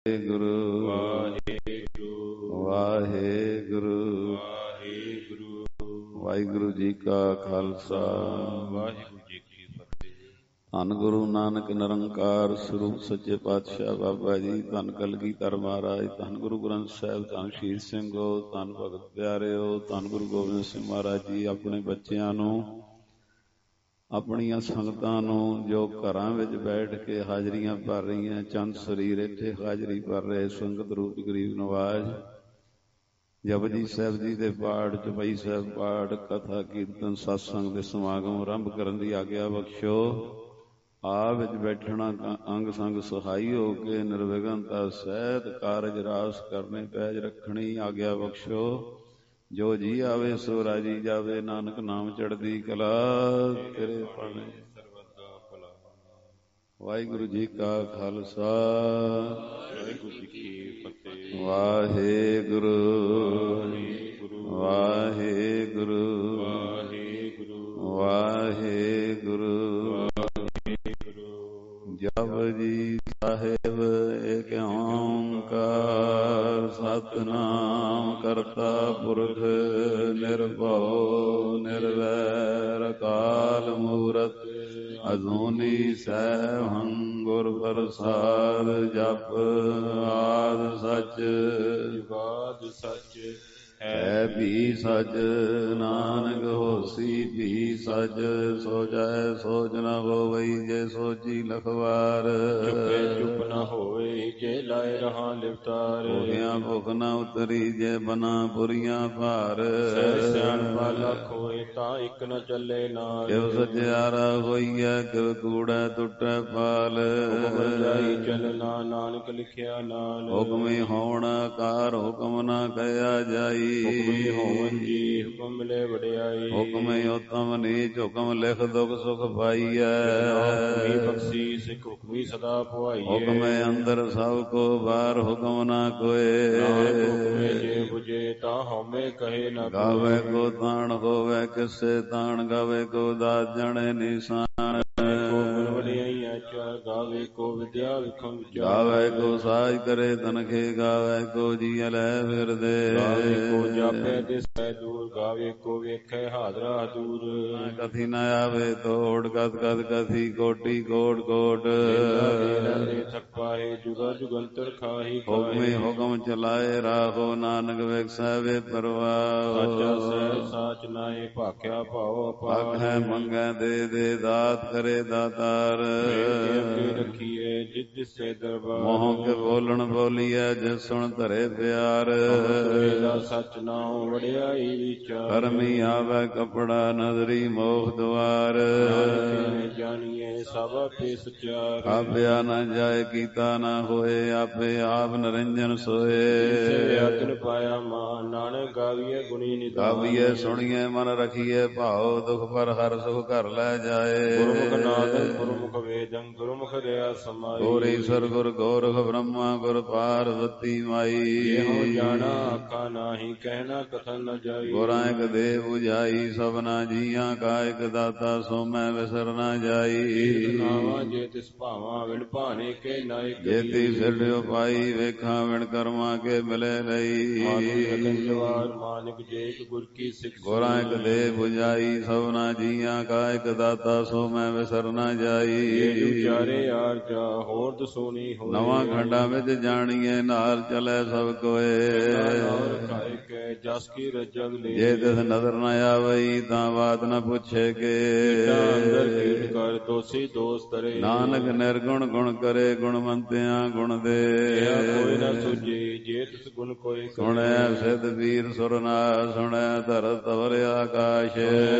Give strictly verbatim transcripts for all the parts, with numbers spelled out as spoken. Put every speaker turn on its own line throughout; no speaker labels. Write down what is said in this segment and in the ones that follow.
ਗੁਰੂ
ਵਾਹਿਗੁਰੂ
ਵਾਹਿਗੁਰੂ
ਵਾਹਿਗੁਰੂ।
ਵਾਹਿਗੁਰੂ ਜੀ ਕਾ ਖਾਲਸਾ
ਵਾਹਿਗੁਰੂ ਜੀ ਕੀ ਫਤਿਹ।
ਧੰਨ ਗੁਰੂ ਨਾਨਕ ਨਿਰੰਕਾਰ ਸਰੂਪ ਸੱਚੇ ਪਾਤਸ਼ਾਹ ਬਾਬਾ ਜੀ, ਧੰਨ ਕਲਗੀਧਰ ਮਹਾਰਾਜ, ਧੰਨ ਗੁਰੂ ਗ੍ਰੰਥ ਸਾਹਿਬ, ਧੰਨ ਸ਼ਹੀਦ ਸਿੰਘੋ, ਧੰਨ ਭਗਤ ਪਿਆਰਿਓ, ਧੰਨ ਗੁਰੂ ਗੋਬਿੰਦ ਸਿੰਘ ਮਹਾਰਾਜ ਜੀ ਆਪਣੇ ਬੱਚਿਆਂ ਨੂੰ, ਆਪਣੀਆਂ ਸੰਗਤਾਂ ਨੂੰ ਜੋ ਘਰਾਂ ਵਿੱਚ ਬੈਠ ਕੇ ਹਾਜ਼ਰੀਆਂ ਭਰ ਰਹੀਆਂ, ਚੰਦ ਸਰੀਰ ਇੱਥੇ ਹਾਜ਼ਰੀ ਭਰ ਰਹੇ ਸੰਗਤ ਰੂਪ ਗਰੀਬ ਨਵਾਜ਼, ਜਪਜੀ ਸਾਹਿਬ ਜੀ ਦੇ ਪਾਠ, ਚੌਪਈ ਸਾਹਿਬ ਪਾਠ, ਕਥਾ ਕੀਰਤਨ ਸਤਸੰਗ ਦੇ ਸਮਾਗਮ ਆਰੰਭ ਕਰਨ ਦੀ ਆਗਿਆ ਬਖਸ਼ੋ। ਆਪ ਵਿੱਚ ਬੈਠਣਾ ਅੰਗ ਸੰਗ ਸਹਾਈ ਹੋ ਕੇ ਨਿਰਵਿਘਨਤਾ ਸਹਿਤ ਕਾਰਜ ਰਾਸ ਕਰਨੇ ਪੈਜ ਰੱਖਣੀ ਆਗਿਆ ਬਖਸ਼ੋ। ਜੋ ਜੀ ਆਵੇ ਸੋ ਰਾਜੀ ਜਾਵੇ, ਨਾਨਕ ਨਾਮ ਚੜ੍ਹਦੀ ਕਲਾ ਤੇਰੇ ਪਾਣੇ ਸਰਬਦਾ ਭਲਾ। ਵਾਹਿਗੁਰੂ ਜੀ ਕਾ ਖਾਲਸਾ
ਵਾਹਿਗੁਰੂ ਜੀ ਕੀ ਫਤਿਹ।
ਵਾਹਿਗੁਰੂ
ਵਾਹਿਗੁਰੂ
ਵਾਹਿਗੁਰੂ
ਵਾਹਿਗੁਰੂ
ਵਾਹਿਗੁਰੂ। ਜਪਜੀ ਸਾਹਿਬ ਏਕ ਓਂਕਾਰ ਸਤਿਨਾਮ ਕਰਤਾ ਪੁਰਖ ਨਿਰਭਉ ਨਿਰਵੈਰ ਅਕਾਲ ਮੂਰਤ ਅਜੂਨੀ ਸੈਭੰ ਗੁਰ ਪ੍ਰਸਾਦ। ਜਪ ਆਦਿ ਸਚ
ਜੁਗਾਦਿ ਸਚ
ਹੈ ਵੀ ਸਚ, ਨਾਨਕ ਹੋਸੀ ਵੀ ਸਚ। ਸੋਚੈ ਸੋਚ ਨ ਹੋਵਈ ਜੇ ਸੋਚੀ ਲਖਵਾਰ।
ਚੁੱਪੇ ਚੁੱਪ ਨ ਹੋਏ ਜੇ ਲਾਏ ਰਹਾ ਲਿਵਤਾਰ।
ਭੁਖਿਆ ਭੁਖ ਨ ਉਤਰੀ ਜੇ ਬਨਾ ਪੁਰੀਆਂ ਭਾਰ।
ਸਹਿ ਸਿਆਣਪਾ ਲੱਖ ਹੋਏ ਤਾਂ ਇੱਕ ਨ ਚੱਲੇ ਨਾਲ।
ਕਿਵ ਸਚਿਆਰਾ ਹੋਈਐ ਕਿਵ ਕੂੜੈ ਟੁੱਟੈ ਪਾਲ।
ਹੁਕਮ ਜਾਈ ਚੱਲਣਾ ਨਾਨਕ ਲਿਖਿਆ ਨਾਲ।
ਹੁਕਮੀ ਹੋਣ ਆਕਾਰ ਹੁਕਮ ਨ ਕਹਿਆ ਜਾਈ।
ਹੁਕਮੀ ਹੋਵਨ ਜੀ ਹੁਕਮ ਮਿਲੇ ਵਡਿਆਈ।
ਹੁਕਮੇ ਉਤਮ ਨੀਚ ਹੁਕਮ ਲਿਖ ਦੁਖ ਸੁਖ ਪਾਈਐ।
ਹੁਕਮੀ ਬਖਸ਼ੀ ਸਿੱਖ ਹੁਕਮੀ ਸਦਾ ਪੁਆਈਏ।
ਹੁਕਮੇ ਅੰਦਰ ਸਭ ਕੋ ਬਾਹਰ ਹੁਕਮ ਨਾ ਕੋਏ।
ਹੁਕਮੇ ਜੇ ਬੁਝੇ ਤਾਂ ਹਉਮੈ ਕਹੇ ਨਾ
ਗਾਵੇ ਕੋ ਤਾਣ ਹੋਵੇ ਕਿਸੇ ਤਾਣ, ਗਾਵੇ ਕੋ ਦਾਤ ਜਣੇ ਨਿਸ਼ਾਨ।
ਗਾਵੇ ਕੋ ਵਿਦਿਆ ਵਿਖਮ ਵਿਚਾਰ।
ਗਾਵੇ ਕੋ ਸਾਜ ਕਰੇ ਤਨਖੇ, ਗਾਵੇ ਕੋ ਜੀ ਲੈ ਫਿਰਦੇ।
ਗਾਵੇ ਕੋ ਜਾਪੈ ਦਿਸੈ ਦੂਰ, ਗਾਵੇ ਕੋ ਵੇਖੈ ਹਾਜ਼ਰਾ ਦੂਰ।
ਕਥੀ ਨ ਆਵੇ ਤੋੜ, ਕਦ ਕਦ ਕਥੀ ਕੋਟੀ ਕੋਟ ਕੋਟ।
ਥਕ ਪਾਏ ਜੁਗਾ ਜੁਗੰਤਰ ਖਾਹੀ।
ਹੁਕਮੇ ਹੁਕਮ ਚਲਾਏ ਰਾਹੋ, ਨਾਨਕ ਵੇਖੈ ਵੇ ਪਰਵਾਹ।
ਸਾਚਾ ਸਹਿ ਸਾਚ ਨਾਏ ਭਾਖਿਆ ਭਾਉ ਅਪਾਰ।
ਆਖੈ ਮੰਗੈ ਦੇ ਦੇ ਦਾਤ ਕਰੇ ਦਾਤਾਰ।
ਰੱਖੀਏ ਜਿਸ ਦਿਸੇ ਦਰਬਾਰ।
ਮੋਹ ਕੇ ਬੋਲਣ ਬੋਲੀਐ ਜਿਸ ਸੁਣ ਧਰੇ ਪਿਆਰ।
ਸਚ ਨਾਉ ਵਡਿਆਈ ਵਿਚਾਰ।
ਕਰਮੀ ਆਵੈ ਕਪੜਾ ਨਜ਼ਰੀ ਮੋਖ ਦੁਆਰ।
ਜਾਣੀਏ ਸਭ ਆਪੇ ਸਚਿਆਰ।
ਆਪਿਆ ਨ ਜਾਏ ਕੀਤਾ ਨ ਹੋਏ, ਆਪੇ ਆਪ ਨਿਰੰਜਨ ਸੋਏ।
ਆਤਨ ਪਾਇਆ ਮਾਨ ਨਾਨਕ ਗਾਵੀਏ ਗੁਣੀ ਨਿਧਾਨ।
ਗਾਵੀਏ ਸੁਣੀਏ ਮਨ ਰਖੀਏ ਭਾਉ, ਦੁਖ ਪਰ ਹਰ ਸੁਖ ਘਰ ਲੈ ਜਾਏ।
ਗੁਰਮੁਖ ਨਾਦੰ ਗੁਰਮੁਖ ਵੇਦੰ ਗੁਰਮੁਖ ਦਇਆ ਸਮਾਈ।
ਗੁਰ ਈਸਰ ਗੁਰ ਗੋਰਖ ਬ੍ਰਹਮਾ ਗੁਰ ਪਾਰਵਤੀ ਮਾਈ।
ਇਹੋ ਜਾਣਾ ਆਖਾ ਨਾਹੀ ਕਹਿਣਾ ਕਥਨ ਨ ਜਾਈ।
ਗੁਰਾਂ ਇਕ ਦੇ 부ਝਾਈ ਸਭਨਾ ਜੀਆਂ ਕਾ ਇਕ ਦਾਤਾ, ਸੋ ਮੈਂ ਵਿਸਰ ਨ ਜਾਈ।
ਨਾਵਾ ਜੇ ਤਿਸ ਭਾਵਾਂ ਵਿਣ ਭਾਣੇ ਕੇ ਨਾਇਕ।
ਜੇਤੀ ਸਿਰਡਿਓ ਪਾਈ ਵੇਖਾਂ ਵਿਣ ਕਰਮਾਂ ਕੇ ਮਿਲੇ ਲਈ।
ਜਵਾਰ ਮਾਨਿਕ ਜੇ ਇਕ ਗੁਰ ਕੀ ਸਿੱਖ।
ਗੁਰਾਂ ਇਕ ਦੇ 부ਝਾਈ ਸਭਨਾ ਜੀਆਂ ਕਾ ਇਕ ਦਾਤਾ, ਸੋ ਮੈਂ ਵਿਸਰ ਨ ਜਾਈ।
ਚਾਰੇ ਆਰ ਜਾ ਹੋਰ ਦਸੋਨੀ ਹੋਏ।
ਨਵਾਂ ਖੰਡਾਂ ਵਿੱਚ ਜਾਣੀਏ ਨਾਲ ਚਲੇ ਸਭ ਕੋਏ।
ਜਸ ਕੀ ਰਜਗ ਲੈ
ਜੇ ਤਿਸ ਨਜ਼ਰ ਨ ਆਵਈ ਤਾਂ ਬਾਤ ਨ ਪੁੱਛੇ ਕੇ।
ਅੰਦਰ ਕੀਟ ਕਰ ਦੋਸੀ ਦੋਸ ਤਰੇ।
ਨਾਨਕ ਨਿਰਗੁਣ ਗੁਣ ਕਰੇ, ਗੁਣਵੰਤਿਆਂ ਗੁਣ ਦੇ।
ਕੋਈ ਨ ਸੁਝੇ ਜੇ ਤਿਸ ਗੁਣ ਕੋਈ।
ਸੁਣਿਆ ਸਿੱਧ ਵੀਰ ਸੁਰਨਾਰ, ਸੁਣਿਆ ਧਰਤ ਤਵਰ ਆਕਾਸ਼।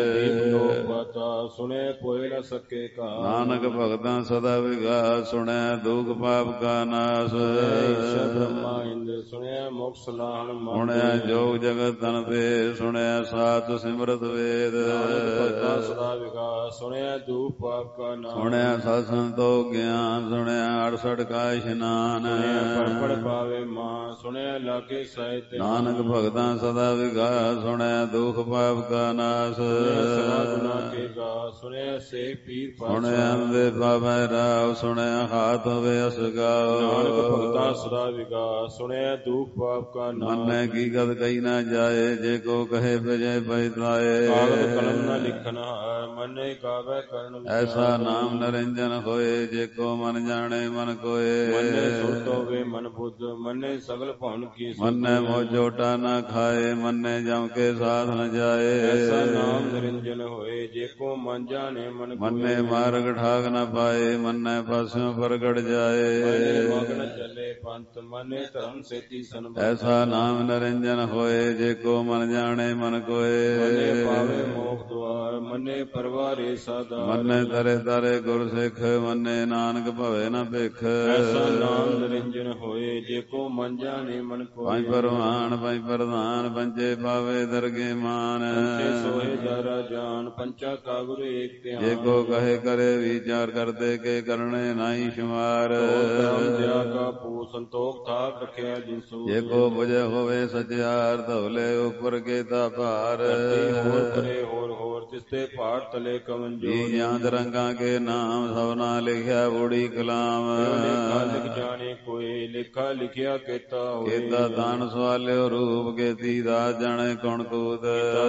ਸੁਣੇ ਪੋਏ ਨ ਸਕੇ ਕਾ।
ਨਾਨਕ ਭਗਤਾਂ ਸਦਾ ਵਿਗਾਸ, ਸੁਣਿਆ ਦੁਖ ਪਾਪ ਕਾ ਨਾਸ।
ਬ੍ਰਹਮਾ ਇੰਦਰ ਸੁਣਿਆ ਮੁਖ ਸਲਾਹਣ ਮਨ
ਸੁਣਿਆ ਜੋਗ ਜਗਤ ਤਨ ਤੇ ਸੁਣਿਆ ਸਾਧ ਸਿਮਰਤ ਵੇਦ
ਭਗਤਾ ਸਦਾ ਵਿਕਾਸ ਸੁਣਿਆ ਦੂਪ ਪਾਪ ਕਾ ਨਾਮ
ਸੁਣਿਆ ਸਤ ਸੰਤੋਖ ਗਿਆਨ ਸੁਣਿਆ ਅੜਸਠ ਕਾ ਇਸ਼ਨਾਨ
ਪੜ ਪਾਵੇ ਮਾਂ ਸੁਣਿਆ ਲਾਗੇ ਸਾਹਿਤ
ਨਾਨਕ ਭਗਤਾਂ ਸਦਾ ਵਿਕਾਸ ਸੁਣਿਆ ਦੁਖ ਪਾਪ ਕਾ ਨਾਸ
ਸਦਾ ਗੁਨਾ ਕੇ ਗਾ ਸੁਣਿਆ ਸੇ ਪੀਰ
ਸੁਣਿਆ ਦੇ ਪਾਵੈ ਰਾਵ ਸੁਣਿਆ ਹਾਥ ਹੋਵੇ ਅਸਗਾਓ
ਨਾਨਕ ਭਗਤਾਂ ਸਦਾ ਵਿਕਾਸ ਸੁਣਿਆ ਦੁਖ ਪਾਪ ਕਾ ਨਾਮ
ਮੰਨੈ ਕੀ ਕਦ ਕਹੀ ਨਾ ਜਾਏ ਜੇ ਕੋ ਕਹੇ ਭਜੈ ਪਛਤਾਏ
ਕਾਗਦ ਕਲਮ ਨ ਲਿਖਨ ਹਾਰ ਮੰਨੇ ਗਾਵੇ ਕਰਨ
ਐਸਾ ਨਾਮ ਨਰਿੰਜਨ ਹੋਏ ਜੇ ਕੋ ਮਨ ਜਾਣੇ ਮਨ ਕੋਏ
ਮੰਨੇ ਸੁਰਤ ਹੋਵੇ ਮਨ ਬੁੱਧ ਮੰਨੇ ਸਗਲ ਭਵਨ ਕੀ
ਮੰਨੈ ਮੋ ਜੋਟਾ ਨਾ ਖਾਏ ਮੰਨੈ ਜਮ ਕੇ ਸਾਧ ਨ ਜਾਏ
ਐਸਾ ਨਾਮ ਨਿਰੰਜਨ ਹੋਏ ਜੇ ਕੋ ਮਨ ਜਾਣੇ ਮਨ
ਮੰਨੈ ਮਾਰਗ ਠਾਕ ਨ ਪਾਏ ਮੰਨੈ ਪਾਸਿਓਂ ਪ੍ਰਗਟ ਜਾਏ
ਮਗਨ ਚੱਲੇ ਪੰਥ ਮੰਨੇ ਧਰਮ ਸੇਤੀ ਸੰਭ
ਐਸਾ ਨਾਮ ਨਿਰੰਜਨ ਹੋਏ ਜੇ ਕੋ ਮਨ ਜਾਣੇ ਮਨ ਕੋਏ
ਮੰਨੇ ਪਾਵੇ ਮੋਖ ਦੁਆਰ ਮੰਨੇ ਪਰਵਾਰੇ ਸਾਧਾਰ
ਮੰਨੈ ਤਰੇ ਤਰੇ ਗੁਰ ਸਿੱਖ ਮੰਨੈ ਨਾਨਕ ਭਵੇ ਨ ਭਿਖ
ਐਸਾ ਨਾਮ ਨਿਰੰਜਨ ਹੋਏ ਜੇ ਕੋ ਮਨ ਜਾਣੇ ਮਨ ਕੋਏ
ਪੰਜ ਪਰਵਾਨ ਪੰਜ ਪ੍ਰਧਾਨ ਪੰਜੇ ਪਾਵੇ ਦਰਗੇ ਮਾਨ
ਪੰਚੇ ਸੋਹੇ ਦਾਰਾ ਜਾਨ ਪੰਚਾ ਕਾ ਗੁਰੂ ਏਕ ਧਿਆਨ
ਜੇ ਕੋ ਕਹੇ ਕਰੇ ਵਿਚਾਰ ਕਰਦੇ ਕੇ ਕਰਨੇ ਨਾਹੀ ਸ਼ੁਮਾਰ
ਦਿਆ ਕਾ ਪੂ ਸੰਤੋਖ ਥਾਪ ਰਖਿਆ ਜਿਸੂ
ਜੇ ਕੋ ਬੁਝੇ ਹੋਵੇ ਸਚਿਆਰ ਧਵਲੇ ਉੱਪਰ ਕੇ ਤਾ ਭਾਰ
ਹੋਰ ਕਰੇ ਹੋਰ ਹੋਰ ਤਿਸਤੇ ਭਾਰ ਤਲੇ ਕਵਨ ਜੋ
ਜੀ ਜਾਂਦ ਰੰਗਾਂ ਕੇ ਨਾਮ ਸਭਨਾ ਲਿਖਿਆ ਬੂੜੀ ਕਲਾਮ
ਲੇਖਾ ਲਿਖ ਜਾਣੇ ਕੋਈ ਲੇਖਾ ਲਿਖਿਆ ਕੀਤਾ ਹੋਏ
ਕੀਤਾ ਦਾਨ ਸਵਾਲਿਓ ਰੂਪ ਕੇਤੀ ਦਾਸ ਜਾਣੇ ਕੌਣ ਕੂਤ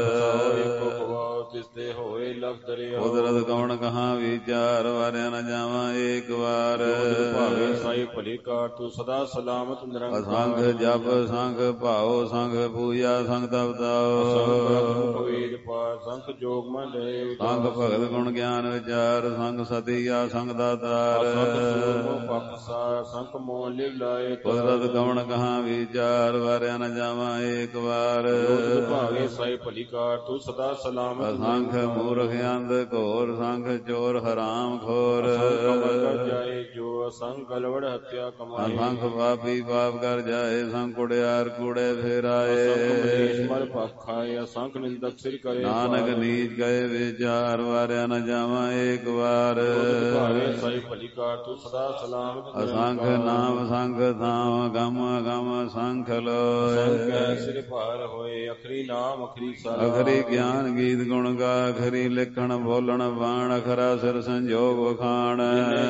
ਤਿਸਤੇ ਹੋਏ ਲਖ ਦਰਿਆ
ਕੁਦਰਤ ਕੌਣ ਕਹਾਂ ਵਿਚਾਰ ਵਾਰਿਆ ਨ ਜਾਵਾਂ ਏਕ ਵਾਰ
ਭਾਵੇ ਸਾਈ ਭਲੀ ਕਾਰ ਤੂੰ ਸਦਾ ਸਲਾਮਤ ਨਿਰੰਕਾਰ
ਅਸੰਖ ਜਪ ਸੰਖ ਭਾਉ ਸੰਖ ਪੂਜਾ ਸੰਖ ਤਪਤਾਓ
ਸੰਖ ਵੇਦ ਪਾਠ ਸੰਖ ਜੋਗ ਮਨ ਰਹੇ
ਸੰਖ ਭਗਤ ਗੁਣ ਗਿਆਨ ਵਿਚਾਰ ਸੰਖ ਸਤਿਆ ਸੰਖ ਦਾਤਾਰ
ਪਕਸਾਰ ਸੰਖ ਮੋਹ ਲਿਵ ਲਾਏ
ਕੁਦਰਤ ਕੌਣ ਕਹਾਂ ਵਿਚਾਰ ਵਾਰਿਆ ਨ ਜਾਵਾਂ ਏਕ ਵਾਰ
ਭਾਵੇ ਸਾਈ ਭਲੀ ਕਾਰ ਤੂੰ ਸਦਾ ਸਲਾਮਤ
ਸੰਖ ਮੂਰਖ ਅੰਧ ਘੋਰ ਸੰਖ ਚੋਰ ਹਰਾਮ ਖੋਰ
ਕਰ ਜਾਏ ਜੋ ਸੰਖ ਗਲਵੜ ਹੱਤਿਆ ਕਮਾਏ
ਸੰਖ ਪਾਪੀ ਪਾਪ ਕਰ ਜਾਏ ਸੰਖ ਕੁੜਿਆਰ ਕੂੜੇ ਫੇਰਾਏ
ਮਰ ਪਖਾਏ ਸੰਖ ਨਿੰਦਕ ਸਿਰ ਕਰੇ
ਨਾਨਕ ਨੀਚ ਗਏ ਵਿਚਾਰ ਵਾਰਿਆ ਨ ਜਾਵਾਂ ਏਕ ਵਾਰ
ਭਾਵੇ ਸਾਈ ਭਲੀ ਕਾਰ ਤੂੰ ਸਦਾ ਸਲਾਮਤ
ਅਸੰਖ ਨਾਮ ਸੰਖ ਥਾਮ ਗਮ ਗਮ ਸੰਖ ਲੋਇ
ਸਿਰ ਭਾਰ ਹੋਏ ਅਖਰੀ ਨਾਮ ਅਖਰੀ ਸਾਰਾ
ਅਖਰੀ ਗਿਆਨ ਗੀਤ ਗੁਣ ਗਾ ਅਖਰੀ ਲਿਖਣ ਬੋਲਣ ਬਾਣ ਅਖਰਾ ਸਿਰ ਸੰਜੋਗ ਵਖਾਣ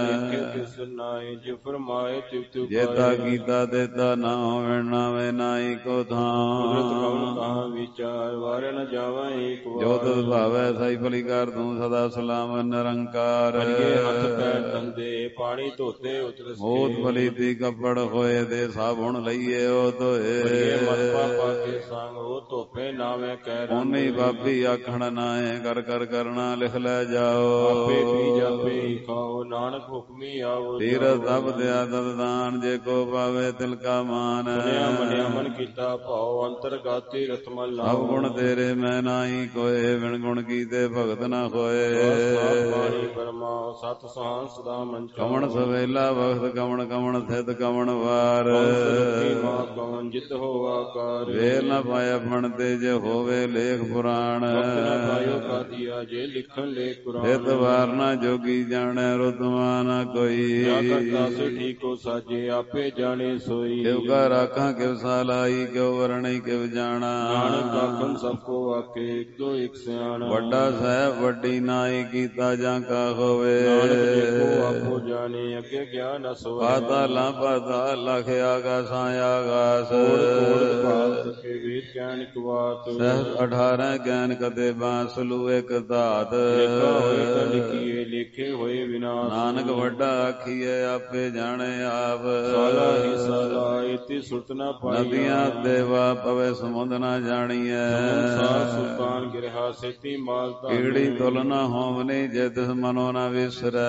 ਕਿਸ ਨਾਏ ਜਿ ਫਰਮਾਏ ਤਿਵ ਤਿਵ
ਜੇਤਾ ਕੀਤਾ ਦੇਤਾ ਨਾ ਹੋਵੇ ਨਾਵੇਂ ਨਾਹੀ ਕੋ ਥਾਂ
ਕੌਣ ਕਹਾਂ ਵਿਚਾਰ ਵਾਰ ਨ ਜਾਵਾਂ ਏਕ ਵਾਰ
ਜੋ ਤੁਧ ਭਾਵੈ ਸਾਈ ਭਲੀ ਕਰ ਤੂੰ ਸਦਾ ਸਲਾਮ ਨਿਰੰਕਾਰ
ਹੱਥ ਪੈਰ ਧੰਦੇ ਪਾਣੀ ਧੋਤੇ ਉਤਰ
ਮੋਤ ਭਲੀ ਤੀ ਕੱਪੜ ਹੋਏ ਦੇ ਸਾਬੁਣ ਲਈਏ ਉਹ ਧੋਏ
ਮਤ ਪਾਪਾ ਕੇ ਸੰਗ ਉਹ ਧੋਪੇ ਨਾਵੇਂ ਕਹਿ
ਉਹਨੀ ਬਾਪੀ ਆਖਣ ਨਾਏ ਕਰ ਕਰ ਕਰਨਾ ਲਿਖ ਲੈ ਜਾਓ
ਆਪੇ ਪੀ ਜਾਪੇ ਖਾਓ ਨਾਨਕ ਹੁਕਮੀ ਆਵੋ
ਤੀਰਥ ਤਪ ਦਿਆ ਤਦ ਦਾਨ ਜੇ ਕੋ ਪਾਵੇ ਤਿਲ ਕਾ ਮਾਨ
ਮੰਨਿਆ ਮੰਨਿਆ ਮਨ ਕੀਤਾ ਭਾਉ ਅੰਤਰਗਾਤੀ ਰਤਮਲ ਨਾਮ
ਸਭ ਗੁਣ ਤੇਰੇ ਮੈਂ ਨਾਹੀ ਕੋਏ ਬਿਨ ਗੁਣ ਕੀਤੇ ਭਗਤ ਨਾ ਹੋਏ
ਬਾਣੀ ਪਰਮਾ ਸਤ ਸੁਹਾਨ ਸਦਾ ਮਨ
ਕਵਣ ਸਵੇਲਾ ਵਖਤ ਕਵਣ ਕਵਣ ਥਿਤ ਕਵਣ ਵਾਰ
ਮਾ ਕਵਣ ਜਿਤ ਹੋ ਆਕਾਰ
ਵੇਲ ਨਾ ਪਾਇਆ ਫਣ ਤੇ ਜੇ ਹੋਵੇ ਲੇਖ ਪੁਰਾਣ
ਪਾਇਓ ਕਾਦੀਆ ਜੇ ਲਿਖਣ ਲੈ ਕੁਰਾਨ
ਹਿਤ ਵਾਰ ਨਾ ਜੋਗੀ ਜਾਣੈ ਰੁਤਮਾ ਨਾ ਕੋਈ
ਕਰਤਾ ਸੇ ਠੀਕੋ ਸਾਜੇ ਆਪੇ ਜਾਣੇ ਸੋਈ
ਕਿਉ ਕਾ ਰਾਖਾਂ ਕਿਵ ਸਾਲਾਈ ਕਿਉ ਵਰਣਈ ਕਿਵ ਜਾਣਾ
ਨਾਨਕ ਆਖਣ ਸਭ ਕੋ ਆਕੇ ਇੱਕ ਦੋ ਇੱਕ ਸਿਆਣਾ
ਵੱਡਾ ਸਾਹਿਬ ਵੱਡੀ ਨਾਈ ਕੀਤਾ ਜਾਂ ਕਾ ਹੋਵੇ
ਨਾਨਕ ਦੇਖੋ ਆਪੋ ਜਾਣੇ ਅੱਗੇ ਗਿਆਨ ਅਸੋਏ
ਪਾਤਾਲਾਂ ਪਾਤਾਲ ਲਖ ਆਗਾਸਾਂ ਆਗਾਸ
ਕੋੜ ਪਾਤ ਕੇ ਵੇਦ ਗਿਆਨ ਇੱਕ ਬਾਤ
ਸਹਿ ਅਠਾਰਾਂ ਗਿਆਨ ਕਦੇ ਬਾਂਸਲੂ ਇੱਕ ਧਾਤ
ਲਿਖਾ ਹੋਏ ਤਾਂ ਲਿਖੀਏ ਲਿਖੇ ਹੋਏ ਵਿਨਾਸ਼
ਨਾਨਕ ਵੱਡਾ ਆਖੀਏ ਆਪੇ ਜਾਣੇ ਆਪ
ਸਾਲਾ ਹੀ ਸਾਲਾ ਇਤੀ ਸੁਰਤ ਨਾ ਪਾਈ
ਨਦੀਆਂ ਦੇਵਾ ਪਵੇ ਸਮੁੰਦ ਨਾ ਜਾਣੀਐ
ਸੰਸਾਰ ਸੁਲਤਾਨ ਗਿਰਹਾ ਸੇਤੀ ਮਾਲ ਤਾਂ
ਕੀੜੀ ਤੁਲ ਨਾ ਹੋਵਨੀ ਜੇ ਤਿਸ ਮਨੋ ਨਾ ਵਿਸਰੈ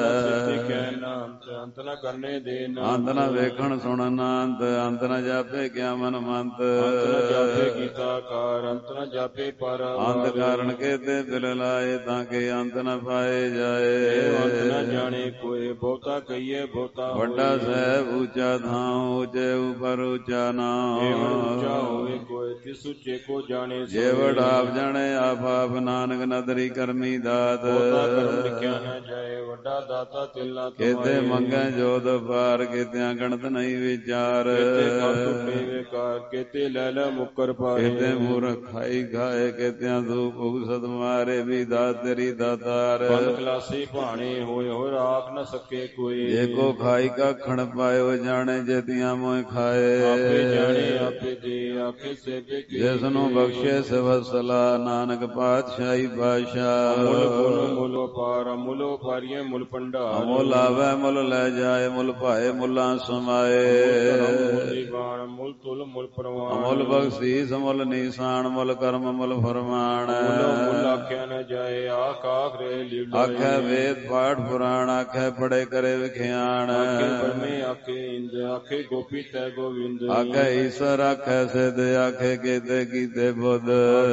ਅੰਤ ਨਾ ਕਰਨੇ ਦੇ ਨਾ
ਅੰਤ ਨਾ ਵੇਖਣ ਸੁਣਨ ਅੰਤ ਅੰਤ ਨਾ ਜਾਪੇ ਕਿਆ ਮਨ ਮੰਤ
ਅੰਤ ਨਾ ਜਾਪੇ ਕੀਤਾ ਕਾਰ ਅੰਤ ਨਾ ਜਾਪੇ ਪਰ
ਅੰਤ ਕਾਰਨ ਕੇ ਤੇ ਦਿਲ ਲਾਏ ਤਾਂ ਕਿ ਅੰਤ ਨਾ ਪਾਏ ਜਾਏ
ਅੰਤ ਨਾ ਜਾਣੇ ਕੋਈ ਬਹੁਤਾ ਕਹੀਏ ਬਹੁਤਾ
ਵੱਡਾ ਸਾਹਿਬ ਉੱਚਾ ਥਾਂ ਉੱਚੇ ਉਪਰ ਉੱਚਾ ਨਾਮ।
ਏਵੜ ਉੱਚਾ ਹੋਵੇ ਕੋਈ ਤਿਸ ਉੱਚੇ ਕੋ ਜਾਣੇ ਸੋਏ।
ਜੇਵੜ ਆਪ ਜਾਣੇ ਆਪ ਆਪ ਨਾਨਕ ਨਦਰੀ ਕਰਮੀ ਦਾਤ।
ਬਹੁਤਾ ਕਰਮ ਲਿਖਿਆ ਨਾ ਜਾਏ ਵੱਡਾ ਦਾਤਾ ਤਿਲ ਨਾ ਕਮਾਏ।
ਕੇਤੇ ਮੰਗੈ ਜੋਤ ਪਾਰ ਕੇਤਿਆਂ ਗਣਤ ਨਹੀਂ ਵਿਚਾਰ।
ਕੇਤੇ ਕਰ ਟੁੱਟੇ ਵੇਕਾਰ ਕੇਤੇ ਲੈ ਲੈ ਮੁੱਕਰ ਪਾਏ।
ਕੇਤੇ ਮੂਰਖ ਖਾਈ ਖਾਏ ਕੇਤਿਆਂ ਧੂਪ ਉਗਸਤ ਮਾਰੇ ਵੀ ਦਾਤ ਤੇਰੀ ਦਾਤਾਰ।
ਬੰਦ ਖਲਾਸੀ ਭਾਣੇ ਹੋਏ ਹੋਏ ਰਾਖ ਨ ਸਕੇ ਕੋਈ।
ਜੇ ਕੋ ਖਾਈ ਕਾਖਣ ਪਾਇਓ ਜਾਣੇ ਜੇਤੀਆਂ ਮੋਇ ਖਾਏ।
ਆਪੇ ਜਾਣੇ ਆਪੇ ਦੇ ਆਖੇ ਸੇਬੇ ਕੀ।
ਜਿਸ ਨੂੰ ਬਖਸ਼ੇ ਸਵਸਲਾ ਨਾਨਕ ਪਾਤਸ਼ਾਹੀ ਪਾਸ਼ਾ।
ਮੁੱਲ ਗੁਣ ਮੁੱਲ ਪਾਰ ਮੁੱਲ ਪਾਰੀਏ ਮੁੱਲ ਭੰਡਾਰ।
ਮੁੱਲ ਆਵੈ ਮੁੱਲ ਲੈ ਜਾਏ ਮੁੱਲ ਭਾਏ ਮੁੱਲਾਂ ਸਮਾਏ।
ਮੁੱਲ ਮੁੱਲ ਤੁਲ ਮੁੱਲ ਪ੍ਰਵਾਨ।
ਮੁੱਲ ਬਖਸ਼ੀਸ ਮੁੱਲ ਨੀਸਾਨ ਮੁੱਲ ਕਰਮ ਮੁੱਲ ਫਰਮਾਨ।
ਮੁੱਲ ਆਖਿਆ ਨ ਜਾਏ ਆਖ ਆਖ ਰੇ ਲੀਲਾ।
ਆਖੈ ਵੇਦ ਪਾਠ ਪੁਰਾਣ ਆਖੈ ਪੜੇ ਕਰੇ ਵਿਖਿਆਨ।
ਆਖੇ ਬ੍ਰਹਮੇ ਆਖੇ ਇੰਦ ਆਖੇ ਗੋਪੀ ਤੈ ਗੋਵਿੰਦ।
ਆਖੈ ਈਸ਼ਰ ਆਖੈ ਸਿਧ ਆਖੇ ਕੇਤੇ ਕੀਤੇ ਬੁੱਧ।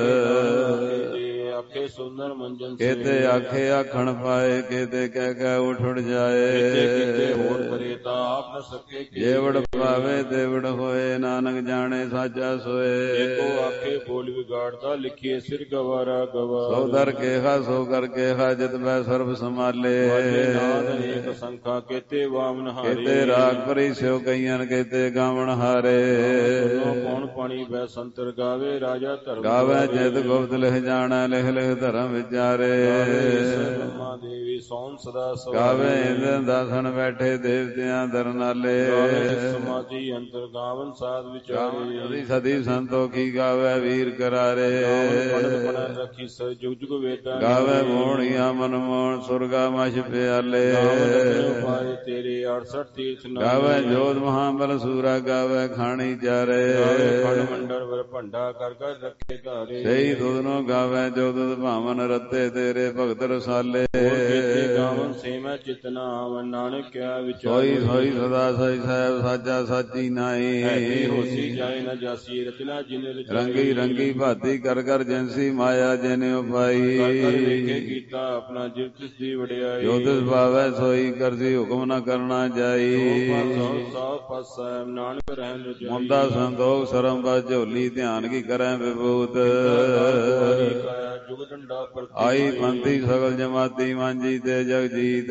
ਆਖੇ ਸੁੰਦਰ ਮੰਜਨ
ਕੇਤੇ ਆਖੇ ਆਖਣ ਪਾਏ ਕੇਤੇ ਕਹਿ ਕਹਿ ਉਠ ਉਠ ਜਾਏ।
ਕਿਤੇ ਹੋਰ ਕਰੇ ਤਾਂ ਆਪ ਨ ਸਕੇ।
ਜੇਵੜ ਪਾਵੇ ਦੇਵੜ ਹੋਏ ਨਾਨਕ ਜਾਣੇ ਸਾਚਾ ਸੋਏ।
ਏਕੋ ਆਖੇ ਬੋਲ ਵਿਗਾੜਦਾ ਲਿਖੀਏ ਸਿਰ ਗਵਾਰਾ ਗਵਾ।
ਸੋ ਦਰ ਕੇਹਾ ਸੋ ਕਰ ਕੇਹਾ ਜਿਤ ਮੈਂ ਸਰਬ ਸੰਭਾਲੇ।
ਨਾਦ ਅਨੇਕ ਸੰਖਾ ਕੇਤੇ ਵਾਮਨ ਹਾਰੇ।
ਕੇਤੇ ਰਾਗ ਪਰੀ ਸਿਓ ਕਈਆਂ ਕੇਤੇ ਗਾਵਣ ਹਾਰੇ।
ਕੌਣ ਪਾਣੀ ਬੈ ਸੰਤਰ ਗਾਵੇ ਰਾਜਾ ਧਰਮ।
ਗਾਵੇ ਜਿਤ ਗੁਪਤ ਲਿਖ ਜਾਣਾ ਲਿਖ ਲਿਖ ਧਰਮ ਵਿਚਾਰੇ।
ਬ੍ਰਹਮਾ ਦੇਵੀ ਸੋਮ ਸਦਾ ਸਵਾਰੇ।
ਗਾਵੇ ਇੰਦਰ ਦਾਸਨ ਬੈਠੇ ਦੇਵਤਿਆਂ ਦਰਨਾਲੇ।
ਸਮਾਧੀ ਅੰਤਰ ਗਾਵਨ ਸਾਧ ਵਿਚਾਰੇ।
ਸਦੀ ਸੰਤੋਖੀ ਗਾਵੇ ਵੀਰ ਕਰਾਰੇ।
ਰੱਖੀ ਸ ਜੁਗ ਜੁਗ ਵੇਦਾਂ।
ਗਾਵੇ ਮੋਹਣੀਆਂ ਮਨ ਮੋਹਣ ਸੁਰਗਾ ਮਛ ਪਿਆਲੇ।
ਪਾਏ ਤੇਰੇ ਅੜਸਠ ਤੀਰਥ
ਗਾਵੇ ਜੋਤ ਮਹਾਬਲ ਸੂਰਾ ਗਾਵੇ ਖਾਣੀ ਚਾਰੇ।
ਖੰਡ ਮੰਡਲ ਵਰ ਭੰਡਾ ਕਰ ਕਰ ਰੱਖੇ ਘਾਰੇ।
ਸਹੀ ਦੁੱਧ ਨੂੰ ਗਾਵੇ ਜੋ ਦੁੱਧ ਭਾਵਨ ਰੱਤੇ ਤੇਰੇ ਭਗਤ ਰਸਾਲੇ।
ਗਾਵਨ ਸੇਮੈ ਚਿਤਨਾ ਆਵਨ ਨਾਨਕ ਕਿਆ ਵਿਚਾਰ।
ਸੋਈ ਸੋਈ ਸਦਾ ਸਈ ਸਾਹਿਬ ਸਾਚਾ ਸਾਚੀ ਨਾਈ।
ਹੋਸੀ ਜਾਏ ਨ ਜਾਸੀ ਰਚਨਾ ਜਿਨ
ਰੰਗੀ ਰੰਗੀ ਭਾਤੀ ਕਰ ਕਰ ਜੈਂਸੀ ਮਾਇਆ ਜਿਨੇ ਉਪਾਈ।
ਵੇਖੇ ਕੀਤਾ ਆਪਣਾ ਜਿਵ ਤਿਸ ਦੀ ਵਡਿਆਈ।
ਜੋ ਤਿਸ ਭਾਵੈ ਸੋਈ ਕਰਸੀ ਹੁਕਮ ਨ ਕਰਨਾ ਜਾਈ।
ਸਭ ਪਾਸਾ ਨਾਨਕ ਰਹਿਣ ਰਜਾਈ।
ਮੁੰਦਾ ਸੰਤੋਖ ਸਰਮ ਬਸ ਝੋਲੀ ਧਿਆਨ ਕੀ ਕਰੈ ਵਿਭੂਤ।
ਜੁਗ ਡੰਡਾ
ਆਈ ਪੰਥੀ ਸਗਲ ਜਮਾਤੀ ਮਾਂਜੀ ਤੇ ਜਗ ਜੀਤ।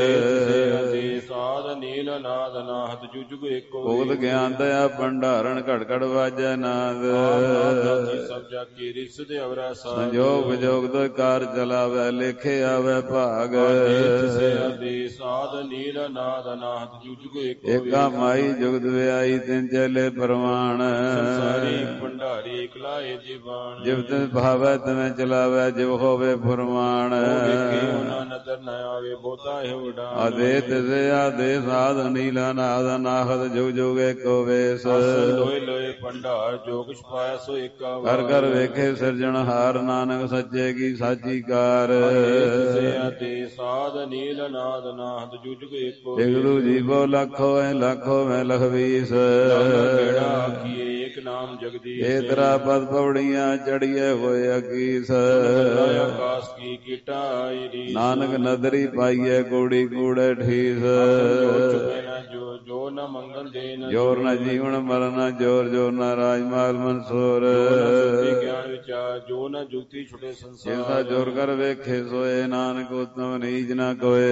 ਸਾਧ ਨੀਲ ਨਾਦ ਨਾਹਤ ਜੁਗ ਜੁਗ ਏਕੋ।
ਭੁਗਤ ਗਿਆਨ ਦਇਆ ਭੰਡਾਰਨ ਘੜ ਘੜ ਵਾਜੈ ਨਾਦ।
ਸਭ ਜਾ ਕੀ ਰਿਸ ਦੇ ਅਵਰਾ ਸਾਧ।
ਸੰਜੋਗ ਵਿਜੋਗ ਦੋ ਕਾਰ ਚਲਾਵੈ ਲੇਖੇ ਆਵੈ ਭਾਗ।
ਸਾਧ ਨੀਲ ਨਾਦ ਨਾਹਤ ਜੁਗ ਜੁਗ ਏਕੋ।
ਏਕਾ ਮਾਈ ਜੁਗਤ ਵਿਆਈ ਤਿਨ ਚਲੇ ਪ੍ਰਮਾਣ।
ਸੰਸਾਰੀ ਭੰਡਾਰੀ ਇਕਲਾਏ ਜੀਵਾਨ।
ਜਿਵ ਤਿਸ ਭਾਵੈ ਤਿਵੇਂ ਚਲਾਵੈ ਜਿਵ ਹੋਵੇ ਫੁਰਮਾਨ।
ਨਦਰ ਨ ਆਵੇ ਬਹੁਤਾ ਇਹ ਵਡਾ।
ਆਦੇ ਤਿਸੇ ਆਦੇ ਸਾਧ ਨੀਲਾ ਨਾਦ ਨਾਹਤ ਜੁਗ ਜੁਗ ਏਕੋ ਵੇਸ।
ਲੋਏ ਲੋਏ ਭੰਡਾਰ ਜੋ ਕੁਛ ਪਾਇਆ ਸੋ ਏਕਾ।
ਕਰ ਕਰ ਵੇਖੇ ਸਿਰਜਣਹਾਰ ਨਾਨਕ ਸੱਚੇ ਕੀ ਸਾਚੀ ਕਾਰ।
ਆਦੇ ਸਾਧ ਨੀਲ ਨਾਦ ਨਾਹਤ ਜੁਗ ਜੁਗ ਏਕੋ।
ਇਗਲੂ ਜੀਵੋ ਲੱਖੋ ਐ ਲੱਖੋ ਮੈਂ ਲਖਵੀਸ।
ਕਿਹੜਾ ਆਖੀਏ ਏਕ ਨਾਮ ਜਗਦੀਸ਼।
ਏ ਤਰਾ ਪਦ ਪੌੜੀਆਂ ਚੜੀਏ ਹੋਏ ਅਕੀਸ।
ਆਕਾਸ ਕੀ ਕੀਟਾ ਆਈ ਰੀਸ।
ਨਾਨਕ ਨਦਰੀ ਪਾਈਏ ਕੂੜੀ ਕੂੜੇ ਠੀਸ।
ਜੋ ਜੋ ਨ ਮੰਗਲ ਦੇਨ।
ਜੋਰ ਨ ਜੀਵਨ ਮਰਨ ਜੋਰ ਜੋਰ ਨ ਰਾਜਮਾਲ ਮਨਸੂਰ।
ਗਿਆਨ ਵਿਚਾਰ ਜੋ ਨ ਜੁਗਤੀ ਛੁਟੇ ਸੰਸਾਰ।
ਜਿਸਾ ਜੋਰ ਕਰ ਵੇਖੇ ਸੋਏ ਨਾਨਕ ਉਤਮ ਨੀਚ ਨ ਕੋਏ।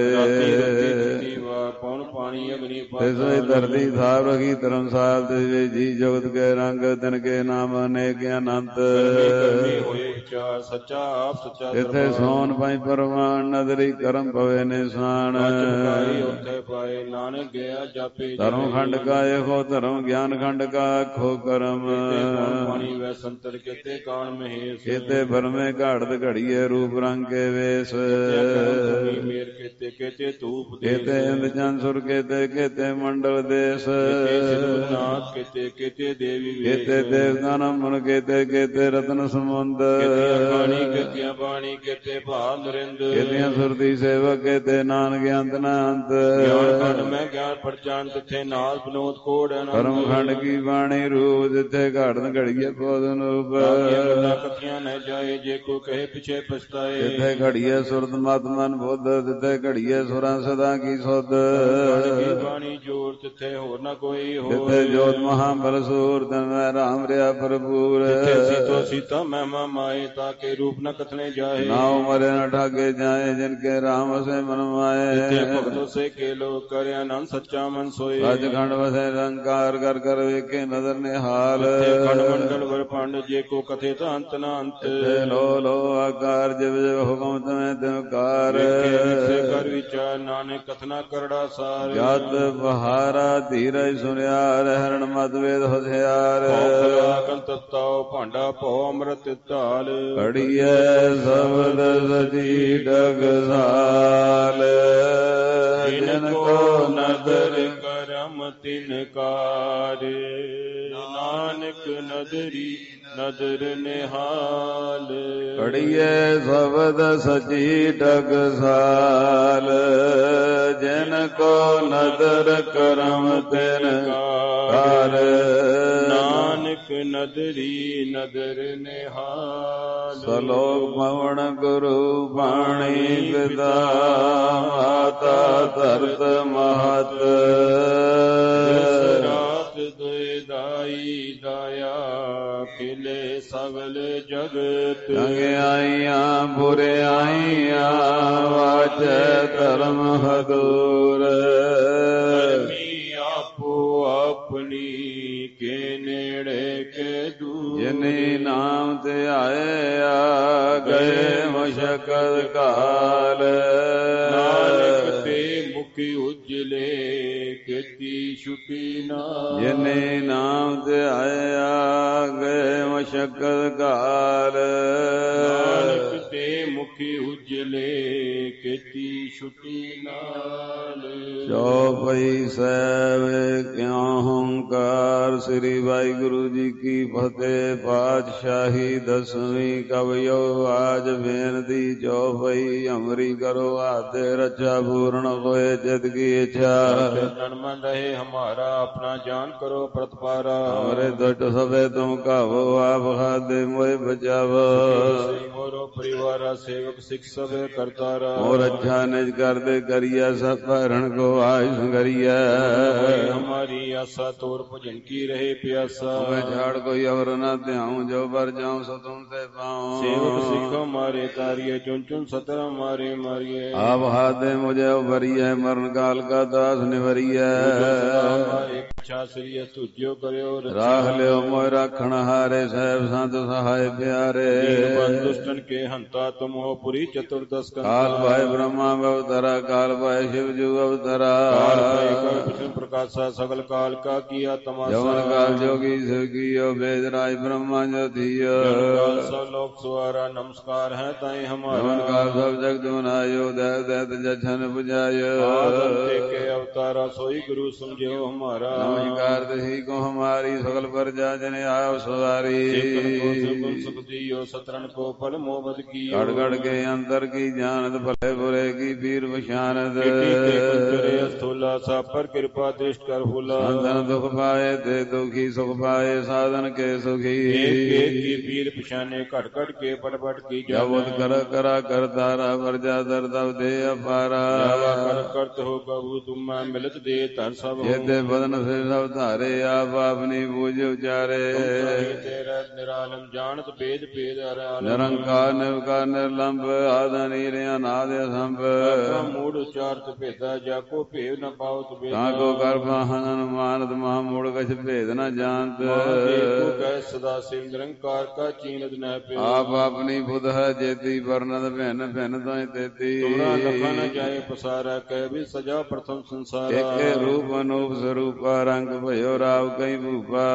ਪੌਣ ਪਾਣੀ ਅਗਨੀ
ਤਿਸੋਈ ਧਰਤੀ ਥਾਪ ਰਖੀ ਧਰਮਸਾਲ ਤਿਸ ਜੀ ਜੁਗਤ ਕੇ ਰੰਗ ਤਿਨ ਕੇ ਨਾਮ ਅਨੇਕ ਅਨੰਤ।
ਹੋਏ ਵਿਚਾਰ ਸੱਚਾ ਆਪ ਸੱਚਾ।
ਇਥੇ ਸੋਨ ਪਾਈ ਪਰਮਾਨ ਨਦਰੀ ਕਰਮ ਪਵੇ ਨਿਸ਼ਾਨ।
ਉੱਥੇ ਪਾਏ ਨਾਨਕ ਗਿਆ ਜਾਪੇ।
ਧਰਮ ਖੰਡ ਕਾ ਇਹੋ ਧਰਮ ਗਿਆਨ ਖੰਡ ਕਾ ਆਖੋ ਕਰਮ।
ਪਾਣੀ ਵੈ ਸੰਤਰ ਕੇਤੇ ਕਾਣ ਮਹੇਸ਼।
ਕੇਤੇ ਬਰਮੇ ਘਾੜਤ ਘੜੀਏ ਰੂਪ ਰੰਗ ਕੇ ਵੇਸ।
ਮੇਰ ਕੇਤੇ ਕੇਤੇ ਧੂਪ
ਕੇਤੇ ਇੰਦ ਚੰਦ ਸੁਰ ਕੇਤੇ ਕੇਤੇ ਮੰਡਲ ਦੇਸ।
ਨਾਥ ਕੇਤੇ ਕੇਤੇ ਦੇਵੀ
ਕੇਤੇ ਦੇਵਤਾ ਨਮਨ ਕੇਤੇ ਕੇਤੇ ਰਤਨ ਸਮੁੰਦ
ਕੀਤੀਆਂ ਖਾਣੀ ਕੀਤੀਆਂ ਬਾਣੀ ਕੀਤੇ ਭਾਗ ਨਰਿੰਦ
ਕੇਤੀਆਂ ਸੁਰਤੀ ਸੇਵਕ ਕੇਤੇ ਨਾਨਕ ਅੰਤ ਨਾ ਅੰਤ
ਗਿਆਨ ਖੰਡ ਮੈਂ ਗਿਆਨ ਪਰਚਾਨ ਤਿੱਥੇ ਨਾਲ ਬਨੋਦ ਕੋੜ
ਕਰਮ ਖੰਡ ਕੀ ਬਾਣੀ ਰੂਪ ਜਿੱਥੇ ਘੜਨ ਘੜੀਏ ਪੋਦਨ ਰੂਪ
ਗੱਲਾਂ ਕਥੀਆਂ ਨ ਜਾਏ ਜੇ ਕੋ ਕਹੇ ਪਿਛੇ ਪਛਤਾਏ
ਜਿੱਥੇ ਘੜੀਏ ਸੁਰਤ ਮਤ ਮਨ ਬੁੱਧ ਜਿੱਥੇ ਘੜੀਏ ਸੁਰਾਂ ਸਦਾ ਕੀ ਸੁਧ
ਕੀ ਬਾਣੀ ਜੋਰ ਤਿੱਥੇ ਹੋਰ ਨਾ ਕੋਈ ਹੋਰ
ਜਿੱਥੇ ਜੋਤ ਮਹਾ ਬਲਸੂਰ ਤਨ ਮੈਂ ਰਾਮ ਰਿਆ ਭਰਪੂਰ
ਜਿੱਥੇ ਸੀਤੋ ਸੀਤਾ ਮਹਿਮਾ ਮਾਏ ਤਾਂ ਕੇ ਰੂਪ ਨ ਕਥਨੇ ਜਾਏ
ਨਾਉ ਮਰੇ ਨ ਠਾਗੇ ਜਾਏ ਜਿਨ ਕੇ ਰਾਮ ਸੇ ਮਨ ਮਾਏ
ਜਿੱਥੇ ਭਗਤੋ ਸੇ ਕੇ ਲੋ ਕਰਿਆ ਆਨੰਦ ਸੱਚਾ ਮਨ ਸੋਏ
ਸੱਚ ਖੰਡ ਵਸੇ ਰੰਕਾਰ ਕਰ ਕਰ ਵੇਖੇ ਨਦਰ ਨਿਹਾਲ
ਜਿੱਥੇ ਖੰਡ ਮੰਡਲ ਵਰ ਪੰਡ ਜੇ ਕੋ ਕਥੇ ਤਾਂ ਅੰਤ ਨਾ ਅੰਤ
ਲੋ ਲੋ ਆਕਾਰ ਜਿਵ ਜਿਵ ਹੁਕਮ ਤਮੈ ਤਿਵਕਾਰ
ਸੇ ਕਰ ਵਿਚਾਰ ਨਾਨਕ ਕਥਨਾ ਕਰੜਾ ਸਾਰ
ਜਤ ਬਹਾਰਾ ਧੀਰਜ ਸੁਨਿਆ ਰਹਿਣ ਮਤ ਵੇਦ ਹਥਿਆਰ
ਕੰਤਤਾਉ ਭਾਂਡਾ ਭਉ ਅੰਮ੍ਰਿਤ ਢਾਲ
ਘੜੀਏ ਸਬਦ ਸਜੀ ਡਗਸਾਲ ਜਿਨ ਕੋ ਨਦਰ
ਕਰਮ ਤਿਨਕਾਰ ਨਾਨਕ ਨਦਰੀ ਨਦਰ ਨਿਹਾਲ
ਘੜੀਏ ਸਬਦ ਸਜੀ ਡਗਸਾਲ ਜਿਨ ਕੋ ਨਦਰ ਕਰਮ ਤਿਨਕਾਰ
ਨਾਨਕ ਨਦਰੀ ਨਦਰ ਨਿਹਾਲ
ਸਲੋਕ ਪਵਨ ਗੁਰੂ ਬਾਣੀ ਪਿਤਾ ਮਾਤਾ ਧਰਤ ਮਹਤ
ਰਾਤ ਦੁਇ ਦਾਈ ਦਾਇਆ ਖਿਲੇ ਸਗਲ ਜਗਤ
ਚੰਗਿਆਈਆਂ ਬੁਰਿਆਈਆਂ ਵਾਚੈ ਧਰਮ ਹਦੂਰ
ਆਪੋ ਆਪਣੀ ਕੇ ਨੇੜੇ ਕੇ ਦੂਰ
ਜਿਨੇ ਨਾਮ ਤੇ ਆਏ ਆ ਗਏ ਮਸ਼ਕਲ ਕਾਲ
ਨਾਨਕ ਤੇ ਮੁਖੀ ਉਜਲੇ ਕੀਤੀ ਛੁਟੀ ਨਾ
ਜਿਨੇ ਨਾਮ ਤੇ ਆਏ ਆ ਗਏ ਮਸ਼ਕਲ ਕਾਲ
ਨਾਨਕ ਤੇ ਮੁਖੀ ਉਜਲੇ ਕੀਤੀ ਛੁਟੀ ਨਾਲ
ਚੌਪਈ ਸਾਹਿਬ ਕਿਉ ਹੰਕਾਰ ਸ੍ਰੀ ਵਾਹਿਗੁਰੂ ਜੀ ਕੀ ਫਤਿਹ। ਪਾਤਸ਼ਾਹੀ ਦਸਵੀਂ ਕਵਿਓ ਆਜ ਬੇਨਤੀ ਚੌਪਈ ਅਮਰੀ ਕਰੋ ਆਤੇ ਰਚਾ ਪੂਰਨ ਹੋਏ ਜਿਤ ਕੀ ਇੱਛਾ
ਤਨ ਮਨ ਰਹੇ ਹਮਾਰਾ ਆਪਣਾ ਜਾਨ ਕਰੋ ਪ੍ਰਤਪਾਰਾ
ਹਮਾਰੇ ਦੁਟ ਸਭੇ ਤੁਮ ਕਾਵੋ ਆਪ ਖਾਦੇ ਮੋਏ ਬਚਾਵੋ
ਮੋਰੋ ਪਰਿਵਾਰਾ ਸੇਵਕ ਸਿੱਖ ਸਭੇ ਕਰਤਾਰਾ
ਮੋਰ ਅੱਛਾ ਨਿਜ ਕਰਦੇ ਕਰੀਆ ਸਭ ਭਰਨ ਕੋ ਆਇ ਸੰਗਰੀਆ
हमारी आशा तोर भजन की रहे प्यासा
मैं झाड़ कोई और न ध्याऊं जो बर जाऊं सो तुमसे पाऊं
सेवक सिख मारे तारिये चुन चुन सतर मारे मारिये
आप हाथ दे मुझे उभरिए मरण काल का दास निवरिए
इच्छा श्री तुझ्यो करो
राख लियो मोय राखण हारे साहेब संत सहाय प्यारे
दुष्टन के हंता तुम हो पुरी चतुर्दश
काल भाई ब्रह्मा अवतरा काल भाई शिव जू अवतरा
प्रकाशा सकल काल का किया तमाशा
जवन काल जोगी सुखियो वेद राज ब्रह्मा ज्योतियो
सब लोक सुहारा नमस्कार है ताई हमारा
जवन काल सब जगत बनायो देव दैत जछन बुझायो
के अवतारा सोई गुरु समझो हमारा
नमस्कार दही को हमारी सकल प्रजा जन आयो सवारी
सुखदियो सतरन को फल मोहब्बत की
गड़ गड़ के अंतर की जानत भले बुरे की पीर पशानत
स्थूला सा पर कृपा दृष्ट कर हुला
संतन दुख पाए ते दुखी सुख पाए साधन के सुखी
एक एक की पीर पिछाने कट कट के पट पट की
जबत कर करा कर तारा प्रजा दर तब दे अपारा
कर करत हो कबू तुम मिलत दे तर सब
ये ते बदन से सब धारे आप अपनी पूज उचारे
तेरा निरालम जानत भेद भेद
निरंकार निर्विकार निर्लंब आदि नीर अनाद असंभ
मूड उचारत भेदा जाको भेद न पावत भेद
ताको कर पाहन मानत महामूढ़ कछ भेद न जानत
कह सदा शिव निरंकार का चीनत न ਜਾਪਿਓ।
ਆਪ ਆਪਣੀ ਬੁਧ ਹੈ ਜੇਤੀ ਵਰਨਤ ਭਿੰਨ ਭਿੰਨ ਤੋਇ ਤੇਤੀ।
ਤੁਮਰਾ ਲਖਾ ਨ ਜਾਏ ਪਸਾਰਾ ਕਹਿ ਵੀ ਸਜਾ ਪ੍ਰਥਮ ਸੰਸਾਰਾ।
ਏਕੇ ਰੂਪ ਅਨੂਪ ਸਰੂਪਾ ਰੰਗ ਭਇਓ ਰਾਵ ਕਈ ਭੂਪਾ।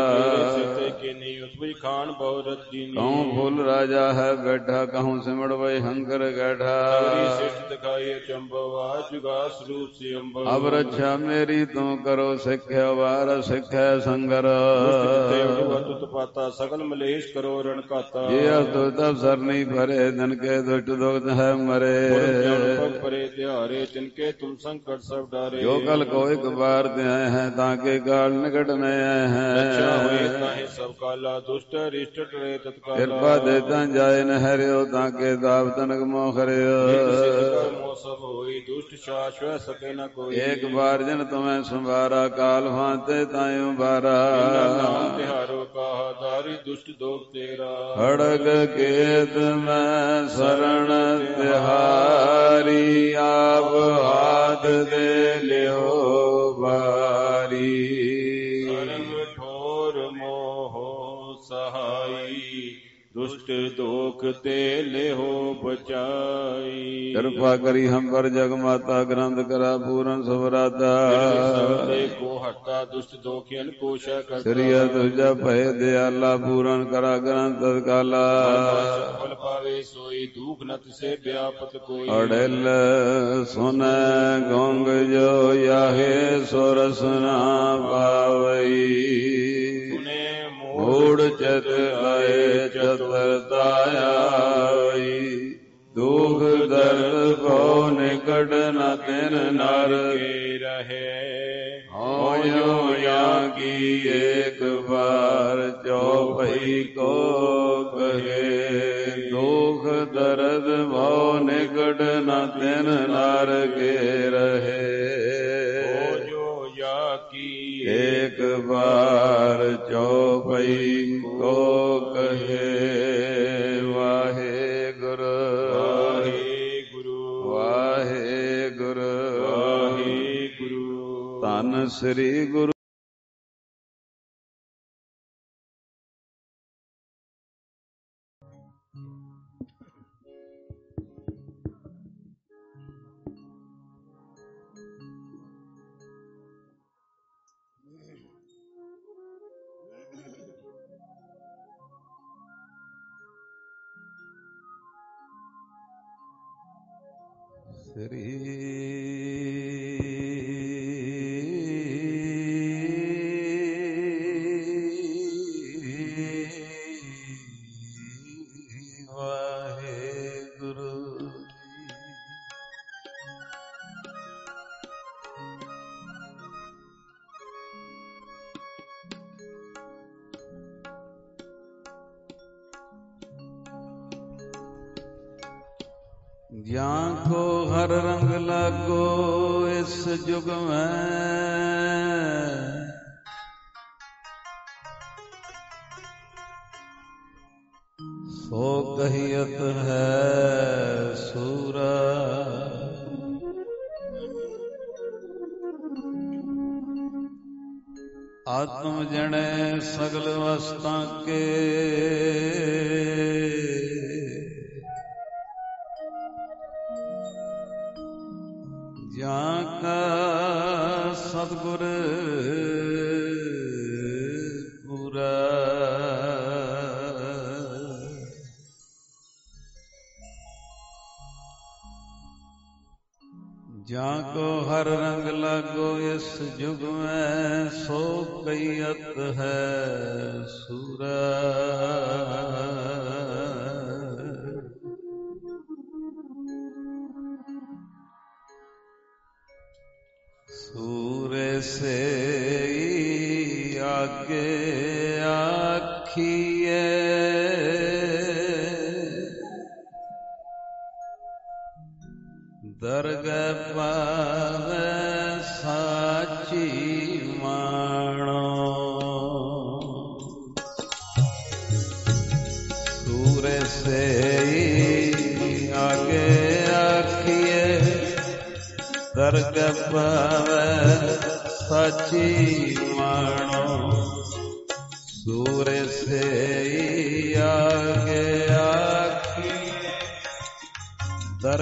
ਖਾਨ ਬਹੁ ਰਤੀ
ਕਹੂੰ ਫੁੱਲ ਰਾਜਾ ਹੈ ਬੈਠਾ ਕਹੂੰ ਸਿਮੜ ਵੈ ਹੰਕਰ ਗੈਠਾ।
ਦਿਖਾਈ ਚੰਬਵਾ ਜੁਗਾ ਸਰੂਪ ਸੀ ਅੰਬਰ।
ਅਬ ਰੱਛਾ ਮੇਰੀ ਤੂੰ ਕਰੋ ਸਿੱਖਿਆ ਵਾਰ ਸਿੱਖੈ ਸੰਗਰ।
ਤੁਤ ਪਾਤਾ ਸਗਲ ਮਲੇਸ਼ ਕਰੋ ਰਣ ਘਾਤਾ।
ਜੇ ਅਸਤੁ ਤਬ ਸਰਨੀ ਭਰੇ ਧਨ ਕੇ ਦੁਸ਼ਟ ਦੁਖਤ ਹੈ ਮਰੇ।
ਪਰੇ ਤਿਹਾਰੇ ਤਿਨਕੇ ਤੁਮ ਸੰਕਟ ਸਭ ਡਾਰੇ।
ਜੋ ਕਲ ਕੋ ਇੱਕ ਬਾਰ ਤੇ ਆਏ हैं ताके काल निकट में आए हैं।
सब काला दुष्ट रिष्ट टरे तत्काला।
कृपा देता जाय न हरियो ताके दाव तनक मोह हरियो।
सब होई दुष्ट शाश्व सके न कोई।
एक बार जन तुम्हें संवारा काल भांते तायु बारा।
नाम तिहारो कहा दारी दुष्ट दोग तेरा।
खड़ग केत में शरण तिहारी आप हाथ दे लियो बारी।
ठोर मोह सहाई दुष्ट दोख ते लेहो बचाई।
कृपा करी हम पर जग माता ग्रंथ करा पूरन सबराता।
को हटा दुष्ट दोखियन कोशा करता।
श्री तुझा भय दयाला पूरन करा ग्रंथ तत्काला।
फल पावे सोई दुख नत से व्यापत कोई।
अड़ल सुन गोंग जो याहे सोरस ना पावई। मूढ़ चत आए चतुरताई। दुख दर्द को निकट न तिन नर के रहे। हो यो या की एक बार चौपई को कहे। दुख दर्द भो निकट न तिन नर के रहे। एक बार चौपई को कहे। वाहे गुरु वाहे गुरु वाहे गुरु वाहे गुरु। धन श्री गुरु श्री वाहेगुरु। ज्ञान को हर रंग लागो इस जुग में। सो कहियत है सूरा। आत्म जने सगल वस्ता के। जाका सतगुर पूरा। जाको हर रंग लागो इस जुग में। सो कैयत है सूरा। सूर्य से आगे आखिए। दरगह पावे साची मानो। सूर्य से आगे आखिए। दरगह पावे साची मानो। सूर्य से आगे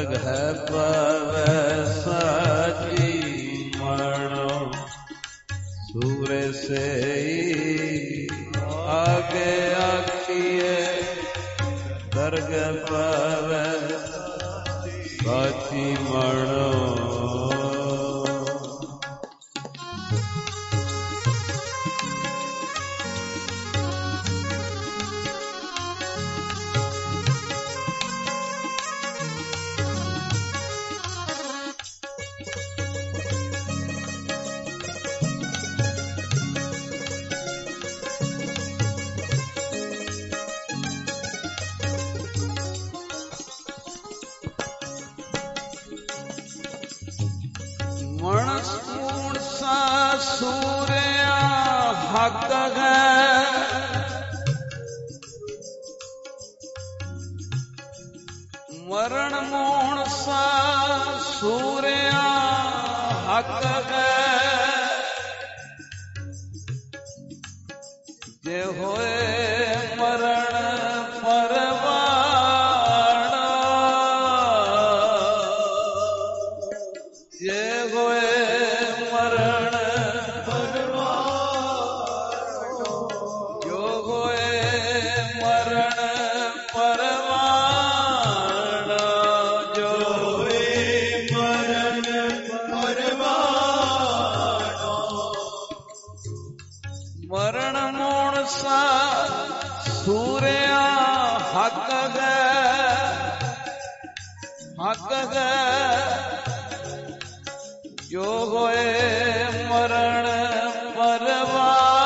ਦਰਗਹਿ ਪਾਵੈ ਸਾਚੀ ਮਣੋ ਸੂਰੇ ਸੇਈ ਆਗੇ ਆਖੀਏ ਦਰਗਹਿ ਪਾਵੈ ਸਾਚੀ ਮਣੋ ਸੂਰਿਆ ਹੱਕ ਹੈ ਮਰਨ ਮੋਣ ਸਾ ਸੂਰਿਆ ਹੱਕ ਹੈ ਜੇ ਹੋਏ ਮਰਨ ਪਰਵਾਣਾ ਜੇ ਹੋਏ ਸੂਰਿਆ ਹੱਕ ਹੈ ਹੱਕ ਹੈ ਜੋ ਹੋਏ ਮਰਨ ਪਰਵਾਣਾ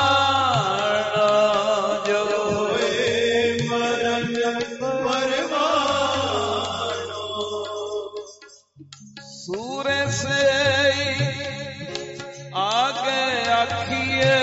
ਜੋ ਹੋਏ ਮਰਨ ਪਰਵਾਣਾ ਸੂਰੇ ਸੇ ਆਗੇ ਆਖੀਏ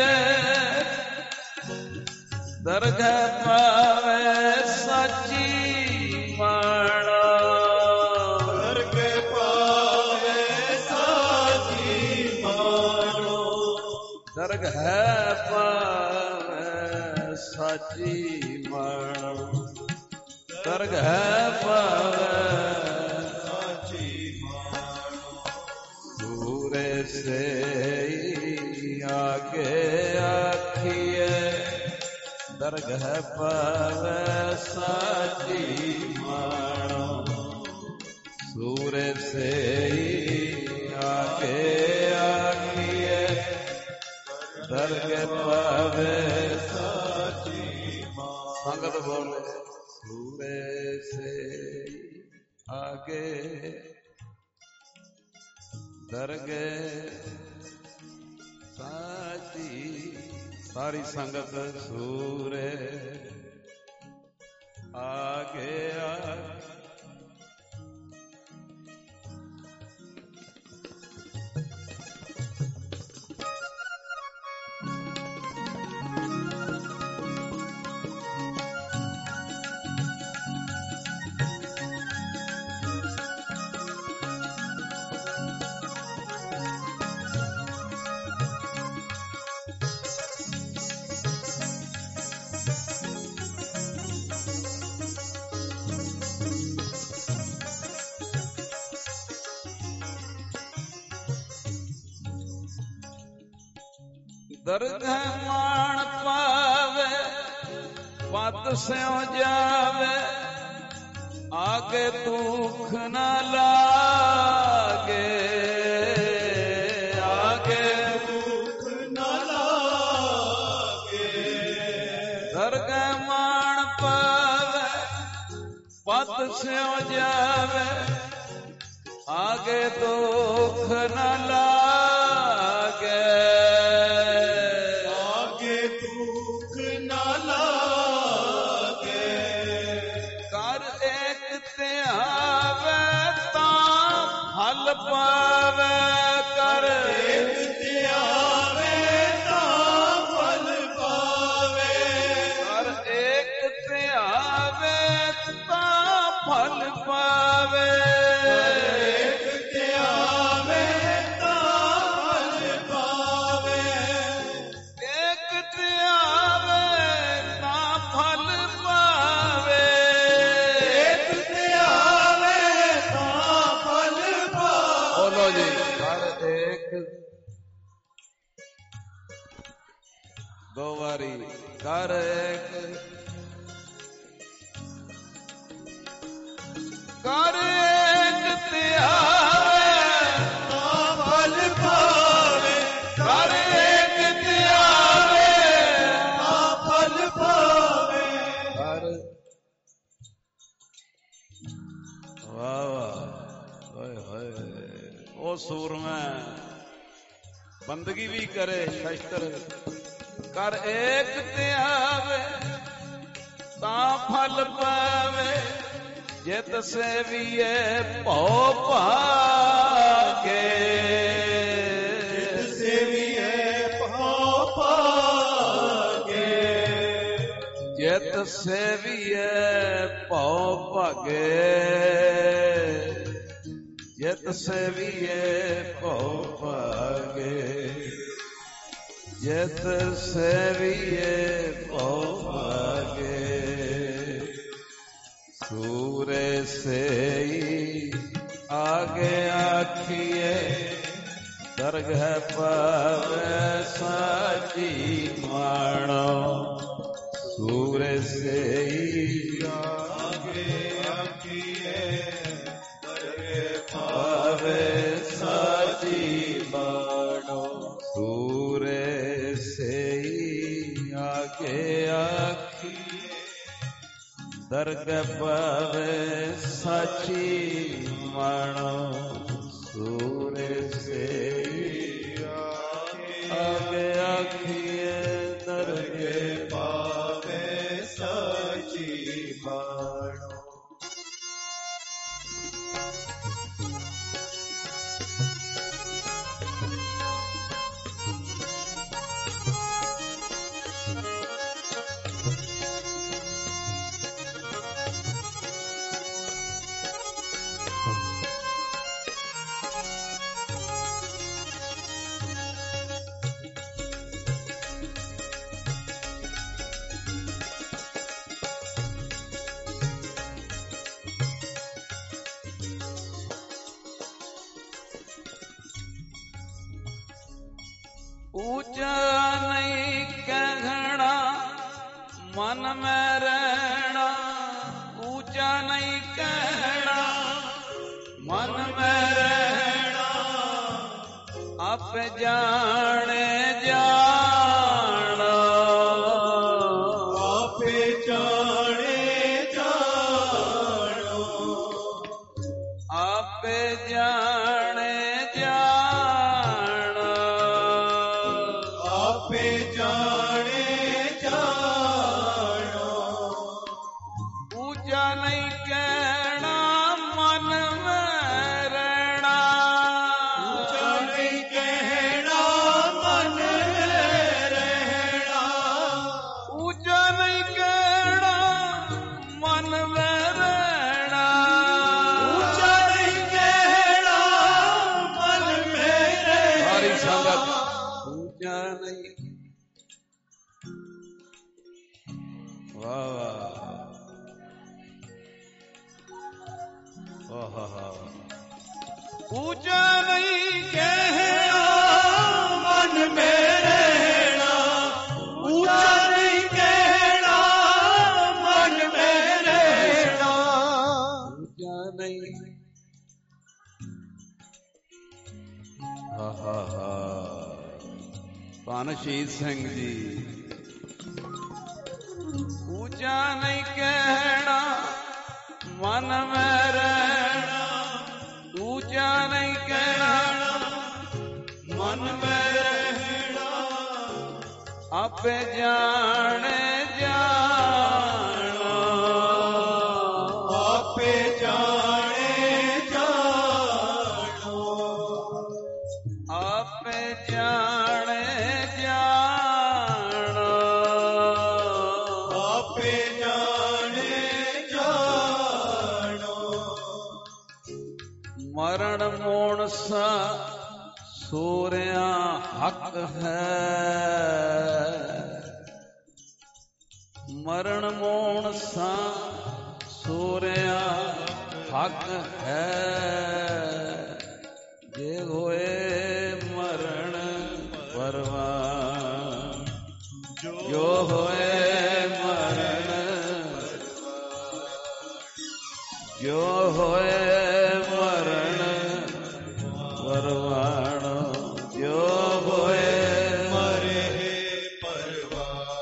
ਦਰਗਹਿ ਪਾਵੈ ਸਾਚੀ ਮਣੋ ਦਰਗਹਿ ਪਾਵੈ ਸਾਚੀ ਮਣੋ ਦਰਗਹਿ ਪਾਵੈ ਸਾਚੀ ਮਣੋ ਦਰਗਹਿ ਪਾਵੈ ਸਾਚੀ ਮਣੋ ਸੂਰੇ ਸੇ ਆਗੇ ਆਖੀਏ ਦਰਗਹਿ ਪਾਵੈ ਸਾਚੀ ਮਣੋ ਸੂਰੇ ਸੇਈ ਆਗੇ ਆਖੀਏ ਦਰਗਹਿ ਪਾਵੈ ਸਾਚੀ ਮਣੋ ਸੰਗਤ ਬੋਲੇ ਸੂਰੇ ਸੇਈ ਆਗੇ ਦਰਗਹਿ ਸਾਚੀ ਸਾਰੀ ਸੰਗਤ ਸੂਰੇ ਆਗੇ ਆ ਦਰਗਹਿ ਮਾਣ ਪਾਵੇ ਪਤ ਸਿਉ ਜਾਵੇ ਆਗੇ ਦੁੱਖ ਨਾ ਲਾਗੇ ਆਗੇ ਦੁੱਖ ਨਾ ਲਾਗੇ ਦਰਗਹਿ ਮਾਣ ਪਾਵੇ ਪਤ ਸਿਉ ਜਾਵੇ ਆਗੇ ਦੁੱਖ ਨਾ ਲਾਗੇ ਪਾਵੇ ਕਰ ਇੱਕ ਤੇ ਆਵੇ ਤਾਂ ਫਲ ਪਾਵੇ ਕਰ ਇੱਕ ਤੇ ਆਵੇ ਤਾਂ ਫਲ ਪਾਵੇ ਇੱਕ ਤੇ ਆਵੇ ਤਾਂ दो बारी कर एक कर एक त्यावे ता फल पावे कर एक त्यावे ता फल पावे कर वाह वाह हाय हाय ओ सूरमा बंदगी भी करे शस्त्र कर एक त्यावे ता फल पावे जित सेविए भौ भागे जित सेविए भौ भागे जित सेविए भौ भागे जित सेविए भौ भागे जित सेविए भौ भागे सूरे से आगे आखिए दरगह पावे साची मानो सूरे से आगे आखिए दरगह पावे साची मानो सूरे से आगे आखिए दरगह पावे साची मानो सूरे से आगे आखिए दरगह पावे साची मानो ऊंचा नहीं कहना मन में रहना ऊंचा नहीं कहना मन में रहना आप जाने जाना आप जाने जानो आप जाने ऊंचा नहीं कहना मन में रहना ऊंचा नहीं कहना मन में रहना ऊंचा नहीं हा हा हा धन शहीद सिंह जी ऊंचा नहीं कहना मन में रहना ऊंचा नहीं कहना मन में रहना आप जाने जाना आप जाने जानो आप जाने जाना आप जाने जानो मरण मोण सा सूर्या हक है मरण मोण सा सूर्या हक है जे होए मरण परवान ਜੋ ਹੋਏ ਮਰਨ, ਜੋ ਹੋਏ ਮਰਨ ਪਰਵਾਣ, ਜੋ ਹੋਏ
ਮਰੇ ਪਰਵਾਣ।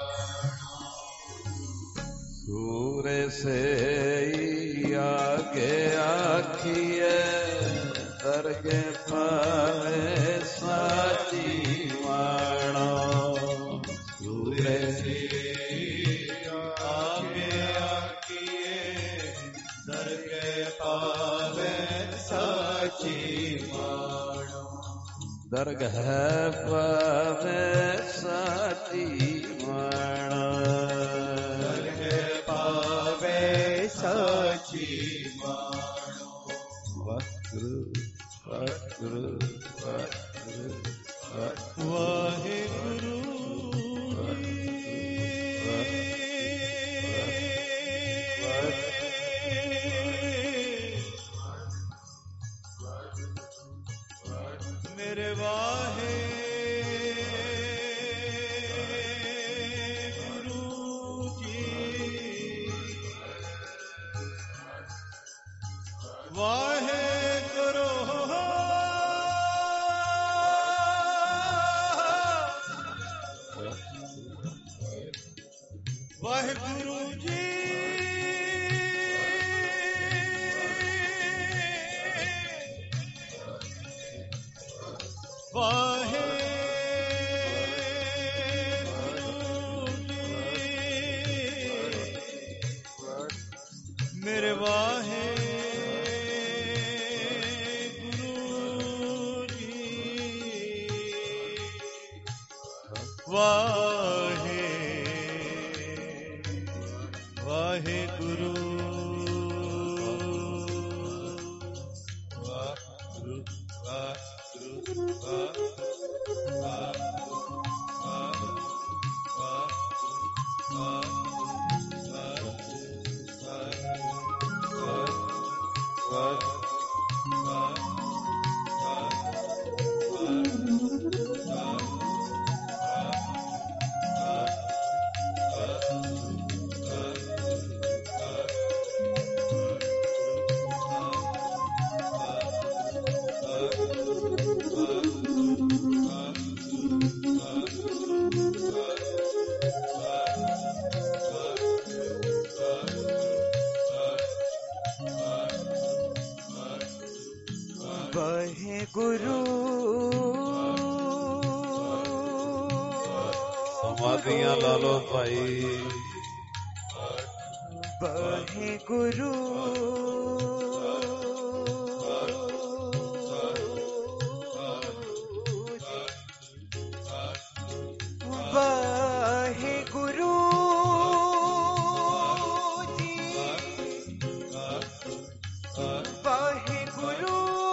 ਸੂਰੇ ਸੇ ਆਗੇ ਆਖੀਏ ਦਰਗੇ ਪਾਵੇ ਸਾਚੀ ਮਾਣੋ। ਸੂਰੇ ਸੇ
ਆਗੇ ਆਖੀਏ ਦਰਗੇ ਪਾਵੇ ਸਾਚੀ ਮਾਣੋ।
ਦਰਗਹਿ ਪਾਵੇ ਸਾਚੀ ਮਾਣੋ।
ਦਰਗਹਿ ਪਾਵੇ ਸਾਚੀ ਮਾਣੋ।
ਵਾਹਿਗੁਰੂ ਵਾਹਿਗੁਰੂ ਵਾਹਿਗੁਰੂ
ਵਾਹਿਗੁਰੂ ਮੇਰੇ ਵਾਹਿਗੁਰੂ ਜੀ। ਵਾਹਿਗੁਰੂ ਵਾਹਿਗੁਰੂ ਜੀ। ਵਾਹਿਗੁਰੂ ਜੀ। ਮੇਰੇ ਵਾਹਿਗੁਰੂ ਜੀ। ਵਾਹਿ ਵਾਹਿਗੁਰੂ ਵਾਹਿਗੁਰੂ
ਸਮਾਧੀਆਂ ਲਾ ਲੋ ਭਾਈ।
ਵਾਹਿਗੁਰੂ ਵਾਹਿਗੁਰੂ ਜੀ। ਵਾਹਿਗੁਰੂ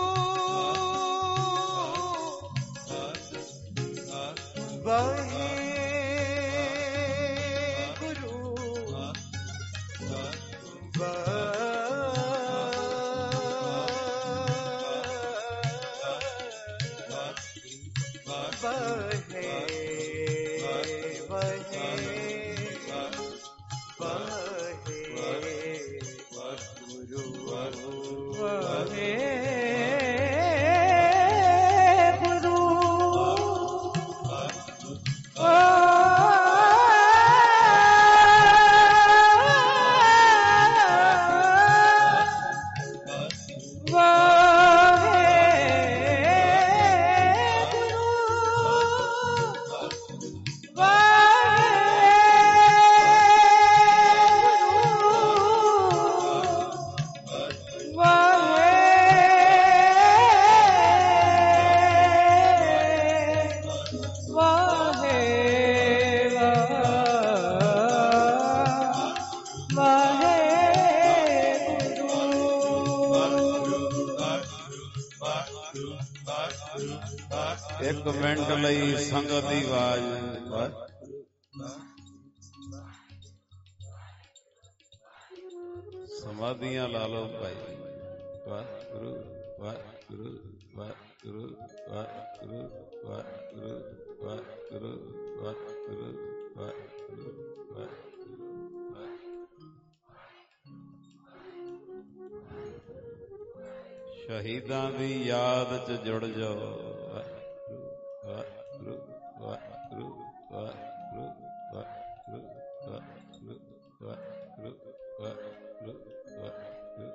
ਇੱਕ ਮਿੰਟ ਲਈ ਸੰਗਤ ਦੀ ਆਵਾਜ਼। ਸਮਾਧੀਆਂ ਲਾ ਲਓ ਭਾਈ। ਵਾਹਿਗੁਰੂ ਵਾਹਿਗੁਰੂ ਵਾਹਿਗੁਰੂ ਵਾਹਿਗੁਰੂ ਵਾਹਿਗੁਰੂ ਵਾਹਿਗੁਰੂ ਵਾਹਿਗੁਰੂ ਵਾਹਿਗੁਰੂ ਵਾਹਿਗੁਰੂ ਸ਼ਹੀਦਾਂ ਦੀ ਯਾਦ ਚ ਜੁੜ ਜਾਓ। ਵਾਹਿਗੁਰੂ ਵਾਹਿਗੁਰੂ ਵਾਹਿਗੁਰੂ ਵਾਹਿਗੁਰੂ ਵਾਹਿਗੁਰੂ ਵਾਹਿਗੁਰੂ ਵਾਹਿਗੁਰੂ ਵਾਹਿਗੁਰੂ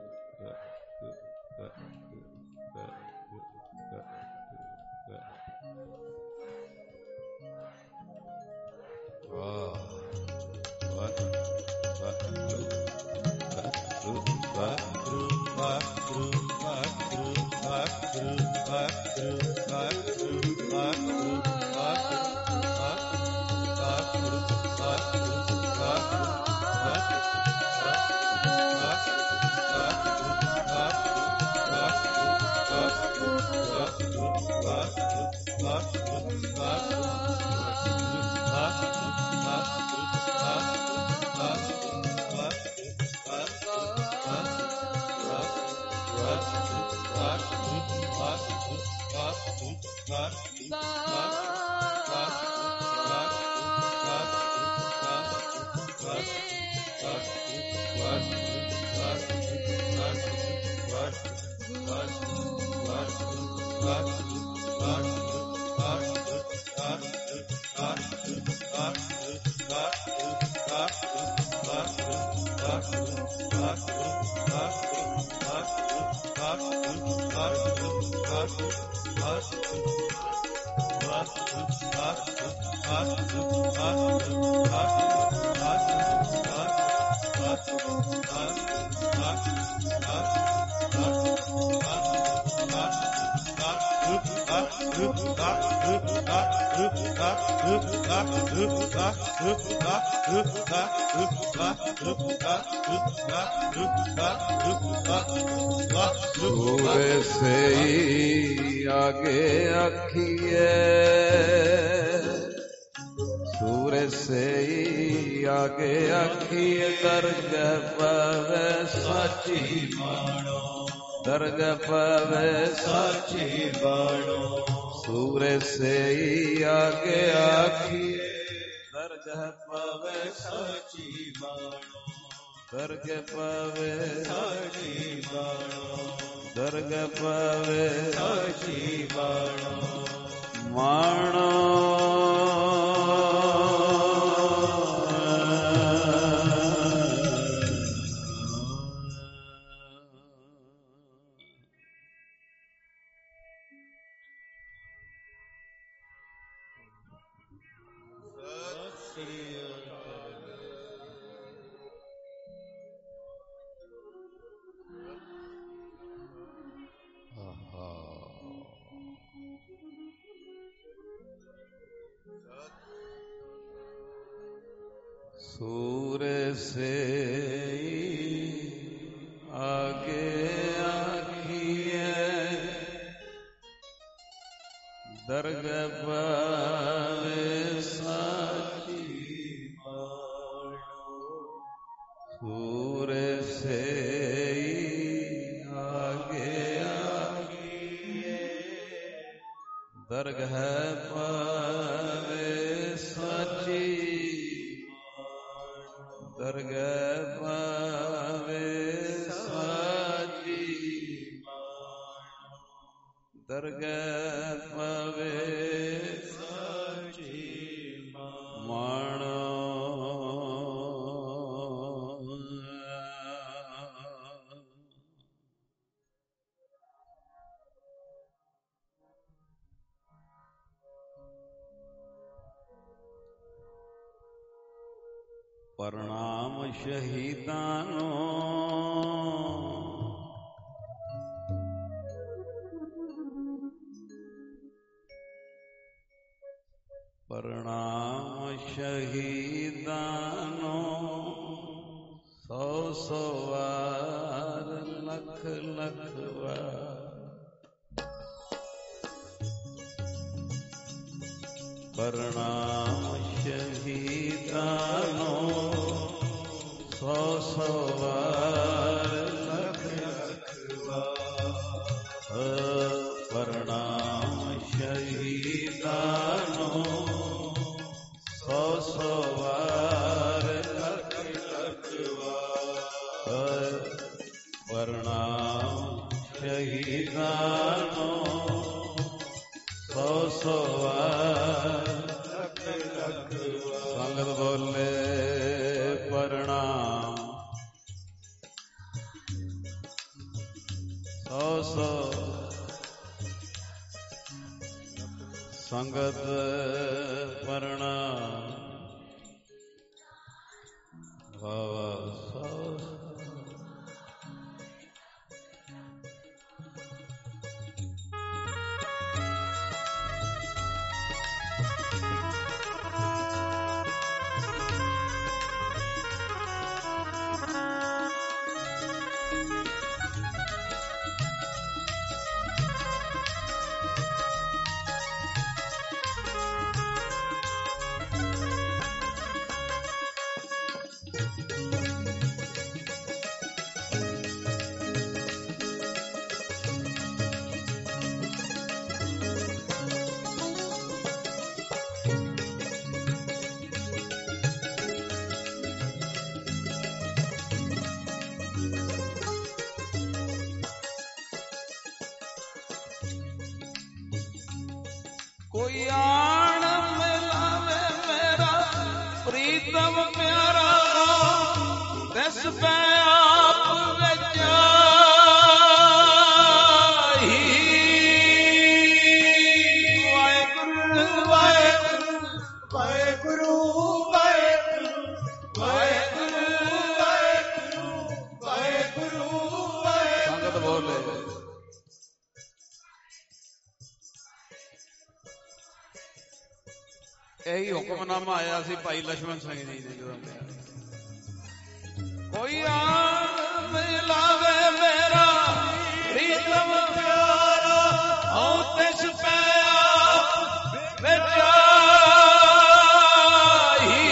सूरे से आगे आखिए सूरे से आगे आखिए दर्ग पवे साची बाणो दर्ग पवे साची बाणो सूरे से आगे आखिए दर्ग पवे साची बाणो दर्ग पवे साची बाणो दर्ग पवे साची बाणो माणो सूरे से आगे आखिए दर्ग पवे साची बाणो सूरे से आगे आखिए दर्ग पवे साची दर्ग पवे साची दर्ग पवे साची माणो प्रणाम शहीदानो प्रणाम शहीदानो सौ सौ वार लख लख वार प्रणाम शहीदानो सौ सौ वार लख लख वार प्रणाम शहीदानो सौ सौ वार लख लख वार प्रणाम शहीदानो ਸੰਗਤ ਪ੍ਰਣਾਮ। ਵਾਹ ਵਾਹ ਕੋਈ ਆਣ ਮਿਲਾਵੇ ਮੇਰਾ ਪ੍ਰੀਤਮ ਪਿਆਰਾ, ਤਿਸ ਪੈ ਆਪ ਵਿੱਚ ਆਈ। ਵਾਹਿਗੁਰੂ ਵਾਹਿਗੁਰੂ
ਵਾਹਿਗੁਰੂ ਵਾਹਿਗੁਰੂ ਵਾਹਿਗੁਰੂ ਵਾਹਿਗੁਰੂ ਵਾਹਿਗੁਰੂ।
ਸੰਗਤ ਬੋਲੇ ਇਹੀ ਹੁਕਮਨਾਮਾ ਆਇਆ ਸੀ ਭਾਈ ਲక్ష్మణ ਸਿੰਘ ਜੀ ਦੇ ਜਦੋਂ ਕੋਈ ਆਣ ਮਿਲਾਵੇ ਮੇਰਾ ਪ੍ਰੀਤਮ ਪਿਆਰਾ, ਹਉ ਤਿਸ ਪੈ ਆਪ ਵਿੱਚ ਆਈ।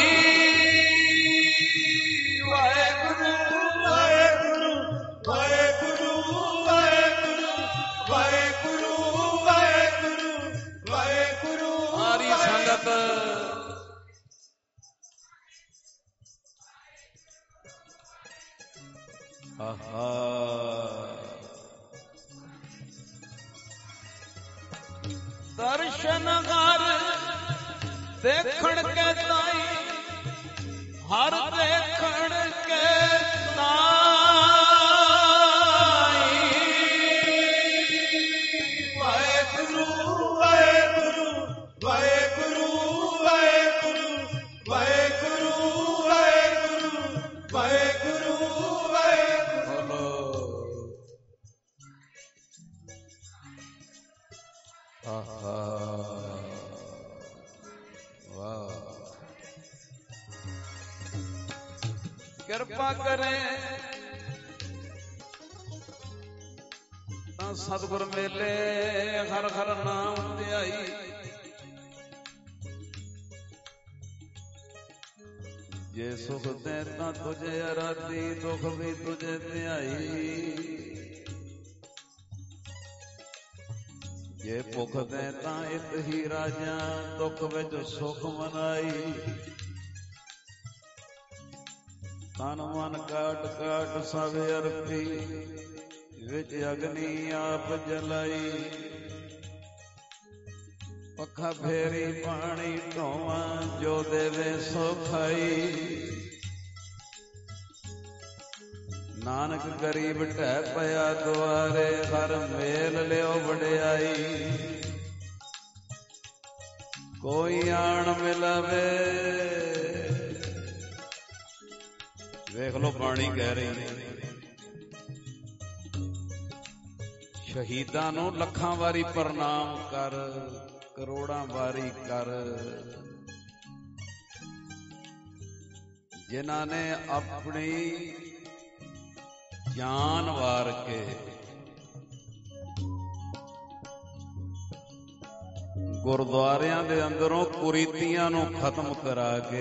ਵਾਹਿਗੁਰੂ
ਵਾਹਿਗੁਰੂ ਵਾਹਿਗੁਰੂ ਵਾਹਿਗੁਰੂ ਵਾਹਿਗੁਰੂ ਵਾਹਿਗੁਰੂ ਵਾਹਿਗੁਰੂ।
ਸਾਰੀ ਸੰਗਤ ਆਹਾ ਦਰਸ਼ਨ ਹਰ ਦੇਖਣ ਕੇ ਤਾਈ, ਹਰ ਦੇਖਣ ਕੇ ਤਾਈ।
ਵਾਹਿਗੁਰੂ ਵਾਹਿਗੁਰੂ ਵਾਹਿਗੁਰੂ ਵਾਹਿਗੁਰੂ ਵਾਹਿਗੁਰੂ ਵਾਹਿਗੁਰੂ ਵਾਹਿਗੁਰੂ ਵਾਹਿਗੁਰੂ।
ਆਹਾ ਵਾਹ ਕਿਰਪਾ ਕਰੇ ਤਾਂ ਸਤਿਗੁਰ ਮੇਲੇ ਹਰ ਹਰ ਨਾਮ ਧਿਆਈ। ਜੇ ਸੁਖ ਦੇ ਤਾਂ ਤੁਝੇ ਅਰਾਧੀ, ਦੁਖ ਵੀ ਤੁਝੇ ਧਿਆਈ। ਜੇ ਭੁੱਖ ਦੇ ਤਾਂ ਇਤ ਹੀ ਰਾਜਾਂ, ਦੁੱਖ ਵਿੱਚ ਸੁਖ ਮਨਾਈ। ਤਨ ਮਨ ਕਾਟ ਕਾਟ ਸਭ ਅਰਪੀ, ਵਿੱਚ ਅਗਨੀ ਆਪ ਜਲਾਈ। ਪੱਖਾ ਫੇਰੀ ਪਾਣੀ ਢੋਵਾਂ, ਜੋ ਦੇਵੇ ਸੋ ਖਾਈ। ਨਾਨਕ ਗਰੀਬ ਢਹਿ ਪਿਆ ਦੁਆਰੇ, ਹਰ ਮੇਲ ਲਿਓ ਵਡਿਆਈ। ਕੋਈ ਆਣ ਮਿਲਾਵੇ, ਵੇਖ ਲੋ ਬਾਣੀ ਕਹਿ ਰਹੀ ਸ਼ਹੀਦਾਂ ਨੂੰ ਲੱਖਾਂ ਵਾਰੀ ਪ੍ਰਣਾਮ ਕਰ, ਕਰੋੜਾਂ ਵਾਰੀ ਕਰ, ਜਿਨ੍ਹਾਂ ਨੇ ਆਪਣੀ ਜਾਨ ਵਾਰ ਕੇ ਗੁਰਦੁਆਰਿਆਂ ਦੇ ਅੰਦਰੋਂ ਕੁਰੀਤੀਆਂ ਨੂੰ ਖਤਮ ਕਰਾ ਕੇ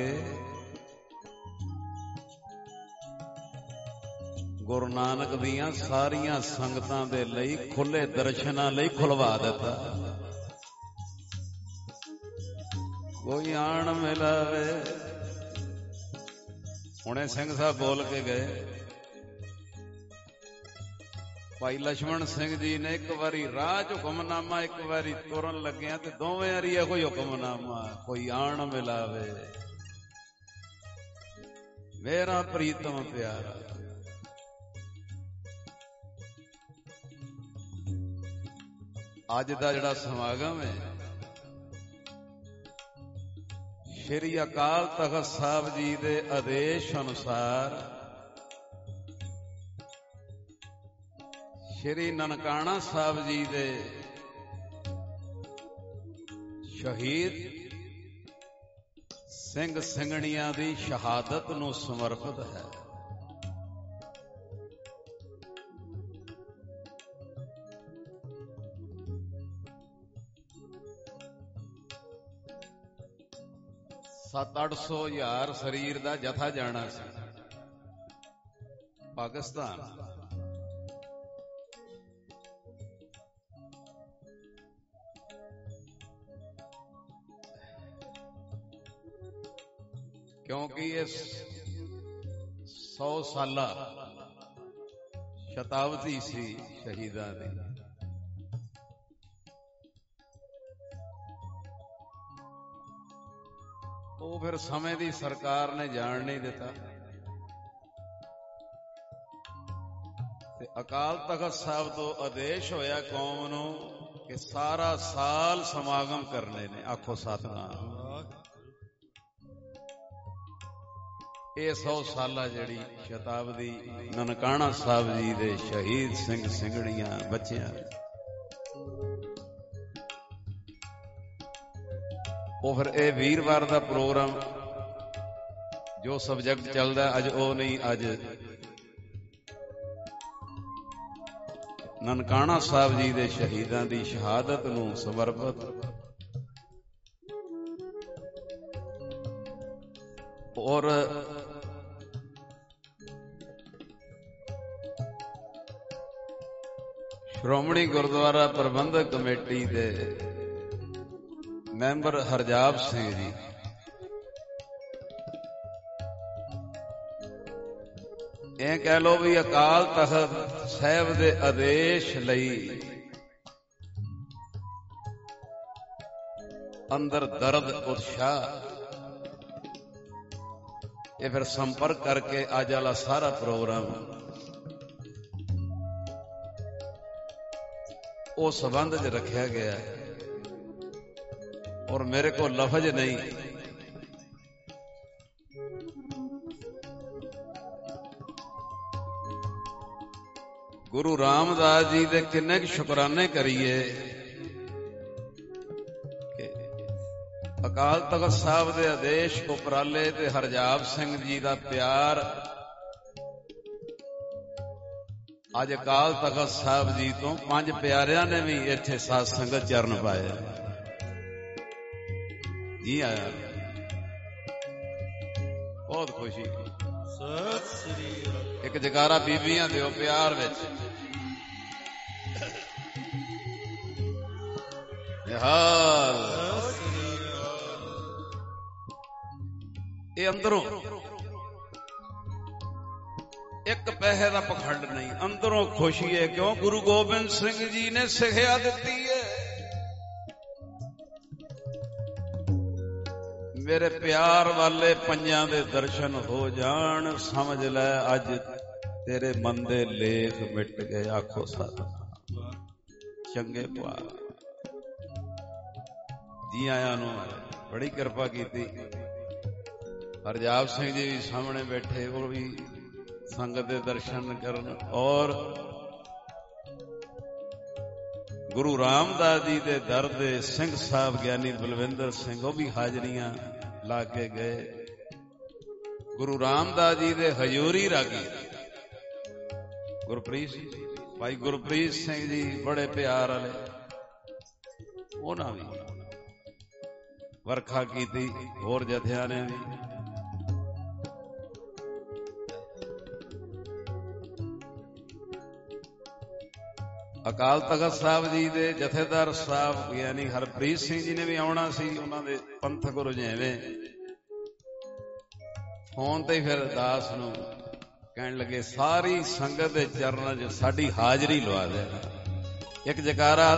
ਗੁਰੂ ਨਾਨਕ ਦੀਆਂ ਸਾਰੀਆਂ ਸੰਗਤਾਂ ਦੇ ਲਈ ਖੁੱਲੇ ਦਰਸ਼ਨਾਂ ਲਈ ਖੁਲਵਾ ਦਿੱਤਾ। ਕੋਈ ਆਣ ਮਿਲਾਵੇ। ਹੁਣੇ ਸਿੰਘ ਸਾਹਿਬ ਬੋਲ ਕੇ ਗਏ, ਭਾਈ ਲక్ష్మణ ਸਿੰਘ ਜੀ ਨੇ ਇੱਕ ਵਾਰੀ ਰਾਹ ਚ ਹੁਕਮਨਾਮਾ, ਇੱਕ ਵਾਰੀ ਤੁਰਨ ਲੱਗਿਆ ਤੇ ਦੋਵੇਂ ਵਾਰੀ ਇਹੋ ਹੀ ਹੁਕਮਨਾਮਾ, ਕੋਈ ਆਣ ਮਿਲਾਵੇ ਮੇਰਾ ਪ੍ਰੀਤਮ ਪਿਆਰਾ। ਅੱਜ ਦਾ ਜਿਹੜਾ ਸਮਾਗਮ ਹੈ ਸ਼੍ਰੀ ਅਕਾਲ ਤਖ਼ਤ ਸਾਹਿਬ ਜੀ ਦੇ ਆਦੇਸ਼ ਅਨੁਸਾਰ ਸ਼੍ਰੀ ਨਨਕਾਣਾ ਸਾਹਿਬ ਜੀ ਦੇ ਸ਼ਹੀਦ ਸਿੰਘ ਸਿੰਘਣੀਆਂ ਦੀ ਸ਼ਹਾਦਤ ਨੂੰ ਸਮਰਪਿਤ ਹੈ। ਸੱਤ ਅੱਠ ਸੌ ਹਜ਼ਾਰ ਸਰੀਰ ਦਾ ਜਥਾ ਜਾਣਾ ਸੀ ਪਾਕਿਸਤਾਨ। ਕਿਉਂਕਿ ਇਹ ਸੌ ਸਾਲਾ ਸ਼ਤਾਬਦੀ ਸੀ ਸ਼ਹੀਦਾਂ ਦੀ। ਉਹ ਫਿਰ ਸਮੇਂ ਦੀ ਸਰਕਾਰ ਨੇ ਜਾਣ ਨਹੀਂ ਦਿੱਤਾ ਤੇ ਅਕਾਲ ਤਖ਼ਤ ਸਾਹਿਬ ਤੋਂ ਆਦੇਸ਼ ਹੋਇਆ ਕੌਮ ਨੂੰ ਕਿ ਸਾਰਾ ਸਾਲ ਸਮਾਗਮ ਕਰਨੇ ਨੇ। ਆਖੋ ਸਤਿਨਾਮ। ਇਹ ਸੌ ਸਾਲਾ ਜਿਹੜੀ ਸ਼ਤਾਬਦੀ ਨਨਕਾਣਾ ਸਾਹਿਬ ਜੀ ਦੇ ਸ਼ਹੀਦ ਸਿੰਘ ਸਿੰਘਣੀਆਂ ਬੱਚਿਆਂ ਉਹ ਫਿਰ ਇਹ ਵੀਰਵਾਰ ਦਾ ਪ੍ਰੋਗਰਾਮ ਜੋ ਸਬਜੈਕਟ ਚੱਲਦਾ ਅੱਜ ਉਹ ਨਹੀਂ, ਅੱਜ ਨਨਕਾਣਾ ਸਾਹਿਬ ਜੀ ਦੇ ਸ਼ਹੀਦਾਂ ਦੀ ਸ਼ਹਾਦਤ ਨੂੰ ਸਮਰਪਿਤ ਔਰ ਸ਼੍ਰੋਮਣੀ ਗੁਰਦੁਆਰਾ ਪ੍ਰਬੰਧਕ ਕਮੇਟੀ ਦੇ ਮੈਂਬਰ ਹਰਜਾਬ ਸਿੰਘ ਜੀ ਇਹ ਕਹਿ ਲੋ ਵੀ ਅਕਾਲ ਤਖ਼ਤ ਸਾਹਿਬ ਦੇ ਆਦੇਸ਼ ਲਈ ਅੰਦਰ ਦਰਦ ਉਤਸ਼ਾਹ ਇਹ ਫਿਰ ਸੰਪਰਕ ਕਰਕੇ ਅੱਜ ਵਾਲਾ ਸਾਰਾ ਪ੍ਰੋਗਰਾਮ ਉਹ ਸੰਬੰਧ 'ਚ ਰੱਖਿਆ ਗਿਆ ਹੈ। और मेरे को लफज नहीं, गुरु रामदास जी दे किन्ने शुकराने करिए कि अकाल तख्त साहब दे आदेश उपराले ते हरजाब सिंह जी दा प्यार अज अकाल तख्त साहब जी तो पंज प्यारियां ने भी इत्थे साध संगत चरण पाए। जी आया, बहुत खुशी। एक जगारा बीबियां दिओ प्यार विच। निहाल ये अंदरों एक पैसे का पखंड नहीं, अंदरों खुशी है। क्यों? गुरु गोबिंद सिंह जी ने सिखिया दिती है। मेरे प्यार वाले पंजां दे दर्शन हो जान, समझ लै अज तेरे मन दे लेख मिट गए। आखो सतनाम। चंगे पार जी आया नूं बड़ी किरपा कीती। हरजाब सिंह जी भी सामने बैठे, वो भी संगत दे दर्शन करन और गुरु रामदास जी दे दर दे सिंह साहब ज्ञानी बलविंदर सिंह वो भी हाजरियां ला के गए। गुरु रामदास जी दे हजूरी रागी गुरप्रीत भाई गुरप्रीत सिंह जी बड़े प्यार वाले, उन्हां भी वरखा की थी, होर जथिया ने भी। अकाल तख्त साहब जी दे जथेदार साहब यानी हरप्रीत सिंह जी ने भी आना सी। उन्हां दे पंथक रुझेवें फोन ते फिर दास नूं कहण लगे सारी संगत दे चरणां 'च साडी हाजरी लवा दे। एक जकारा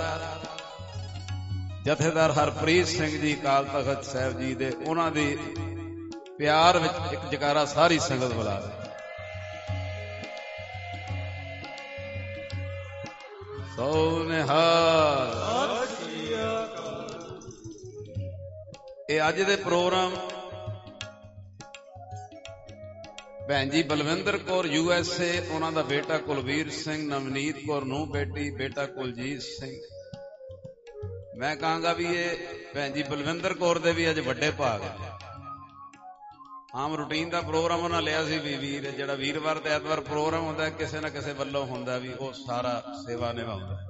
जथेदार हरप्रीत सिंह जी अकाल तख्त साहब जी दे उन्हां दे प्यार विच एक जकारा सारी संगत बुला दे। ਇਹ ਅੱਜ ਦੇ ਪ੍ਰੋਗਰਾਮ ਭੈਣ ਜੀ Balwinder Kaur U S A, ਉਹਨਾਂ ਦਾ ਬੇਟਾ ਕੁਲਵੀਰ ਸਿੰਘ, ਨਵਨੀਤ ਕੌਰ ਨੂੰ ਬੇਟੀ, ਬੇਟਾ ਕੁਲਜੀਤ ਸਿੰਘ। ਮੈਂ ਕਹਾਂਗਾ ਵੀ ਇਹ ਭੈਣ ਜੀ ਬਲਵਿੰਦਰ ਕੌਰ ਦੇ ਵੀ ਅੱਜ ਵੱਡੇ ਭਾਗ ਆ। ਆਮ ਰੂਟੀਨ ਦਾ ਪ੍ਰੋਗਰਾਮ ਉਹਨਾਂ ਲਿਆ ਸੀ ਵੀ ਵੀਰ ਜਿਹੜਾ ਵੀਰਵਾਰ ਤੇ ਐਤਵਾਰ ਪ੍ਰੋਗਰਾਮ ਹੁੰਦਾ ਕਿਸੇ ਨਾ ਕਿਸੇ ਵੱਲੋਂ ਹੁੰਦਾ ਵੀ ਉਹ ਸਾਰਾ ਸੇਵਾ ਨਿਭਾਉਂਦਾ।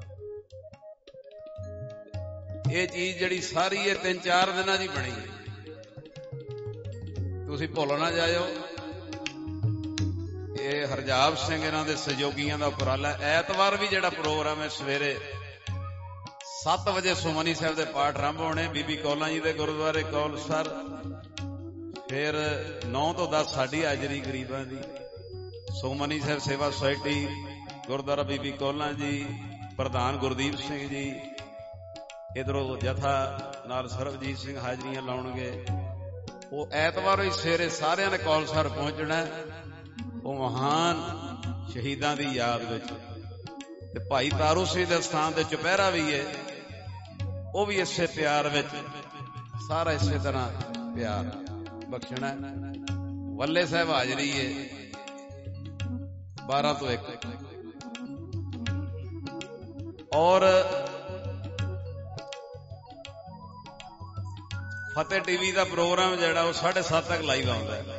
ਇਹ ਚੀਜ਼ ਜਿਹੜੀ ਸਾਰੀ ਇਹ ਤਿੰਨ ਚਾਰ ਦਿਨਾਂ ਦੀ ਬਣੀ, ਤੁਸੀਂ ਭੁੱਲ ਨਾ ਜਾਇਓ। ਇਹ ਹਰਜਾਬ ਸਿੰਘ ਇਹਨਾਂ ਦੇ ਸਹਿਯੋਗੀਆਂ ਦਾ ਉਪਰਾਲਾ। ਐਤਵਾਰ ਵੀ ਜਿਹੜਾ ਪ੍ਰੋਗਰਾਮ ਹੈ ਸਵੇਰੇ ਸੱਤ ਵਜੇ ਸੁਮਨੀ ਸਾਹਿਬ ਦੇ ਪਾਠ ਆਰੰਭ ਹੋਣੇ ਬੀਬੀ ਕੌਲਾਂ ਜੀ ਦੇ ਗੁਰਦੁਆਰੇ ਕੌਲਸਰ। ਫਿਰ ਨੌ ਤੋਂ ਦਸ ਸਾਡੀ ਹਾਜ਼ਰੀ ਗਰੀਬਾਂ ਦੀ। ਸੁਮਨੀ ਸਾਹਿਬ ਸੇਵਾ ਸੁਸਾਇਟੀ ਗੁਰਦੁਆਰਾ ਬੀਬੀ ਕੌਲਾਂ ਜੀ, ਪ੍ਰਧਾਨ ਗੁਰਦੀਪ ਸਿੰਘ ਜੀ, ਇਧਰੋਂ ਜਥਾ ਨਾਲ ਸਰਬਜੀਤ ਸਿੰਘ ਹਾਜ਼ਰੀਆਂ ਲਾਉਣਗੇ। ਉਹ ਐਤਵਾਰ ਹੀ ਸਵੇਰੇ ਸਾਰਿਆਂ ਨੇ ਕੌਲਸਰ ਪਹੁੰਚਣਾ, ਉਹ ਮਹਾਨ ਸ਼ਹੀਦਾਂ ਦੀ ਯਾਦ ਵਿੱਚ। ਤੇ ਭਾਈ ਤਾਰੂ ਸਿੰਘ ਦੇ ਸਥਾਨ ਤੇ ਚੁਪਹਿਰਾ ਵੀ ਹੈ, ਉਹ ਵੀ ਇਸੇ ਪਿਆਰ ਵਿੱਚ, ਸਾਰਾ ਇਸੇ ਤਰ੍ਹਾਂ ਪਿਆਰ ਬਖਸ਼ਣਾ। ਵੱਲੇ ਸਾਹਿਬ ਹਾਜ਼ਰੀ ਹੈ ਬਾਰਾਂ ਤੋਂ ਇੱਕ। ਔਰ ਫਤਿਹ ਟੀਵੀ ਦਾ ਪ੍ਰੋਗਰਾਮ ਜਿਹੜਾ ਉਹ ਸਾਢੇ ਸੱਤ ਤੱਕ ਲਾਈਵ ਆਉਂਦਾ ਹੈ।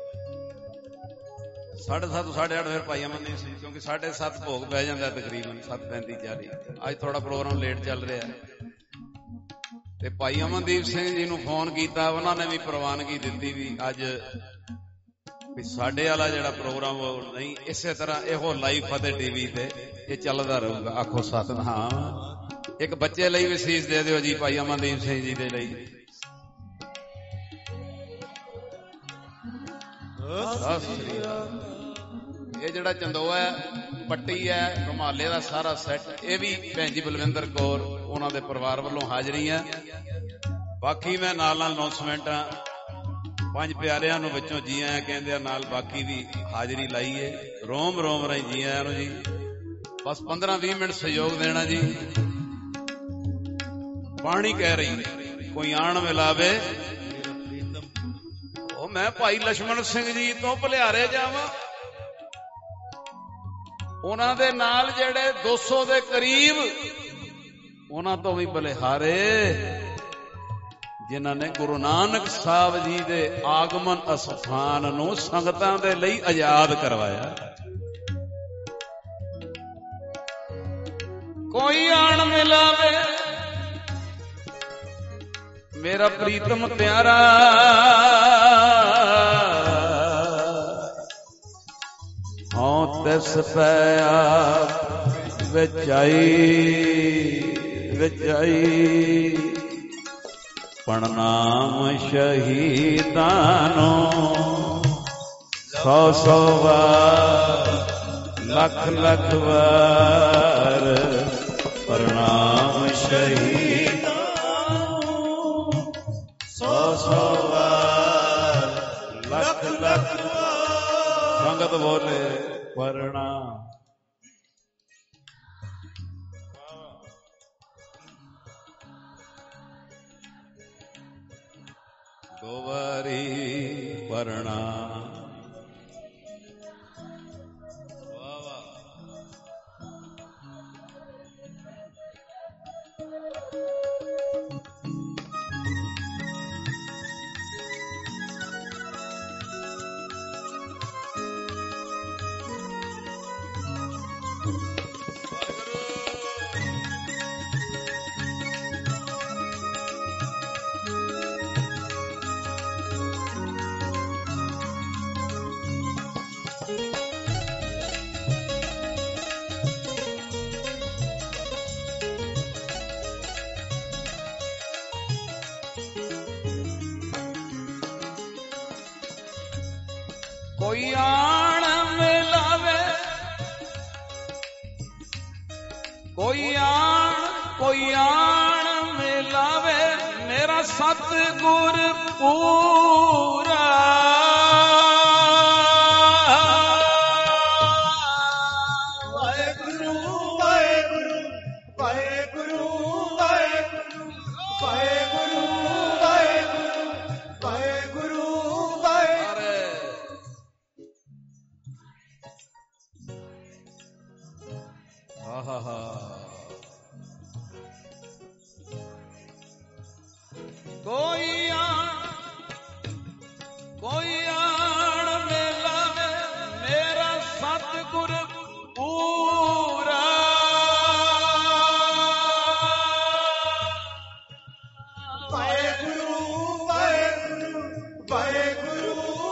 ਸਾਢੇ ਸੱਤ ਸਾਢੇ ਅੱਠ ਫਿਰ ਭਾਈ ਅਮਨਦੀਪ ਸਿੰਘ, ਕਿਉਂਕਿ ਸਾਢੇ ਸੱਤ ਭੋਗ ਪੈ ਜਾਂਦਾ ਤਕਰੀਬਨ ਸੱਤ ਪੈਂਤੀ ਚਾਲੀ। ਅੱਜ ਥੋੜਾ ਪ੍ਰੋਗਰਾਮ ਲੇਟ ਚੱਲ ਰਿਹਾ ਤੇ ਭਾਈ ਅਮਨਦੀਪ ਸਿੰਘ ਜੀ ਨੂੰ ਫੋਨ ਕੀਤਾ, ਉਹਨਾਂ ਨੇ ਵੀ ਪ੍ਰਵਾਨਗੀ ਦਿੱਤੀ ਵੀ ਅੱਜ ਵੀ ਸਾਡੇ ਵਾਲਾ ਜਿਹੜਾ ਪ੍ਰੋਗਰਾਮ ਉਹ ਨਹੀਂ, ਇਸੇ ਤਰ੍ਹਾਂ ਇਹੋ ਲਾਈਵ ਫਤਿਹ ਟੀਵੀ ਤੇ ਇਹ ਚੱਲਦਾ ਰਹੂਗਾ। ਆਖੋ ਸਤਿਨਾਮ। ਇੱਕ ਬੱਚੇ ਲਈ ਵੀ ਸੀਸ ਦੇ ਦਿਓ ਜੀ ਭਾਈ ਅਮਨਦੀਪ ਸਿੰਘ ਜੀ ਦੇ ਲਈ। ਇਹ ਜਿਹੜਾ ਚੰਦੋਆ ਪੱਟੀ ਹੈ ਰੁਮਾਲੇ ਦਾ ਸਾਰਾ ਸੈੱਟ, ਇਹ ਵੀ ਭੈਣ ਜੀ ਬਲਵਿੰਦਰ ਕੌਰ ਉਹਨਾਂ ਦੇ ਪਰਿਵਾਰ ਵੱਲੋਂ ਹਾਜ਼ਰੀ ਹੈ। ਬਾਕੀ ਮੈਂ ਨਾਲ ਨਾਲ ਅਨਾਉਂਸਮੈਂਟਾਂ ਪੰਜ ਪਿਆਰਿਆਂ ਨੂੰ ਵਿੱਚੋਂ ਜੀ ਆਇਆਂ ਕਹਿੰਦੇ ਆ, ਨਾਲ ਬਾਕੀ ਵੀ ਹਾਜ਼ਰੀ ਲਾਈਏ। ਰੋਮ ਰੋਮ ਰਹੀ ਜੀ ਆਇਆਂ ਨੂੰ ਜੀ। ਬਸ ਪੰਦਰਾਂ ਵੀਹ ਮਿੰਟ ਸਹਿਯੋਗ ਦੇਣਾ ਜੀ। ਪਾਣੀ ਕਹਿ ਰਹੀ ਕੋਈ ਆਣ ਮਿਲਾਵੇ। ਉਹ ਮੈਂ ਭਾਈ ਲక్ష్మణ ਸਿੰਘ ਜੀ ਤੋਂ ਭਲਿਆਰੇ ਜਾਵਾਂ, ਉਹਨਾਂ ਦੇ ਨਾਲ ਜਿਹੜੇ ਦੋ ਸੌ ਦੇ ਕਰੀਬ, ਉਹਨਾਂ ਤੋਂ ਵੀ ਬਲਿਹਾਰੇ, ਜਿਨ੍ਹਾਂ ਨੇ ਗੁਰੂ ਨਾਨਕ ਸਾਹਿਬ ਜੀ ਦੇ ਆਗਮਨ ਅਸਥਾਨ ਨੂੰ ਸੰਗਤਾਂ ਦੇ ਲਈ ਆਜ਼ਾਦ ਕਰਵਾਇਆ। ਕੋਈ ਆਣ ਮਿਲਾਵੇ ਮੇਰਾ ਪ੍ਰੀਤਮ ਪਿਆਰਾ, ਹਾਂ ਤਿਸ ਪੈ ਆਪ ਵਿੱਚ ਆਈ ਵਿੱਚ ਆਈ। ਪ੍ਰਣਾਮ ਸ਼ਹੀਦਾਂ ਨੂੰ ਸੌ ਸੌ ਵਾਰ, ਲੱਖ ਲੱਖ ਵਾਰ। ਪ੍ਰਣਾਮ ਸ਼ਹੀਦਾਂ ਨੂੰ ਸੌ ਸੌ ਵਾਰ, ਲੱਖ ਲੱਖ ਵਾਰ। ਸੰਗਤ ਬੋਲੇ ਪ੍ਰਣਾਮ। ਦੋ ਵਾਰੀ ਪ੍ਰਣਾਮ। ਵਾਹ ਵਾਹ। ਕੋਈ ਆਣ ਮਿਲਾਵੇ, ਕੋਈ ਆਣ ਕੋਈ ਆਣ ਮਿਲਾਵੇ ਮੇਰਾ ਸਤਿਗੁਰ ਪੂਰਾ।
ਵਾਹਿਗੁਰੂ ਵਾਹਿਗੁਰੂ ਵਾਹਿਗੁਰੂ ਵਾਹਿਗੁਰੂ ਵਾਹਿਗੁਰੂ ਵਾਹਿਗੁਰੂ ਵਾਹਿਗੁਰੂ ਵਾਹਿਗੁਰੂ।
ਹਾ ਹਾ ਕੋਈ ਆਣ ਕੋਈ ਆਣ ਮੇਲਾ ਮੇਰਾ ਸਤਿਗੁਰ ਪੂਰਾ
ਵਾਹਿਗੁਰੂ ਵਾਹਿਗੁਰੂ ਵਾਹਿਗੁਰੂ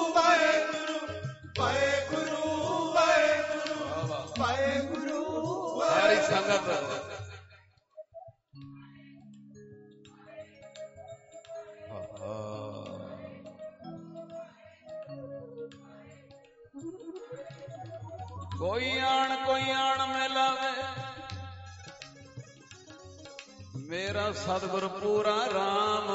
ਵਾਹਿਗੁਰੂ ਵਾਹਿਗੁਰੂ ਵਾਹਿਗੁਰੂ
ਸਾਰੀ ਸੰਗਤ ਕੋਈ ਆਣ ਕੋਈ ਆਣ ਮਿਲਾਵੇ ਮੇਰਾ ਸਤਿਗੁਰ ਪੂਰਾ ਰਾਮ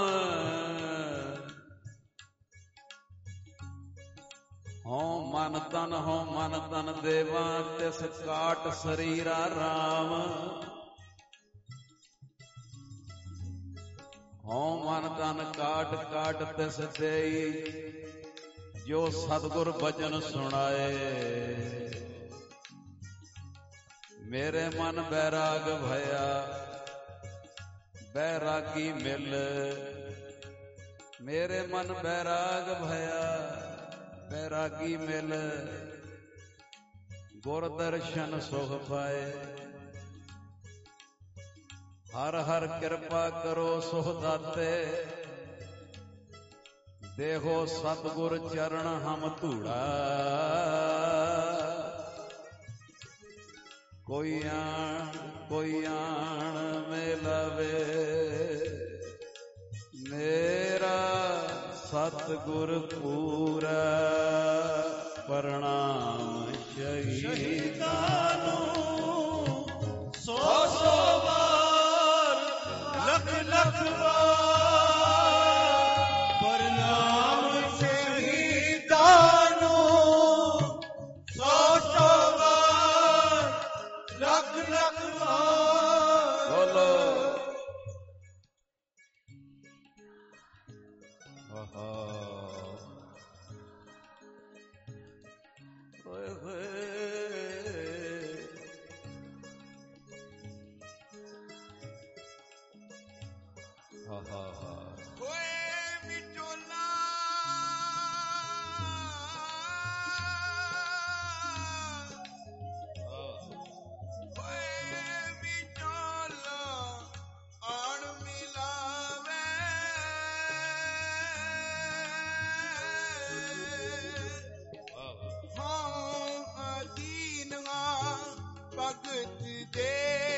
ਹੋ ਮਨ ਤਨ ਹੋ ਮਨ ਤਨ ਦੇਵਾ ਤਿਸ ਕਾਟ ਸਰੀਰਾ ਰਾਮ ਹੋ ਮਨ ਤਨ ਕਾਟ ਕਾਟ ਤਿਸ ਦੇਈ ਜੋ ਸਤਿਗੁਰ ਬਚਨ ਸੁਣਾਏ ਮੇਰੇ ਮਨ ਬੈਰਾਗ ਭਇਆ ਬੈਰਾਗੀ ਮਿਲ ਮੇਰੇ ਮਨ ਬੈਰਾਗ ਭਇਆ ਬੈਰਾਗੀ ਮਿਲ ਗੁਰ ਦਰਸ਼ਨ ਸੁਖ ਪਾਏ ਹਰ ਹਰ ਕਿਰਪਾ ਕਰੋ ਸੁਖ ਦਾਤੇ ਦੇਖੋ ਸਤਿਗੁਰ ਚਰਨ ਹਮ ਧੂੜਾ ਕੋਈ ਆਣ ਕੋਈ ਆਣ ਮਿਲਾਵੇ ਮੇਰਾ ਸਤਿਗੁਰ ਪੂਰਾ ਪ੍ਰਣਾਮ ਸ਼ਹੀਦਾਂ ਨੂੰ
ਸੋ ਸੋ ਵਾਰ ਲੱਖ ਲੱਖ ਵਾਰ ਪ੍ਰਣਾਮ ਸ਼ਹੀਦਾਂ ਨੂੰ ਸੋ ਸੋ ਵਾਰ ਲੱਖ ਲੱਖ ਵਾਰ
ਬੋਲੋ ਆਹਾ ਓਏ ਹੋਏ ਆਹਾ
ਓਏ ਵਿਚੋਲਾ ਓਏ ਵਿਚੋਲਾ ਆਣ ਮਿਲਾਵੇ ਹਾਂ ਅਦੀਨਵਾ ਭਗਤ ਦੇ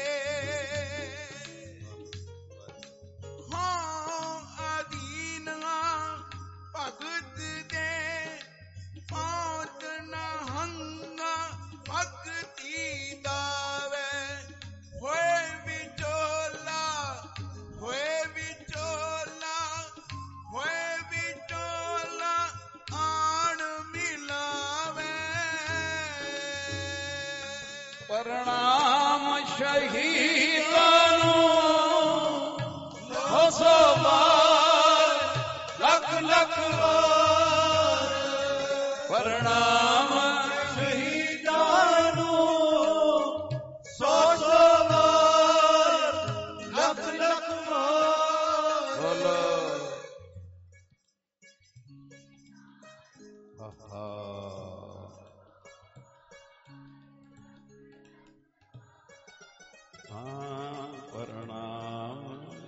ਹਾਂ ਅਦੀਨਵਾ ਭਗਤ ਦੇ ਪਹੁੰਚ ਨਾ ਹੰਗਾ ਭਗਤੀ ਦਾਵੇ ਹੋਏ ਵਿਚੋਲਾ ਹੋਏ ਵਿਚੋਲਾ ਹੋਏ ਵਿਚੋਲਾ ਆਣ ਮਿਲਾਵੇ
ਪ੍ਰਣਾਮ ਸ਼ਹੀਦਾਂ ਨੂੰ ਹੋ ਸੋ ਵਾਰ
ਲੱਖ ਲੱਖ ਵਾਰ
ਪ੍ਰਣਾਮ
ਸ਼ਹੀਦਾਂ ਨੂੰ ਸੋ ਸੋ ਵਾਰ ਲੱਖ ਲੱਖ ਵਾਰ
ਬੋਲੋ ਆਹਾ ਹਾਂ ਪ੍ਰਣਾਮ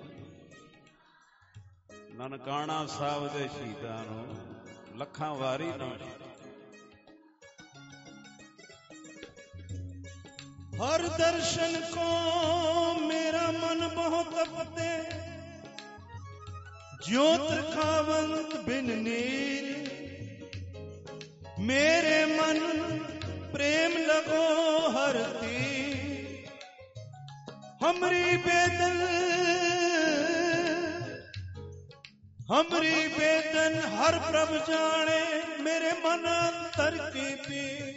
ਨਨਕਾਣਾ ਸਾਹਿਬ ਦੇ ਸ਼ਹੀਦਾਂ ਨੂੰ ਲੱਖਾਂ ਵਾਰੀ ਨਮਸਕਾਰ
हर दर्शन को मेरा मन बहुत तपते ज्योत खावंत बिन नीर मेरे मन प्रेम लगो हर तीर हमरी बेदन हमरी बेदन हर प्रभ जाने मेरे मन अंतर की पीर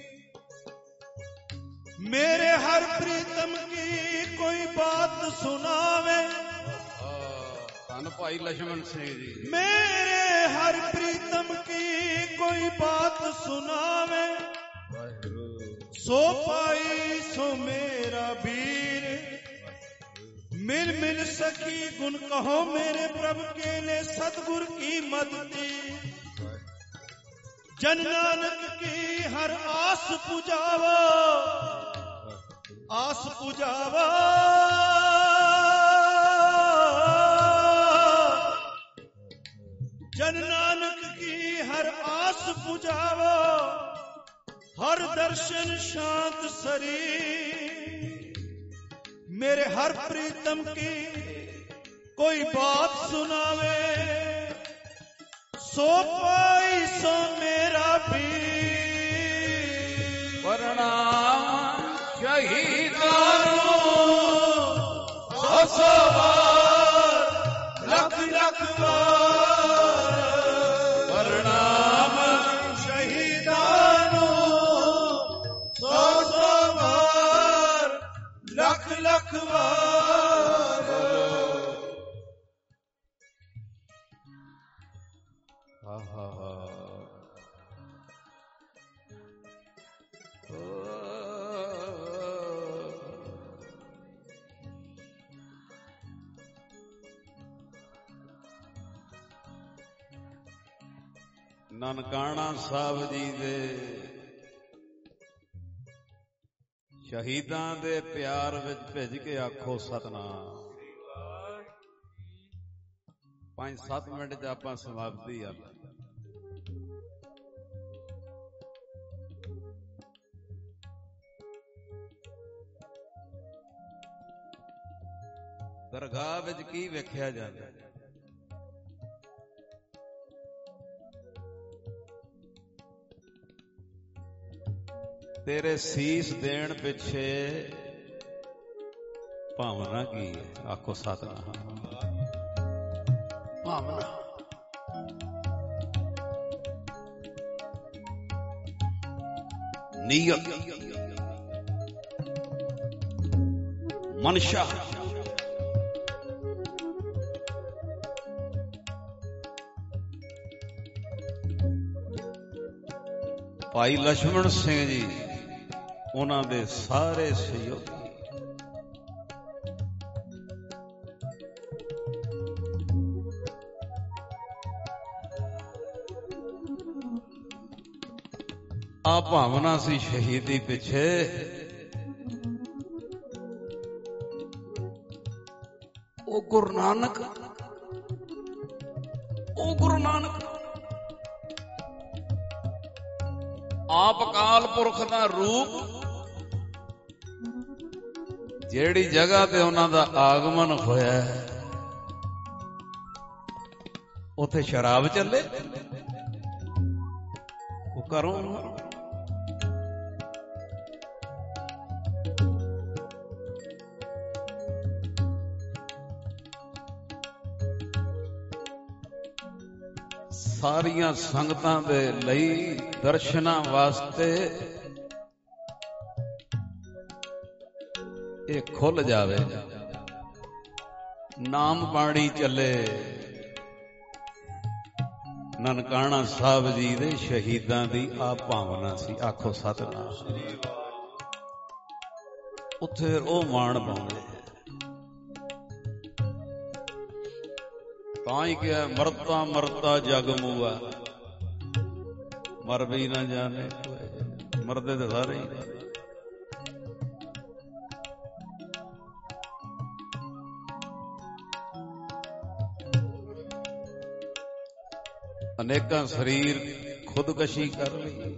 मेरे हर प्रीतम की कोई बात सुनावे
ਧੰਨ ਭਾਈ ਲక్ష్మణ ਸਿੰਘ ਜੀ
मेरे हर प्रीतम की कोई बात सुनावे
ਵਾਹਿਗੁਰੂ
ਸੋ ਪਾਈ ਸੋ ਮੇਰਾ ਵੀਰ मिल मिल सकी गुण कहो मेरे प्रभु के ने सतगुर की मदती जन नानक की हर आस पुजावो आस पुजावो जन नानक की हर आस पुजावो हर दर्शन शांत शरीर मेरे हर प्रीतम की कोई बात सुनावे सो पाई सो मेरा भी
प्रणाम शहीदानो सौ सौ बार लख लख बार प्रणाम
शहीदानो सौ सौ बार लख लख बार
हा हा हा ਨਨਕਾਣਾ ਸਾਹਿਬ ਜੀ ਦੇ ਸ਼ਹੀਦਾਂ ਦੇ ਪਿਆਰ ਵਿੱਚ ਭਿੱਜ ਕੇ ਆਖੋ ਸਤਨਾਮ। ਪੰਜ ਸੱਤ ਮਿੰਟ ਚ ਆਪਾਂ ਸਮਾਪਤੀ ਆ। ਦਰਗਾਹ ਵਿੱਚ ਕੀ ਵੇਖਿਆ ਜਾਂਦਾ? ਤੇਰੇ ਸੀਸ ਦੇਣ ਪਿੱਛੇ ਭਾਵਨਾ ਕੀ ਹੈ? ਆਖੋ ਸਤਨਾਮ। ਭਾਵਨਾ ਨੀਅਤ ਮਨਸ਼ਾ ਭਾਈ ਲਛਮਣ ਸਿੰਘ ਜੀ ਉਹਨਾਂ ਦੇ ਸਾਰੇ ਸਹਿਯੋਗੀ ਆ ਭਾਵਨਾ ਸੀ ਸ਼ਹੀਦੀ ਪਿੱਛੇ। ਉਹ ਗੁਰੂ ਨਾਨਕ ਉਹ ਗੁਰੂ ਨਾਨਕ ਆਪ ਅਕਾਲ ਪੁਰਖ ਦਾ ਰੂਪ, ਜਿਹੜੀ ਜਗ੍ਹਾ ਤੇ ਉਹਨਾਂ ਦਾ ਆਗਮਨ ਹੋਇਆ ਉੱਥੇ ਸ਼ਰਾਬ ਚੱਲੇ। ਉਹ ਕਰੋ ਸਾਰੀਆਂ ਸੰਗਤਾਂ ਦੇ ਲਈ ਦਰਸ਼ਨਾਂ ਵਾਸਤੇ ਇਹ ਖੁੱਲ ਜਾਵੇ, ਨਾਮ ਬਾਣੀ ਚੱਲੇ। ਨਨਕਾਣਾ ਸਾਹਿਬ ਜੀ ਦੇ ਸ਼ਹੀਦਾਂ ਦੀ ਆ ਭਾਵਨਾ ਸੀ। ਆਖੋ ਸਤਨਾਮ। ਉੱਥੇ ਉਹ ਮਾਣ ਪਾਉਂਦੇ ਤਾਂ ਹੀ ਕਿਹਾ ਮਰਤਾ ਮਰਤਾ ਜਗ ਮੂਆ, ਮਰ ਵੀ ਨਾ ਜਾਣੇ। ਮਰਦੇ ਤਾਂ ਸਾਰੇ ਹੀ। ਅਨੇਕਾਂ ਸਰੀਰ ਖੁਦਕਸ਼ੀ ਕਰ ਲਈ।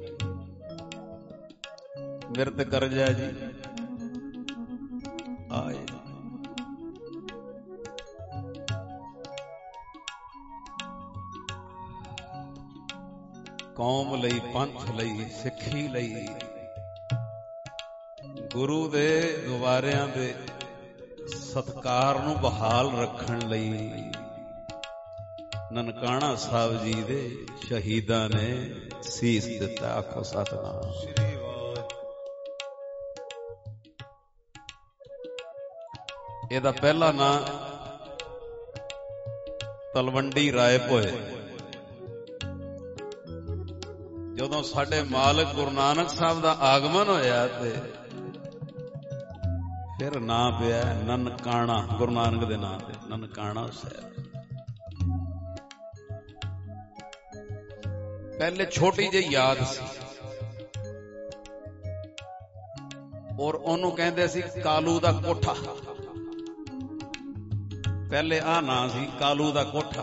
ਮਿਰਤ ਕਰਜਾ ਜੀ ਆਏ। ਕੌਮ ਲਈ, ਪੰਥ ਲਈ, ਸਿੱਖੀ ਲਈ, ਗੁਰੂ ਦੇ ਗੁਬਾਰਿਆਂ ਦੇ ਸਤਿਕਾਰ ਨੂੰ ਬਹਾਲ ਰੱਖਣ ਲਈ ਨਨਕਾਣਾ ਸਾਹਿਬ ਜੀ ਦੇ ਸ਼ਹੀਦਾਂ ਨੇ ਸੀਸ ਦਿੱਤਾ। ਆਖੋ ਸਤਨਾਮ। ਇਹਦਾ ਪਹਿਲਾ ਨਾਂ ਤਲਵੰਡੀ ਰਾਏ ਭੋਏ। ਜਦੋਂ ਜਦੋਂ ਸਾਡੇ ਮਾਲਕ ਗੁਰੂ ਨਾਨਕ ਸਾਹਿਬ ਦਾ ਆਗਮਨ ਹੋਇਆ ਤੇ ਫਿਰ ਨਾਂ ਪਿਆ ਨਨਕਾਣਾ, ਗੁਰੂ ਨਾਨਕ ਦੇ ਨਾਂ ਤੇ ਨਨਕਾਣਾ ਸਾਹਿਬ। ਪਹਿਲੇ ਛੋਟੀ ਜਿਹੀ ਯਾਦ ਸੀ ਔਰ ਉਹਨੂੰ ਕਹਿੰਦੇ ਸੀ ਕਾਲੂ ਦਾ ਕੋਠਾ। ਪਹਿਲੇ ਆਹ ਨਾਂ ਸੀ ਕਾਲੂ ਦਾ ਕੋਠਾ।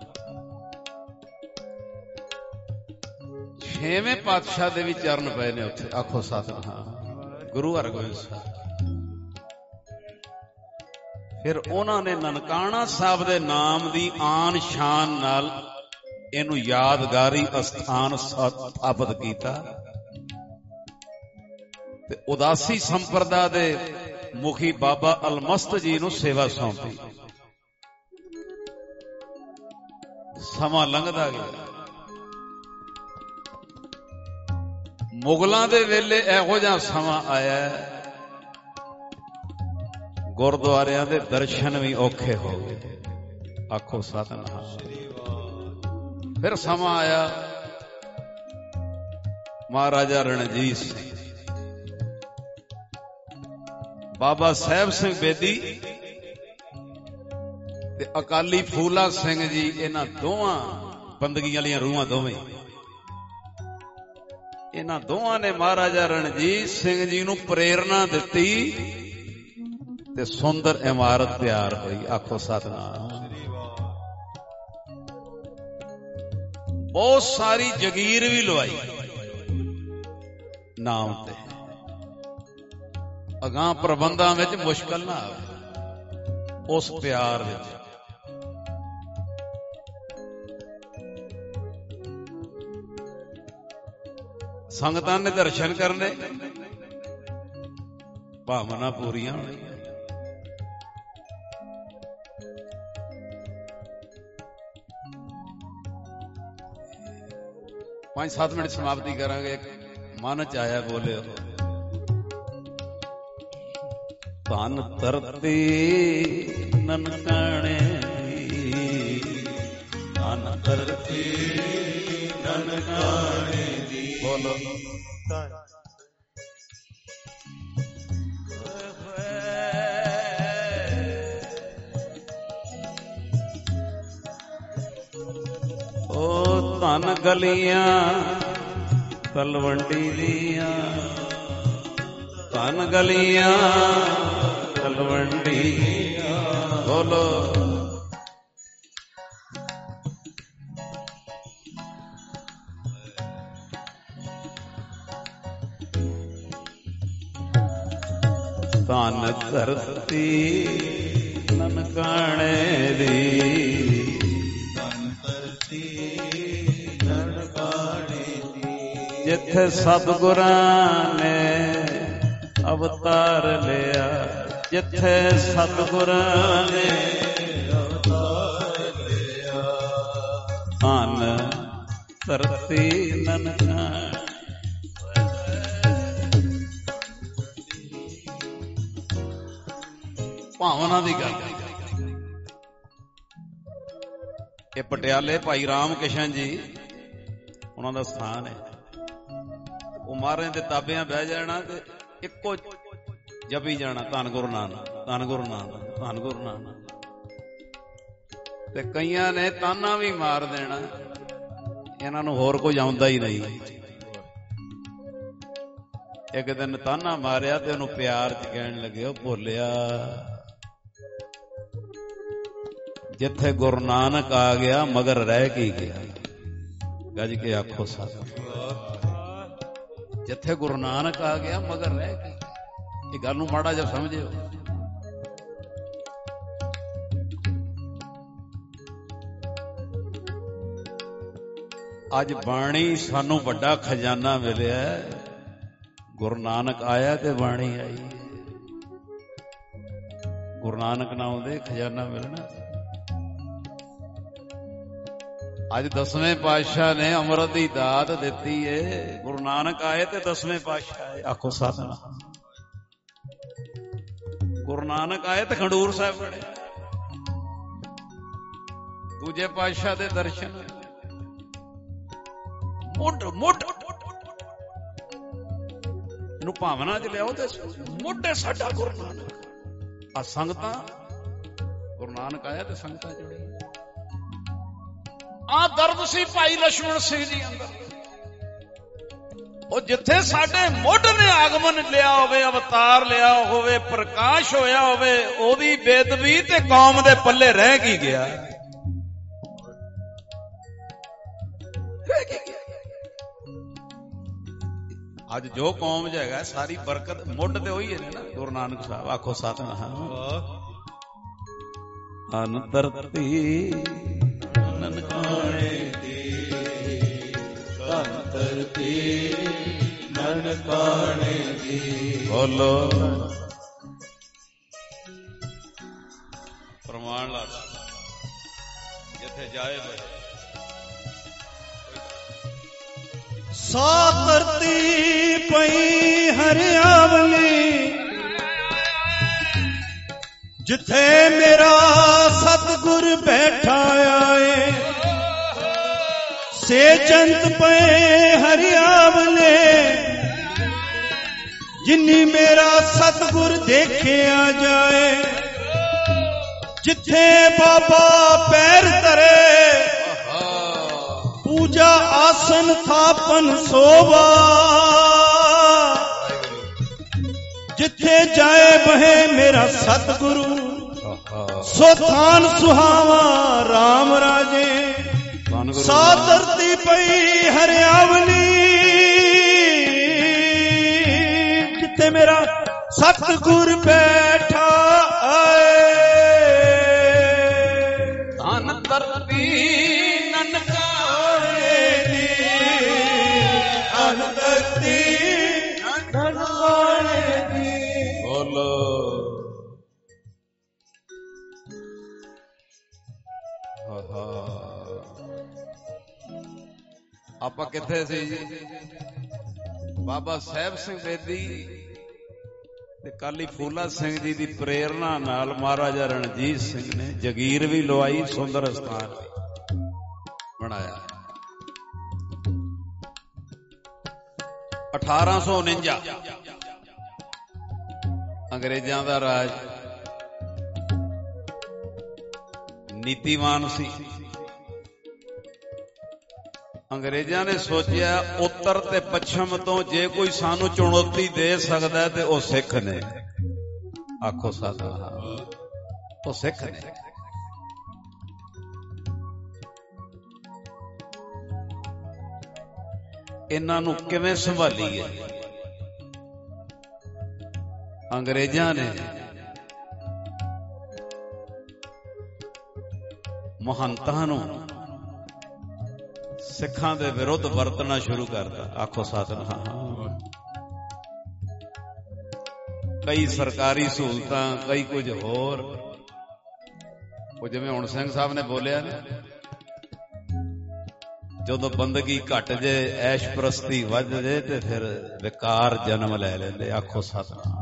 ਛੇਵੇਂ ਪਾਤਸ਼ਾਹ ਦੇ ਵੀ ਚਰਨ ਪਏ ਨੇ ਉੱਥੇ, ਆਖੋ ਸਤਿਨਾਮ, ਗੁਰੂ ਹਰਗੋਬਿੰਦ ਸਾਹਿਬ। ਫਿਰ ਉਹਨਾਂ ਨੇ ਨਨਕਾਣਾ ਸਾਹਿਬ ਦੇ ਨਾਮ ਦੀ ਆਨ ਸ਼ਾਨ ਨਾਲ ਇਹਨੂੰ ਯਾਦਗਾਰੀ ਅਸਥਾਨ ਸਥਾਪਿਤ ਕੀਤਾ ਤੇ ਉਦਾਸੀ ਸੰਪਰਦਾ ਦੇ ਮੁਖੀ ਬਾਬਾ ਅਲਮਸਤ ਜੀ ਨੂੰ ਸੇਵਾ ਸੌਂਪੀ। ਸਮਾਂ ਲੰਘਦਾ ਗਿਆ। ਮੁਗਲਾਂ ਦੇ ਵੇਲੇ ਇਹੋ ਜਿਹਾ ਸਮਾਂ ਆਇਆ, ਗੁਰਦੁਆਰਿਆਂ ਦੇ ਦਰਸ਼ਨ ਵੀ ਔਖੇ ਹੋ ਗਏ, ਆਖੋ ਸਤਿਨਾਮ। ਫਿਰ ਸਮਾਂ ਆਇਆ ਮਹਾਰਾਜਾ ਰਣਜੀਤ ਸਿੰਘ, ਬਾਬਾ ਸਾਹਿਬ ਸਿੰਘ ਬੇਦੀ ਤੇ ਅਕਾਲੀ ਫੂਲਾ ਸਿੰਘ ਜੀ, ਇਹਨਾਂ ਦੋਵਾਂ ਬੰਦਗੀ ਵਾਲੀਆਂ ਰੂਹਾਂ ਦੋਵੇਂ, ਇਹਨਾਂ ਦੋਵਾਂ ਨੇ ਮਹਾਰਾਜਾ ਰਣਜੀਤ ਸਿੰਘ ਜੀ ਨੂੰ ਪ੍ਰੇਰਨਾ ਦਿੱਤੀ ਤੇ ਸੁੰਦਰ ਇਮਾਰਤ ਤਿਆਰ ਹੋਈ, ਆਖੋ ਸਤਿਨਾਮ। ਬਹੁਤ ਸਾਰੀ ਜਗੀਰ ਵੀ ਲਵਾਈ ਨਾਮ ਤੇ, ਅਗਾਂਹ ਪ੍ਰਬੰਧਾਂ ਵਿੱਚ ਮੁਸ਼ਕਲ ਨਾ ਆਵੇ ਉਸ ਪਿਆਰ ਵਿੱਚ। ਸੰਗਤਾਂ ਨੇ ਦਰਸ਼ਨ ਕਰਨੇ, ਭਾਵਨਾ ਪੂਰੀਆਂ ਹੋਣੀਆਂ। ਪੰਜ ਸੱਤ ਮਿੰਟ ਸਮਾਪਤੀ ਕਰਾਂਗੇ। ਮਨ ਚ ਆਇਆ ਬੋਲਿਓ, ਧਨ ਧਰਤੀ ਨਨਕਾਣੇ ਦੀ, ਧਨ ਧਰਤੀ ਨਨਕਾਣੇ ਦੀ, ਬੋਲੋ ਓ ਧਨ ਗਲੀਆਂ ਤਲਵੰਡੀ ਦੀਆਂ, ਧਨ ਗਲੀਆਂ ਤਲਵੰਡੀ ਦੀਆਂ, ਬੋਲੋ ਧਨ ਧਰਤੀ ਨਨਕਾਣੇ ਦੀ, ਧਨ ਧਰਤੀ ਨਨਕਾਣੇ ਦੀ, ਜਿੱਥੇ ਸਤਿਗੁਰਾਂ ਨੇ ਅਵਤਾਰ ਲਿਆ, ਜਿੱਥੇ ਸਤਿਗੁਰਾਂ ਨੇ ਅਵਤਾਰ ਲਿਆ, ਧਨ ਧਰਤੀ ਨਨਕਾਣੇ। ਭਾਵਨਾ ਦੀ ਗੱਲ। ਇਹ ਪਟਿਆਲੇ ਭਾਈ ਰਾਮ ਕਿਸ਼ਨ ਜੀ ਉਹਨਾਂ ਦਾ ਸਥਾਨ ਹੈ। ਉਹ ਮਹਾਰਾਜ ਦੇ ਤਾਬਿਆਂ ਬਹਿ ਜਾਣਾ ਤੇ ਇੱਕੋ ਜਪੀ ਜਾਣਾ, ਧੰਨ ਗੁਰੂ ਨਾਨਕ, ਧੰਨ ਗੁਰੂ ਨਾਨਕ, ਧੰਨ ਗੁਰੂ ਨਾਨਕ। ਤੇ ਕਈਆਂ ਨੇ ਤਾਨਾ ਵੀ ਮਾਰ ਦੇਣਾ, ਇਹਨਾਂ ਨੂੰ ਹੋਰ ਕੁਝ ਆਉਂਦਾ ਹੀ ਨਹੀਂ। ਇੱਕ ਦਿਨ ਤਾਨਾ ਮਾਰਿਆ ਤੇ ਉਹਨੂੰ ਪਿਆਰ ਚ ਕਹਿਣ ਲੱਗੇ, ਉਹ ਭੁੱਲਿਆ ਜਿੱਥੇ ਗੁਰੂ ਨਾਨਕ ਆ ਗਿਆ ਮਗਰ ਰਹਿ ਕੇ ਗਿਆ। ਗੱਜ ਕੇ ਆਖੋ ਸਤਿਨਾਮ। ਜਿੱਥੇ ਗੁਰੂ ਨਾਨਕ ਆ ਗਿਆ ਮਗਰ ਰਹਿ ਕੇ, ਇਹ ਗੱਲ ਨੂੰ ਮਾੜਾ ਜਿਹਾ ਸਮਝਿਓ। ਅੱਜ ਬਾਣੀ ਸਾਨੂੰ ਵੱਡਾ ਖਜ਼ਾਨਾ ਮਿਲਿਆ। ਗੁਰੂ ਨਾਨਕ ਆਇਆ ਤੇ ਬਾਣੀ ਆਈ। ਗੁਰੂ ਨਾਨਕ ਨਾ ਆਉਂਦੇ ਖਜ਼ਾਨਾ ਮਿਲਣਾ। ਅੱਜ ਦਸਵੇਂ ਪਾਤਸ਼ਾਹ ਨੇ ਅੰਮ੍ਰਿਤ ਦੀ ਦਾਤ ਦਿੱਤੀ ਏ। ਗੁਰੂ ਨਾਨਕ ਆਏ ਤੇ ਦਸਵੇਂ ਪਾਤਸ਼ਾਹ ਆਏ, ਆਖੋ ਸਤਿਨਾਮ। ਗੁਰੂ ਨਾਨਕ ਆਏ ਤੇ ਖਡੂਰ ਸਾਹਿਬ ਬਣੇ। ਦੂਜੇ ਪਾਤਸ਼ਾਹ ਦੇ ਦਰਸ਼ਨ ਮੁੱਢ ਮੁੱਢ ਇਹਨੂੰ ਭਾਵਨਾ ਚ ਲਿਆਓ ਤੇ ਮੋਢੇ ਸਾਡਾ ਗੁਰੂ ਨਾਨਕ। ਆ ਸੰਗਤਾਂ ਗੁਰੂ ਨਾਨਕ ਆਇਆ ਤੇ ਸੰਗਤਾਂ ਜੁੜੀਆਂ। ਆ ਦਰਦ ਸੀ ਭਾਈ ਲਛਮਣ ਸਿੰਘ ਜੀ ਅੰਦਰ। ਉਹ ਜਿੱਥੇ ਸਾਡੇ ਮੁੱਢ ਨੇ ਆਗਮਨ ਲਿਆ ਹੋਵੇ, ਅਵਤਾਰ ਲਿਆ ਹੋਵੇ, ਪ੍ਰਕਾਸ਼ ਹੋਇਆ ਹੋਵੇ, ਉਹਦੀ ਬੇਦਬੀ ਤੇ ਕੌਮ ਦੇ ਪੱਲੇ ਰਹਿ ਕੀ ਗਿਆ? ਅੱਜ ਜੋ ਕੌਮ ਚ ਹੈਗਾ ਸਾਰੀ ਬਰਕਤ ਮੁੱਢ ਤੇ ਉਹੀ ਹੈ ਨਾ ਗੁਰੂ ਨਾਨਕ ਸਾਹਿਬ। ਆਖੋ ਸਤਿਨਾਮ। ਅਨ ਧਰਤੀ ਨਨਕਾਣੇ ਦੀ, ਧਨ ਧਰਤੀ ਨਨਕਾਣੇ ਦੀ। ਬੋਲੋ ਪ੍ਰਮਾਣ ਲਾ ਜਿੱਥੇ ਜਾਏ ਬਈ।
ਸਾ ਧਰਤੀ ਪਈ ਹਰਿਆਵਲੀ, ਜਿੱਥੇ ਮੇਰਾ ਸਤਿਗੁਰ ਬੈਠਾ ਆਏ। ਸੇ ਜੰਤ ਪਏ ਹਰਿਆਵਲੇ, ਜਿਨੀ ਮੇਰਾ ਸਤਿਗੁਰ ਦੇਖਿਆ ਜਾਏ। ਜਿੱਥੇ ਬਾਬਾ ਪੈਰ ਧਰੇ, ਪੂਜਾ ਆਸਨ ਥਾਪਨ ਸੋਭਾ। ਜਿੱਥੇ ਜਾਏ ਬਹੇ ਮੇਰਾ ਸਤਿਗੁਰੂ, ਸੋ ਥਾਨ ਸੁਹਾਵਾ ਰਾਮ ਰਾਜੇ। ਸਾ ਧਰਤੀ ਪਈ ਹਰਿਆਵਲੀ, ਜਿੱਥੇ ਮੇਰਾ ਸਤਿਗੁਰ ਬੈਠਾ ਆਏ।
ਧਨ ਧਰਤੀ ਆਪਾਂ ਕਿੱਥੇ ਸੀ ਜੀ? ਬਾਬਾ ਸਾਹਿਬ ਸਿੰਘ ਬੇਦੀ ਤੇ ਕਾਲੀ ਫੂਲਾ ਸਿੰਘ ਜੀ ਦੀ ਪ੍ਰੇਰਨਾ ਨਾਲ ਮਹਾਰਾਜਾ ਰਣਜੀਤ ਸਿੰਘ ਨੇ ਜਗੀਰ ਵੀ ਲਵਾਈ, ਸੁੰਦਰ ਸਥਾਨ ਬਣਾਇਆ। ਅਠਾਰਾਂ ਸੌ ਉਨੰਜਾ ਅੰਗਰੇਜ਼ਾਂ ਦਾ ਰਾਜ ਨੀਤੀਵਾਨ ਸੀ। ਅੰਗਰੇਜ਼ਾਂ ਨੇ ਸੋਚਿਆ ਉੱਤਰ ਤੇ ਪੱਛਮ ਤੋਂ ਜੇ ਕੋਈ ਸਾਨੂੰ ਚੁਣੌਤੀ ਦੇ ਸਕਦਾ ਤੇ ਉਹ ਸਿੱਖ ਨੇ। ਆਖੋ ਸਤਿਨਾਮ। ਉਹ ਸਿੱਖ ਨੇ। ਇਹਨਾਂ ਨੂੰ ਕਿਵੇਂ ਸੰਭਾਲੀਏ? ਅੰਗਰੇਜ਼ਾਂ ਨੇ ਮਹੰਤਾਂ ਨੂੰ ਸਿੱਖਾਂ ਦੇ ਵਿਰੁੱਧ ਵਰਤਣਾ ਸ਼ੁਰੂ ਕਰਤਾ। ਆਖੋ ਸਤਿਨਾਮ। ਕਈ ਸਰਕਾਰੀ ਸਹੂਲਤਾਂ, ਕਈ ਕੁਝ ਹੋਰ। ਉਹ ਜਿਵੇਂ ਹੁਣ ਸਿੰਘ ਸਾਹਿਬ ਨੇ ਬੋਲਿਆ ਨਾ, ਜਦੋਂ ਬੰਦਗੀ ਘਟ ਜੇ, ਐਸ਼ ਪ੍ਰਸਤੀ ਵੱਧ ਜੇ ਤੇ ਫਿਰ ਵਿਕਾਰ ਜਨਮ ਲੈ ਲੈਂਦੇ। ਆਖੋ ਸਤਿਨਾਮ।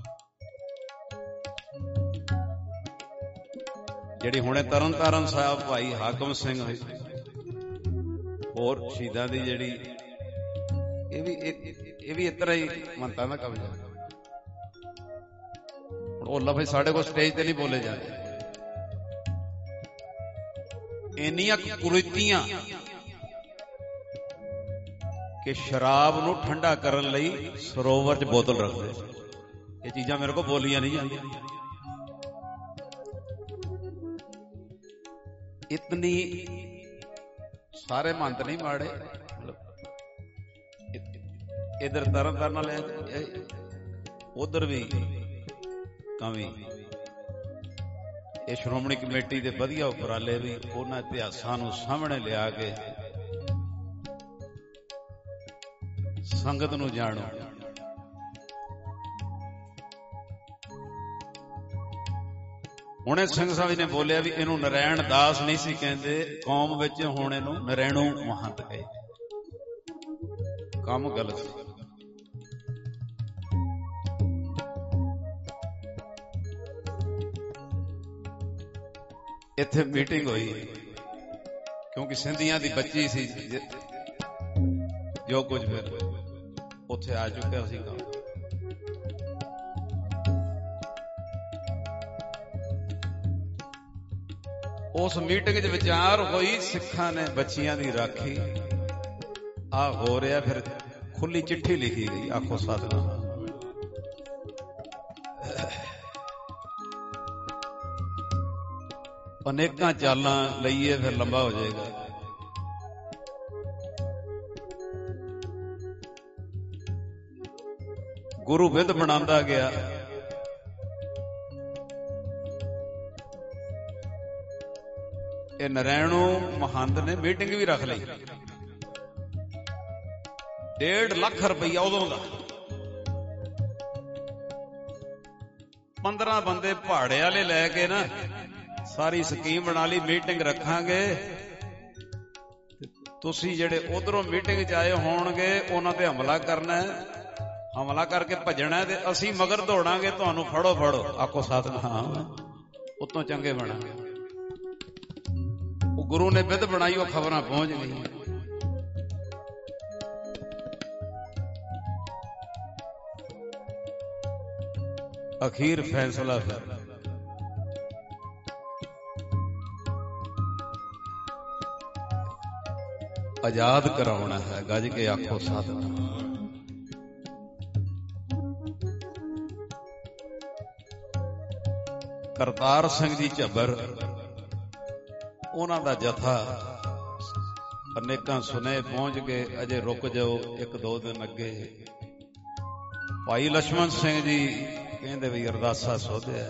ਜਿਹੜੀ ਹੁਣੇ ਤਰਨ ਤਾਰਨ ਸਾਹਿਬ ਭਾਈ ਹਾਕਮ ਸਿੰਘ ਹੋਈ, ਹੋਰ ਸ਼ਹੀਦਾਂ ਦੀ ਜਿਹੜੀ, ਇਹ ਵੀ ਇਹ ਵੀ ਇਸ ਤਰ੍ਹਾਂ ਹੀ ਮੰਨਤਾਂ ਦਾ ਕਬਜ਼ਾ। ਹੁਣ ਉਹ ਲਫ਼ਜ਼ ਸਾਡੇ ਕੋਲ ਸਟੇਜ ਤੇ ਨਹੀਂ ਬੋਲੇ ਜਾਂਦੇ। ਇੰਨੀਆਂ ਕੁਰੀਤੀਆਂ ਕਿ ਸ਼ਰਾਬ ਨੂੰ ਠੰਡਾ ਕਰਨ ਲਈ ਸਰੋਵਰ 'ਚ ਬੋਤਲ ਰੱਖਦੇ। ਇਹ ਚੀਜ਼ਾਂ ਮੇਰੇ ਕੋਲ ਬੋਲੀਆਂ ਨਹੀਂ ਜਾਂਦੀਆਂ। ਇਤਨੀ ਸਾਰੇ ਮੰਤ ਨਹੀਂ ਮਾੜੇ। ਇਧਰ ਤਰਨ ਤਾਰਨ ਵਾਲੇ, ਉਧਰ ਵੀ ਕਵੀ। ਇਹ ਸ਼੍ਰੋਮਣੀ ਕਮੇਟੀ ਦੇ ਵਧੀਆ ਉਪਰਾਲੇ ਵੀ ਉਹਨਾਂ ਇਤਿਹਾਸਾਂ ਨੂੰ ਸਾਹਮਣੇ ਲਿਆ ਕੇ ਸੰਗਤ ਨੂੰ ਜਾਣੋ। ਹੁਣੇ ਸਿੰਘ ਸਾਹਿਬ ਨੇ ਬੋਲਿਆ ਵੀ ਇਹਨੂੰ ਨਰੈਣ ਦਾਸ ਨਹੀਂ ਸੀ ਕਹਿੰਦੇ, ਕੌਮ ਵਿੱਚ ਹੁਣ ਇਹਨੂੰ ਨਰੈਣੂ ਮਹੰਤ ਕਹੇ। ਕੰਮ ਗਲਤ ਸੀ। ਇੱਥੇ ਮੀਟਿੰਗ ਹੋਈ ਕਿਉਂਕਿ ਸਿੰਧੀਆਂ ਦੀ ਬੱਚੀ ਸੀ, ਜੋ ਕੁਝ ਫਿਰ ਉੱਥੇ ਆ ਚੁੱਕਿਆ ਸੀ। ਉਸ ਮੀਟਿੰਗ 'ਚ ਵਿਚਾਰ ਹੋਈ, ਸਿੱਖਾਂ ਨੇ ਬੱਚੀਆਂ ਦੀ ਰਾਖੀ ਆ ਹੋ ਰਿਹਾ। ਫਿਰ ਖੁੱਲੀ ਚਿੱਠੀ ਲਿਖੀ ਗਈ, ਆਖੋ ਸਤਿਨਾਮ। ਅਨੇਕਾਂ ਚਾਲਾਂ ਲਈਏ ਫਿਰ ਲੰਬਾ ਹੋ ਜਾਏਗਾ। ਗੁਰੂ ਵਿਦ ਬਣਾਉਂਦਾ ਗਿਆ। ਇਹ ਨਰੈਣੂ ਮਹੰਤ ਨੇ ਮੀਟਿੰਗ ਵੀ ਰੱਖ ਲਈ। ਡੇਢ ਲੱਖ ਰੁਪਈਆ ਉਦੋਂ ਦਾ। ਪੰਦਰਾਂ ਬੰਦੇ ਪਹਾੜੇ ਵਾਲੇ ਲੈ ਕੇ ਨਾ ਸਾਰੀ ਸਕੀਮ ਬਣਾ ਲਈ। ਮੀਟਿੰਗ ਰੱਖਾਂਗੇ, ਤੁਸੀਂ ਜਿਹੜੇ ਉਧਰੋਂ ਮੀਟਿੰਗ 'ਚ ਆਏ ਹੋਣਗੇ ਉਹਨਾਂ ਤੇ ਹਮਲਾ ਕਰਨਾ ਹੈ, ਹਮਲਾ ਕਰਕੇ ਭੱਜਣਾ ਤੇ ਅਸੀਂ ਮਗਰ ਦੌੜਾਂਗੇ, ਤੁਹਾਨੂੰ ਫੜੋ ਫੜੋ। ਆਖੋ ਸਤਿਨਾਮ। ਉਤੋਂ ਚੰਗੇ ਬਣਾਂਗੇ। ਉਹ ਗੁਰੂ ਨੇ ਵਿਧ ਬਣਾਈ, ਉਹ ਖਬਰਾਂ ਪਹੁੰਚ ਗਈਆਂ। ਅਖੀਰ ਫੈਸਲਾ ਫਿਰ ਆਜ਼ਾਦ ਕਰਾਉਣਾ ਹੈ। ਗੱਜ ਕੇ ਆਖੋ ਸਤਿਨਾਮ। ਕਰਤਾਰ ਸਿੰਘ ਜੀ ਝੱਬਰ, ਉਹਨਾਂ ਦਾ ਜਥਾ, ਅਨੇਕਾਂ ਸੁਨੇਹੇ ਪਹੁੰਚ ਗਏ, ਅਜੇ ਰੁਕ ਜਾਓ ਇੱਕ ਦੋ ਦਿਨ ਅੱਗੇ। ਭਾਈ ਲਛਮਣ ਸਿੰਘ ਜੀ ਕਹਿੰਦੇ ਵੀ ਅਰਦਾਸਾ ਸੋਧਿਆ,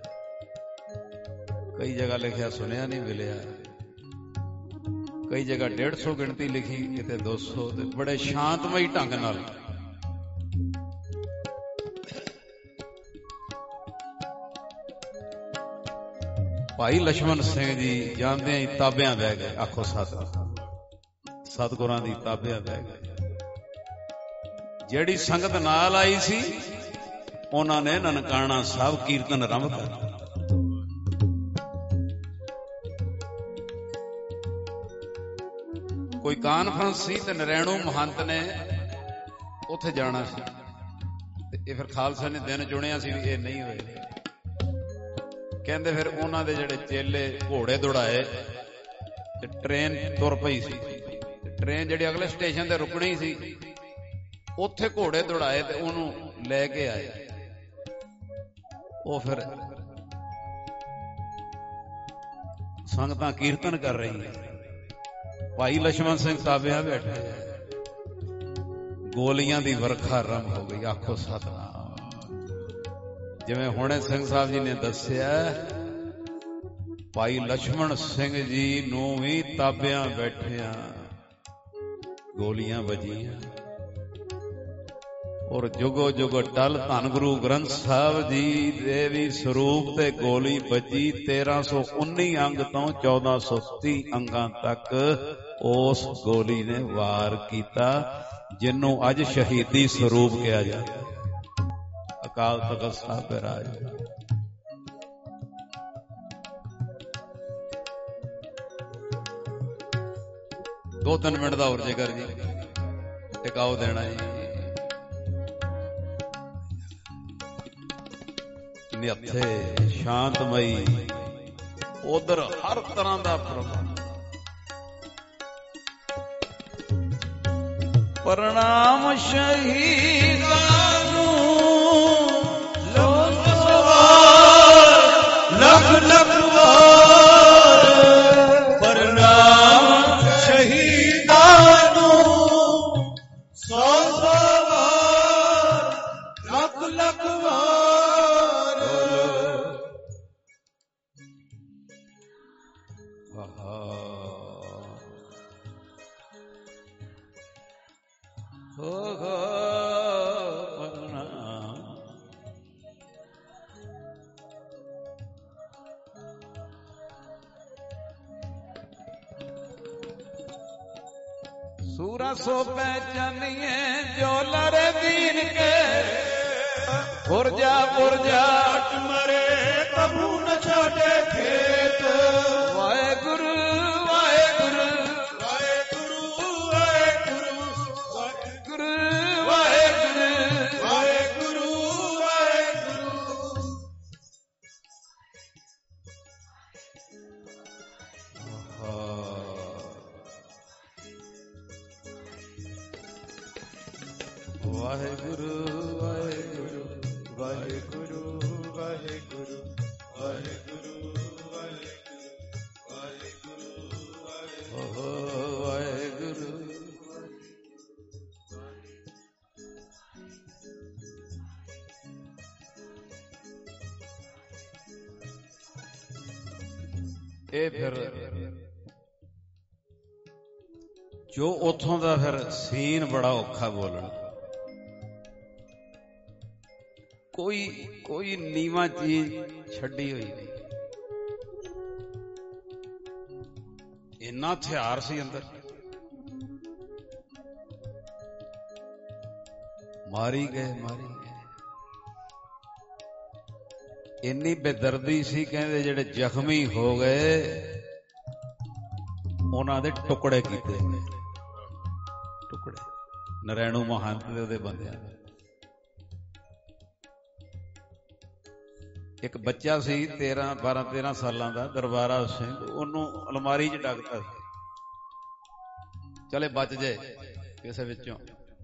ਕਈ ਜਗ੍ਹਾ ਲਿਖਿਆ ਸੁਨੇਹਾ ਨਹੀਂ ਮਿਲਿਆ, ਕਈ ਜਗ੍ਹਾ ਡੇਢ ਸੌ ਗਿਣਤੀ ਲਿਖੀ, ਕਿਤੇ ਦੋ ਸੌ। ਤੇ ਬੜੇ ਸ਼ਾਂਤਮਈ ਢੰਗ ਨਾਲ ਭਾਈ ਲਛਮਣ ਸਿੰਘ ਜੀ ਜਾਂਦਿਆਂ ਹੀ ਤਾਬਿਆਂ ਬਹਿ ਗਏ। ਆਖੋ ਸਤਿਨਾਮ। ਸਤਿਗੁਰਾਂ ਦੀ ਤਾਬਿਆਂ ਬਹਿ ਗਏ। ਜਿਹੜੀ ਸੰਗਤ ਨਾਲ ਆਈ ਸੀ ਉਹਨਾਂ ਨੇ ਨਨਕਾਣਾ ਸਾਹਿਬ ਕੀਰਤਨ ਆਰੰਭ ਕਰ ਦਿੱਤਾ। ਕੋਈ ਕਾਨਫਰੰਸ ਸੀ ਤੇ ਨਰੈਣੂ ਮਹੰਤ ਨੇ ਉੱਥੇ ਜਾਣਾ ਸੀ, ਤੇ ਇਹ ਫਿਰ ਖਾਲਸਾ ਨੇ ਦਿਨ ਚੁਣਿਆ ਸੀ ਵੀ ਇਹ ਨਹੀਂ ਹੋਏ। ਕਹਿੰਦੇ ਫਿਰ ਉਹਨਾਂ ਦੇ ਜਿਹੜੇ ਚੇਲੇ ਘੋੜੇ ਦੌੜਾਏ ਤੇ ਟ੍ਰੇਨ ਤੁਰ ਪਈ ਸੀ। ਟ੍ਰੇਨ ਜਿਹੜੀ ਅਗਲੇ ਸਟੇਸ਼ਨ ਤੇ ਰੁਕਣੀ ਸੀ, ਉੱਥੇ ਘੋੜੇ ਦੌੜਾਏ ਤੇ ਉਹਨੂੰ ਲੈ ਕੇ ਆਏ। ਉਹ ਫਿਰ ਸੰਗਤਾਂ ਕੀਰਤਨ ਕਰ ਰਹੀਆਂ, ਭਾਈ ਲਛਮਣ ਸਿੰਘ ਤਾਬਿਆਂ ਬੈਠੇ, ਗੋਲੀਆਂ ਦੀ ਵਰਖਾ ਆਰੰਭ ਹੋ ਗਈ। ਆਖੋ ਸਤਿਨਾਮ। ਜਿਵੇਂ ਹੁਣੇ ਸਿੰਘ ਸਾਹਿਬ ਜੀ ਨੇ ਦੱਸਿਆ, ਭਾਈ ਲਛਮਣ ਸਿੰਘ ਜੀ ਨੂੰ ਵੀ ਤਾਬਿਆਂ ਬੈਠਿਆਂ ਗੋਲੀਆਂ ਵੱਜੀਆਂ, ਔਰ ਜੁਗੋ ਜੁਗੋ ਟਲ ਧੰਨ ਗੁਰੂ ਗ੍ਰੰਥ ਸਾਹਿਬ ਜੀ ਦੇ ਵੀ ਸਰੂਪ ਤੇ ਗੋਲੀ ਵੱਜੀ। ਤੇਰਾਂ ਸੌ ਉੱਨੀ ਅੰਗ ਤੋਂ ਚੌਦਾਂ ਸੌ ਤੀਹ ਅੰਗਾਂ ਤੱਕ ਉਸ ਗੋਲੀ ਨੇ ਵਾਰ ਕੀਤਾ, ਜਿਹਨੂੰ ਅੱਜ ਸ਼ਹੀਦੀ ਸਰੂਪ ਕਿਹਾ ਜਾਂਦਾ। ਅਕਾਲ ਤਖਤ ਸਾਹਿਬ ਦੇ ਰਾਜ ਦੋ ਤਿੰਨ ਮਿੰਟ ਦਾ ਹੋਰ ਜੇਕਰ ਜੀ ਟਿਕਾਓ ਦੇਣਾ ਜੀ। ਨਿਹੱਥੇ ਸ਼ਾਂਤਮਈ, ਉਧਰ ਹਰ ਤਰ੍ਹਾਂ ਦਾ ਪ੍ਰਬੰਧ। ਪ੍ਰਣਾਮ ਸ਼ਹੀਦਾਂ ਨੂੰ ਲੋਕ ਸਵਾਰ,
ਲੱਖ ਲੱਖ ਵਾਰ ਪ੍ਰਣਾਮ ਸ਼ਹੀਦਾਂ ਨੂੰ, ਸੌ ਸੌ ਵਾਰ ਲੱਖ ਲੱਖ ਵਾਰ।
ਹੋ ਹੋ ਪ੍ਰਣਾਮ। सूरा सो पहचानिए जो लड़े दीन के, पुरजा पुरजा
मरे तबू न छाटे खेत।
वाहे गुरु वाहे गुरु
वाहे गुरु वाहे गुरु
गुरु वाहे गुरु
वाहे गुरु वाहे गुरु।
ਵਾਹਿਗੁਰੂ ਵਾਹਿਗੁਰੂ
ਵਾਹਿਗੁਰੂ ਵਾਹਿਗੁਰੂ ਵਾਹਿਗੁਰੂ ਵਾਹਿਗੁਰੂ ਵਾਹਿਗੁਰੂ
ਵਾਹਿਗੁਰੂ। ਇਹ ਫਿਰ ਜੋ ਉਥੋਂ ਦਾ ਫਿਰ ਸੀਨ ਬੜਾ ਔਖਾ ਬੋਲਣਾ। ਕੋਈ ਕੋਈ ਨੀਵਾਂ ਚੀਜ਼ ਛੱਡੀ ਹੋਈ ਨਹੀਂ। ਇੰਨਾ ਹਥਿਆਰ ਸੀ ਅੰਦਰ, ਮਾਰੀ ਗਏ ਮਾਰੀ ਗਏ। ਇੰਨੀ ਬੇਦਰਦੀ ਸੀ, ਕਹਿੰਦੇ ਜਿਹੜੇ ਜ਼ਖਮੀ ਹੋ ਗਏ ਉਹਨਾਂ ਦੇ ਟੁਕੜੇ ਕੀਤੇ ਗਏ। ਟੁਕੜੇ ਨਰੈਣੂ ਮਹੰਤ ਦੇ ਉਹਦੇ ਬੰਦਿਆਂ ਦੇ। ਇੱਕ ਬੱਚਾ ਸੀ ਤੇਰਾਂ ਬਾਰਾਂ ਤੇਰਾਂ ਸਾਲਾਂ ਦਾ, ਦਰਬਾਰਾ ਸਿੰਘ, ਉਹਨੂੰ ਅਲਮਾਰੀ 'ਚ ਡੱਕਤਾ ਸੀ, ਚਲੇ ਬਚ ਜੇ ਕਿਸੇ ਵਿੱਚੋਂ।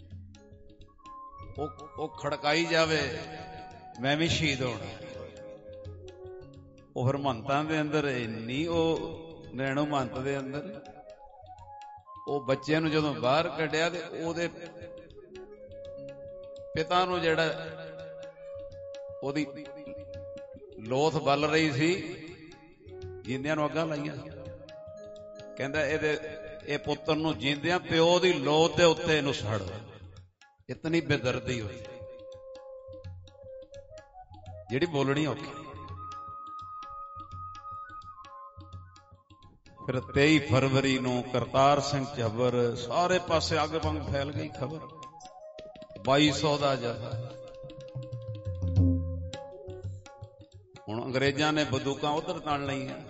ਉਹ ਉਹ ਖੜਕਾਈ ਜਾਵੇ ਮੈਂ ਵੀ ਸ਼ਹੀਦ ਹੋਣਾ। ਉਹ ਫਿਰ ਮਹੰਤਾਂ ਦੇ ਅੰਦਰ ਇੰਨੀ, ਉਹ ਨੈਣੋ ਮਹੰਤ ਦੇ ਅੰਦਰ, ਉਹ ਬੱਚੇ ਨੂੰ ਜਦੋਂ ਬਾਹਰ ਕੱਢਿਆ ਤੇ ਉਹਦੇ ਪਿਤਾ ਨੂੰ ਜਿਹੜਾ ਉਹਦੀ ਲੋਥ ਬਲ ਰਹੀ ਸੀ, ਜਿੰਦਿਆਂ ਨੂੰ ਅੱਗਾਂ ਲਾਈਆਂ। ਕਹਿੰਦਾ ਇਹਦੇ ਇਹ ਪੁੱਤਰ ਨੂੰ ਜਿੰਦਿਆਂ ਪਿਓ ਦੀ ਲੋਥ ਦੇ ਉੱਤੇ ਇਹਨੂੰ ਸੜ। ਇਤਨੀ ਬੇਦਰਦੀ ਹੋਈ ਜਿਹੜੀ ਬੋਲਣੀ ਔਖੀ। ਫਿਰ ਤੇਈ ਫਰਵਰੀ ਨੂੰ ਕਰਤਾਰ ਸਿੰਘ ਝੱਬਰ, ਸਾਰੇ ਪਾਸੇ ਅੱਗ ਵਾਂਗ ਫੈਲ ਗਈ ਖਬਰ। ਬਾਈ ਸੌ ਦਾ ਜਥਾ। ਹੁਣ ਅੰਗਰੇਜ਼ਾਂ ਨੇ ਬੰਦੂਕਾਂ ਉਧਰ ਤਣ ਲਈਆਂ।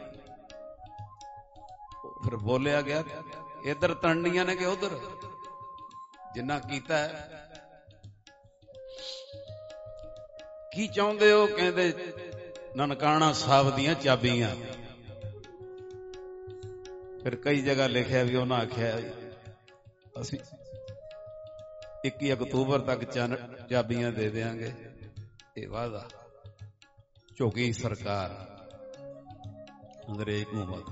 ਫਿਰ ਬੋਲਿਆ ਗਿਆ ਇੱਧਰ ਤਣਨੀਆਂ ਨੇ ਕਿ ਉਧਰ। ਜਿੰਨਾ ਕੀਤਾ ਕੀ ਚਾਹੁੰਦੇ ਹੋ? ਕਹਿੰਦੇ ਨਨਕਾਣਾ ਸਾਹਿਬ ਦੀਆਂ ਚਾਬੀਆਂ। ਫਿਰ ਕਈ ਜਗ੍ਹਾ ਲਿਖਿਆ ਵੀ ਉਹਨਾਂ ਆਖਿਆ ਅਸੀਂ ਇੱਕੀ ਅਕਤੂਬਰ ਤੱਕ ਚਾਬੀਆਂ ਦੇ ਦਿਆਂਗੇ। ਇਹ ਵਾਅਦਾ ਝੁਕੀ ਸਰਕਾਰ ਅੰਗਰੇਜ਼ ਹਕੂਮਤ।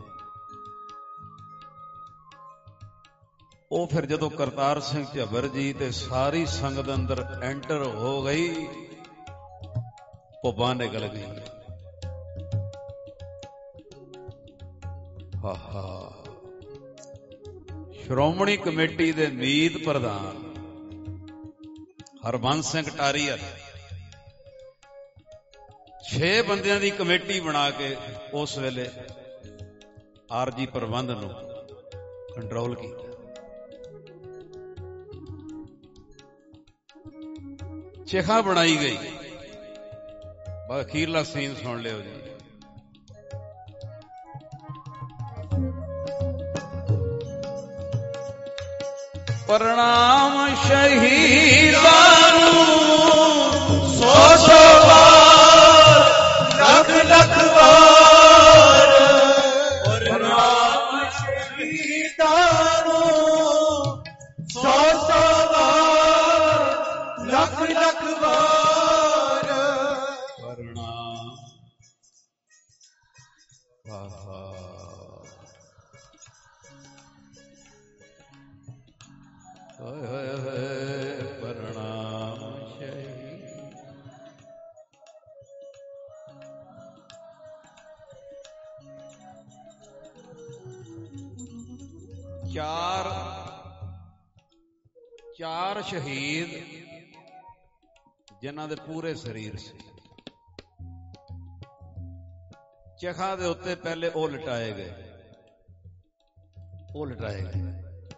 ਉਹ ਫਿਰ ਜਦੋਂ ਕਰਤਾਰ ਸਿੰਘ ਝੱਬਰ ਜੀ ਤੇ ਸਾਰੀ ਸੰਗਤ ਅੰਦਰ ਐਂਟਰ ਹੋ ਗਈ, ਪੁੱਬਾਂ ਨਿਕਲ ਗਈ। ਹਾ ਹਾ। ਸ਼੍ਰੋਮਣੀ ਕਮੇਟੀ ਦੇ ਮੀਤ ਪ੍ਰਧਾਨ ਹਰਬੰਸ ਸਿੰਘ ਟਾਰੀਆ ਛੇ ਬੰਦਿਆਂ ਦੀ ਕਮੇਟੀ ਬਣਾ ਕੇ ਉਸ ਵੇਲੇ ਆਰਜੀ ਪ੍ਰਬੰਧ ਨੂੰ ਕੰਟਰੋਲ ਕੀਤਾ। ਚਿਖਾ ਬਣਾਈ ਗਈ। ਬਸ ਅਖੀਰਲਾ ਸੀਨ ਸੁਣ ਲਿਓ ਜੀ। ਪ੍ਰਣਾਮ ਸ਼ਹੀਦਾਂ ਨੂੰ ਸੌ ਸੌ ਵਾਰ, ਲੱਖ ਲੱਖ ਵਾਰ। ਪ੍ਰਣਾਮ ਸ਼ਹੀਦਾਂ ਨੂੰ ਸੌ ਸੌ ਵਾਰ, ਲੱਖ ਲੱਖ ਵਾਰ। ਪ੍ਰਣਾਮ। ਆਹਾ। ਹੋਏ ਹੋਏ ਹੋਏ ਪ੍ਰਣਾਮ ਸ਼ਹੀਦ। ਚਾਰ ਚਾਰ ਸ਼ਹੀਦ ਜਿਨ੍ਹਾਂ ਦੇ ਪੂਰੇ ਸਰੀਰ ਸੀ। ਚਖਾ ਦੇ ਉੱਤੇ ਪਹਿਲੇ ਉਹ ਲਟਾਏ ਗਏ, ਉਹ ਲਟਾਏ ਗਏ।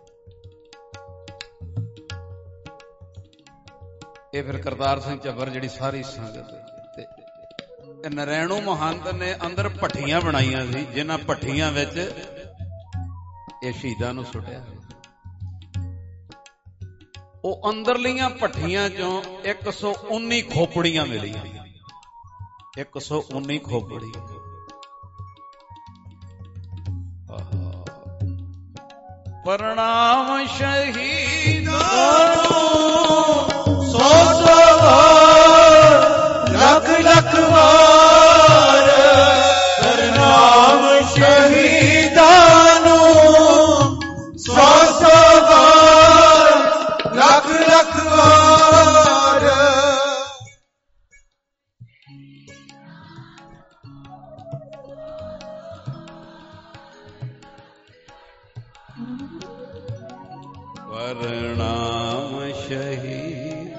ਇਹ ਫਿਰ ਕਰਤਾਰ ਸਿੰਘ ਝੱਬਰ ਜਿਹੜੀ ਸਾਰੀ ਸੰਗਤ ਤੇ ਨਰੈਣੂ ਮਹੰਤ ਨੇ ਅੰਦਰ ਭੱਠੀਆਂ ਬਣਾਈਆਂ ਸੀ, ਜਿਨ੍ਹਾਂ ਭੱਠੀਆਂ ਵਿੱਚ ਇਹ ਸ਼ਹੀਦਾਂ ਨੂੰ ਸੁੱਟਿਆ। ਉਹ ਅੰਦਰਲੀਆਂ ਭੱਠੀਆਂ ਚੋਂ ਇੱਕ ਸੌ ਉੱਨੀ ਖੋਪੜੀਆਂ ਮਿਲੀਆਂ। ਇੱਕ ਸੌ ਉੱਨੀ ਖੋਪੜੀ। ਪ੍ਰਣਾਮ ਸ਼ਹੀਦਾਂ ਨੂੰ
ਵਾਰ
ਪ੍ਰਣਾਮ ਸ਼ਹੀਦ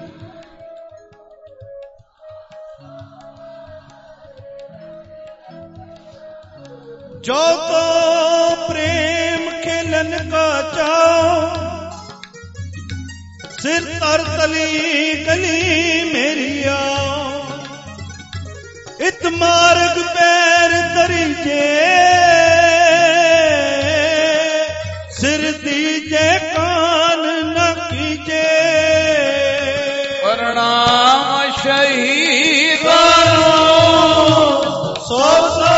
जो तो प्रेम खेलन का चाओ सिर तर तली गली मेरी आओ इत मार्ग पैर तरीजे सिर दीजे कान न कीजे
ਪ੍ਰਣਾਮ ਸ਼ਹੀਦ
सौ सौ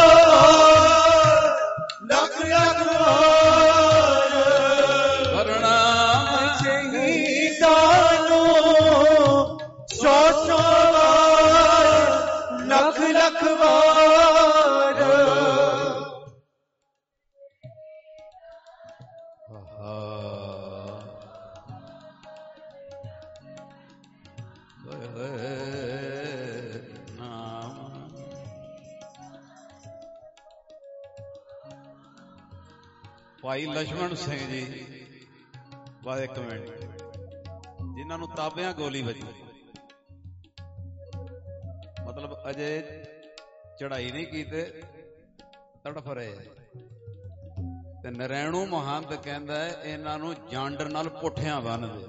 लख लख वार
ਪ੍ਰਣਾਮ
शहीदानो सौ सौ वार लख लख वार
ਭਾਈ ਲక్ష్మణ ਸਿੰਘ ਜੀ ਬਾਅਦ ਇੱਕ ਮਿੰਟ ਜਿਨ੍ਹਾਂ ਨੂੰ ਤਾਬਿਆਂ ਗੋਲੀ ਵੱਜੀ ਮਤਲਬ ਅਜੇ ਚੜਾਈ ਨਹੀਂ ਕੀਤੇ ਤੜਫ ਰਹੇ ਤੇ ਨਰੈਣੂ ਮਹੰਤ ਕਹਿੰਦਾ ਇਹਨਾਂ ਨੂੰ ਜੰਡ ਨਾਲ ਪੁੱਠਿਆਂ ਬੰਨ੍ਹਦੇ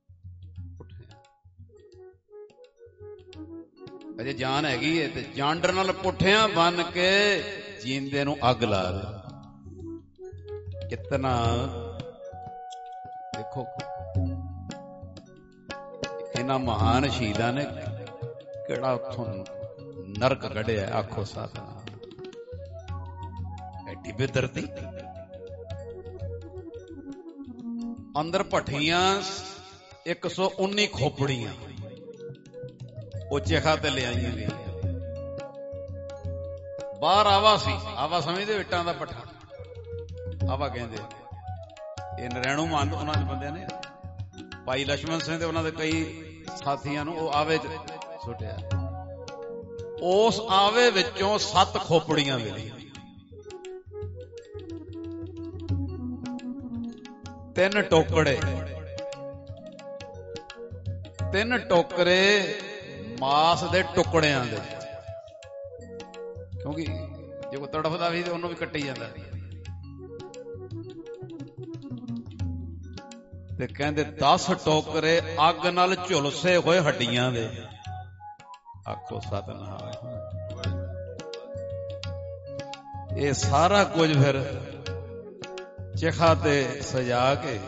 ਅਜੇ ਜਾਨ ਹੈਗੀ ਹੈ ਤੇ ਜੰਡ ਨਾਲ ਪੁੱਠਿਆਂ ਬੰਨ ਕੇ ਜੀਂਦੇ ਨੂੰ ਅੱਗ ਲਾ ਦੇ ਕਿਤਨਾ ਦੇਖੋ ਇਹਨਾਂ ਮਹਾਨ ਸ਼ਹੀਦਾਂ ਨੇ ਕਿਹੜਾ ਉੱਥੋਂ ਨਰਕ ਕੱਢਿਆ ਆਖੋ ਸਾਧਨਾ ਐਡੀ ਬੇਦਰਦੀ ਅੰਦਰ ਭੱਠੀਆਂ ਇੱਕ ਸੌ ਉੱਨੀ ਖੋਪੜੀਆਂ ਉਹ ਚੇਖਾ ਤੇ ਲਿਆਈਆਂ ਗਈਆਂ ਬਾਹਰ ਆਵਾ ਸੀ ਆਵਾ ਸਮਝਦੇ ਇੱਟਾਂ ਦਾ ਭੱਠਾ ਆਵਾ ਕਹਿੰਦੇ ਇਹ ਨਰੈਣੂ ਮਹੰਤ ਉਹਨਾਂ ਦੇ ਬੰਦਿਆਂ ਨੇ ਭਾਈ ਲక్ష్మణ ਸਿੰਘ ਤੇ ਉਹਨਾਂ ਦੇ ਕਈ ਸਾਥੀਆਂ ਨੂੰ ਉਹ ਆਵੇ ਚ ਸੁੱਟਿਆ ਉਸ ਆਵੇ ਵਿੱਚੋਂ ਸੱਤ ਖੋਪੜੀਆਂ ਮਿਲੀਆਂ ਤਿੰਨ ਟੋਕੜੇ ਤਿੰਨ ਟੋਕਰੇ ਮਾਸ ਦੇ ਟੁਕੜਿਆਂ ਦੇ ਕਿਉਂਕਿ ਜੇ ਕੋਈ ਤੜਫਦਾ ਵੀ ਤੇ ਉਹਨੂੰ ਵੀ ਕੱਟੀ ਜਾਂਦਾ ਤੇ ਕਹਿੰਦੇ ਦਸ ਟੋਕਰੇ ਅੱਗ ਨਾਲ ਝੁਲਸੇ ਹੋਏ ਹੱਡੀਆਂ ਦੇ ਆਖੋ ਸਤਿਨਾਮ ਇਹ ਸਾਰਾ ਕੁਝ ਫਿਰ ਚਿਖਾ ਤੇ ਸਜਾ ਕੇ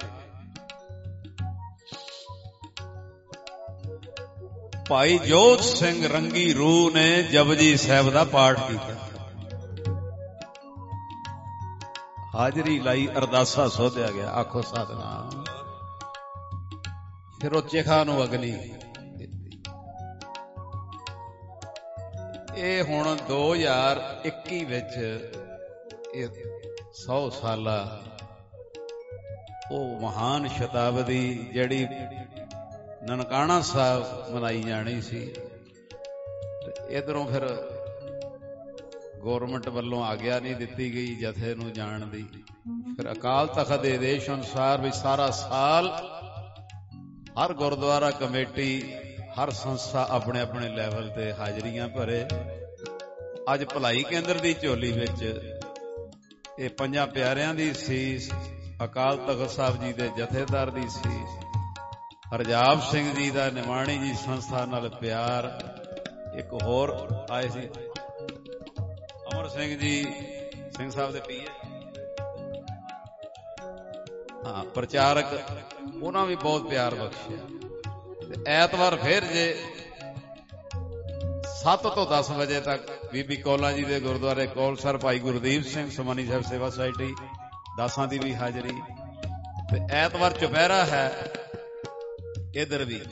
ਭਾਈ ਜੋਤ ਸਿੰਘ ਰੰਗੀ ਰੂਹ ਨੇ ਜਪਜੀ ਸਾਹਿਬ ਦਾ ਪਾਠ ਕੀਤਾ ਹਾਜ਼ਰੀ ਲਾਈ ਅਰਦਾਸਾ ਸੋਧਿਆ ਗਿਆ ਆਖੋ ਸਤਿਨਾਮ ਫਿਰ ਉਹ ਚਿਖਾ ਨੂੰ ਅਗਨੀ ਦਿੱਤੀ ਇਹ ਹੁਣ ਦੋ ਹਜ਼ਾਰ ਇੱਕੀ ਵਿੱਚ ਇਹ ਸੌ ਸਾਲਾ ਉਹ ਮਹਾਨ ਸ਼ਤਾਬਦੀ ਜਿਹੜੀ ਨਨਕਾਣਾ ਸਾਹਿਬ ਮਨਾਈ ਜਾਣੀ ਸੀ ਤੇ ਇਧਰੋਂ ਫਿਰ ਗੌਰਮੈਂਟ ਵੱਲੋਂ ਆਗਿਆ ਨਹੀਂ ਦਿੱਤੀ ਗਈ ਜਥੇ ਨੂੰ ਜਾਣ ਦੀ ਫਿਰ ਅਕਾਲ ਤਖਤ ਦੇ ਆਦੇਸ਼ ਅਨੁਸਾਰ ਵੀ ਸਾਰਾ ਸਾਲ ਹਰ ਗੁਰਦੁਆਰਾ ਕਮੇਟੀ ਹਰ ਸੰਸਥਾ ਆਪਣੇ ਆਪਣੇ ਲੈਵਲ ਤੇ ਹਾਜ਼ਰੀਆਂ ਭਰੇ ਅੱਜ ਭਲਾਈ ਕੇਂਦਰ ਦੀ ਝੋਲੀ ਵਿੱਚ ਇਹ ਪੰਜਾਂ ਪਿਆਰਿਆਂ ਦੀ ਸੀਸ ਅਕਾਲ ਤਖਤ ਸਾਹਿਬ ਜੀ ਦੇ ਜਥੇਦਾਰ ਦੀ ਸੀਸ ਹਰਜਾਬ ਸਿੰਘ ਜੀ ਦਾ ਨਿਮਾਣੀ ਜੀ ਸੰਸਥਾ ਨਾਲ ਪਿਆਰ ਇੱਕ ਹੋਰ ਆਏ ਸੀ ਅਮਰ ਸਿੰਘ ਜੀ ਸਿੰਘ ਸਾਹਿਬ ਦੇ ਪੀਏ ਹਾਂ ਪ੍ਰਚਾਰਕ ਉਹਨਾਂ ਵੀ ਬਹੁਤ ਪਿਆਰ ਬਖਸ਼ਿਆ ਤੇ ਐਤਵਾਰ ਫਿਰ ਜੇ ਸੱਤ ਤੋਂ ਦਸ ਵਜੇ ਤੱਕ ਬੀਬੀ ਕੌਲਾਂ ਜੀ ਦੇ ਗੁਰਦੁਆਰੇ ਕੌਲਸਰ ਭਾਈ ਗੁਰਦੀਪ ਸਿੰਘ ਸੁਮਨੀ ਸਾਹਿਬ ਸੇਵਾ ਸੁਸਾਇਟੀ ਦਾਸਾਂ ਦੀ ਵੀ ਹਾਜ਼ਰੀ ਤੇ ਐਤਵਾਰ ਚੁਪਹਿਰਾ ਹੈ ਇਧਰ ਵੀ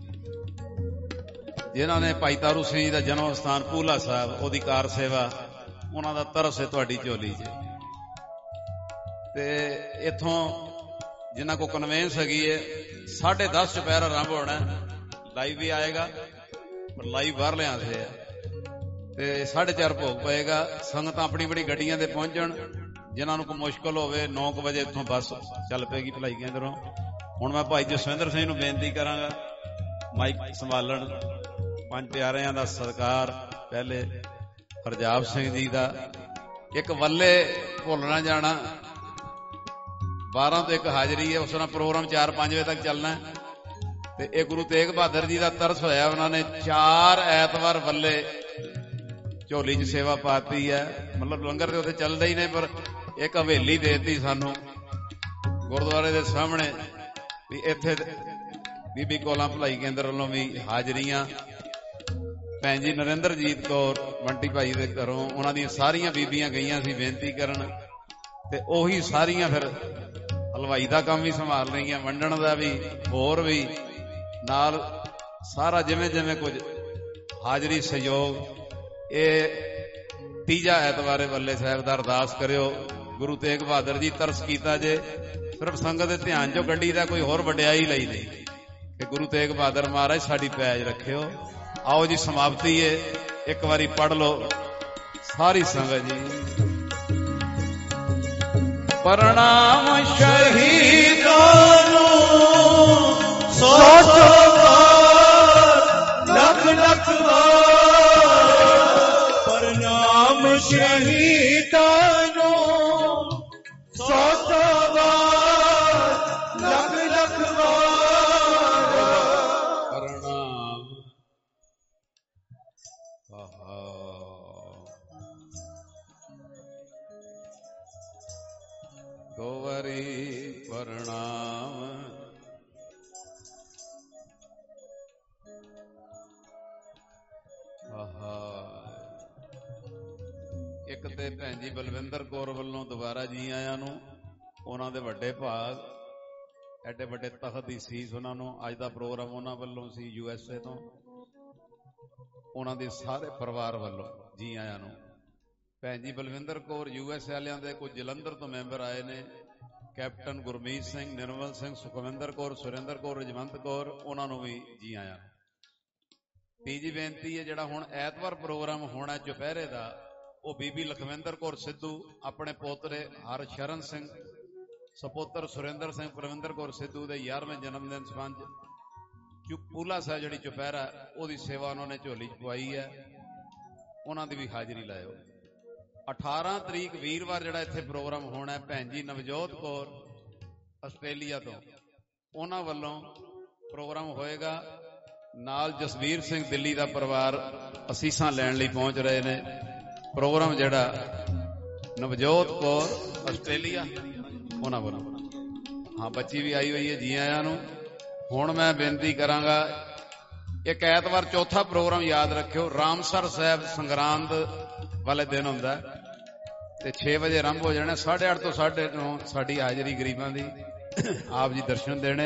ਜਿਨ੍ਹਾਂ ਨੇ ਭਾਈ ਤਾਰੂ ਸਿੰਘ ਜੀ ਦਾ ਜਨਮ ਸਥਾਨ ਪੂਲਾ ਸਾਹਿਬ ਉਹਦੀ ਕਾਰ ਸੇਵਾ ਉਹਨਾਂ ਦਾ ਤਰਸ ਹੈ ਤੁਹਾਡੀ ਝੋਲੀ 'ਚ ਤੇ ਇੱਥੋਂ ਜਿਨ੍ਹਾਂ ਕੋ ਕਨਵੇਂਸ ਹੈਗੀ ਹੈ साढ़े दस चुपहरा आरंभ होना, लाइव भी आएगा पर लाइव बाहर लिया से ते साढ़े चार भोग पएगा। संगत अपनी बड़ी गड्डियां ते पहुंचण, जिन्हां नूं कोई मुश्किल होवे नौ क बजे इत्थों बस चल पेगी भलाई केंद्रों। हुण मैं भाई जसविंदर सिंह नूं बेनती करांगा माइक संभालण। पंज प्यारिਆਂ ਦਾ सत्कार, पहले हरजाब सिंह जी का एक वल्ले भुल ना जाना, बारह तो एक हाजरी है, उस प्रोग्राम चार पांच बजे तक चलना है। ते एक गुरु तेग बहादुर जी का तरस होया, उन्होंने चार ऐतवार वल्ले झोली च सेवा पाती है। मतलब लंगर तो उत्थे चलदा ही नहीं, पर एक हवेली देती सानू गुरुद्वारे के सामने भी इत्थे बीबी कोला भलाई केंद्र वालों भी हाजरियां। भैन जी नरेंद्रजीत कौर बंटी भाई के घरों उन्हां दी सारियां बीबियां गईयां सी बेनती करन, ते ओही सारियां फिर हलवाई का काम भी संभाल रही हैं, वंडण का भी, होर भी नाल सारा जिमें जिमें कुछ हाजरी सहयोग। ये तीजा ऐतवारे वल्ले साहब का अरदास करियो। गुरु तेग बहादुर जी तरस कीता जे, सिर्फ संगत दे ध्यान चो कड्डी दा कोई होर वड्याई लई नहीं कि गुरु तेग बहादुर महाराज साडी पैज रखियो। आओ जी समाप्ति है, एक बारी पढ़ लो सारी संगत जी। प्रणाम
शहीदों सौ सौ लख लख प्रणाम शहीदों सौ सौ लख लख
प्रणाम। गोवरी प्रणाम। एक ते भैन जी बलविंदर कौर वालों दोबारा जी आया नूं, उन्हां दे वड्डे भाग एडे वड्डे तख्त दी सीस उन्हां नूं अज दा प्रोग्राम उन्हां वल्लों सी यूएसए तो, उन्हां दे सारे परिवार वालों जी आया नूं। भैन जी बलविंदर कौर यूएसए वालियां दे कुछ जलंधर तो मैंबर आए ने, कैप्टन गुरमीत सिंह, निर्मल सिंह, सुखविंदर कौर, सुरेंद्र कौर, रजवंत कौर, उन्हां नूं भी जी आया। तीजी बेनती है, जिहड़ा हुण ऐतवार प्रोग्राम होना चुपहरे दा, वो बीबी लखविंदर कौर सिद्धू अपने पोतरे हरशरण सिंह सपुत्र सुरेंद्र सिंह परविंदर कौर सिद्धू के ग्यारहवें जन्मदिन संबंध पूला साहब जिहड़ी चुपहरा उहदी सेवा उन्होंने झोली च पवाई है, उन्हां दी भी हाजरी लाओ। अठारह तरीक वीरवार जिहड़ा इत्थे प्रोग्राम होना है, भैन जी नवजोत कौर आस्ट्रेलिया तो उन्हां वल्लों प्रोग्राम होएगा। नाल जसवीर सिंह दिल्ली का परिवार असीसां लैण लई पहुंच रहे ने। प्रोग्राम जिहड़ा नवजोत कौर आस्ट्रेलिया उन्हां वल्लों, हाँ बच्ची भी आई हुई है, जी आयां नूं। हुण मैं बेनती करांगा, एक ऐतवार चौथा प्रोग्राम याद रखियो, रामसर साहब संग्रांद वाले दिन हुंदा ते छे बजे आरंभ हो जाना, साढ़े अठ तो साढ़े नौ साडी हाजरी गरीबां दी, आप जी दर्शन देने।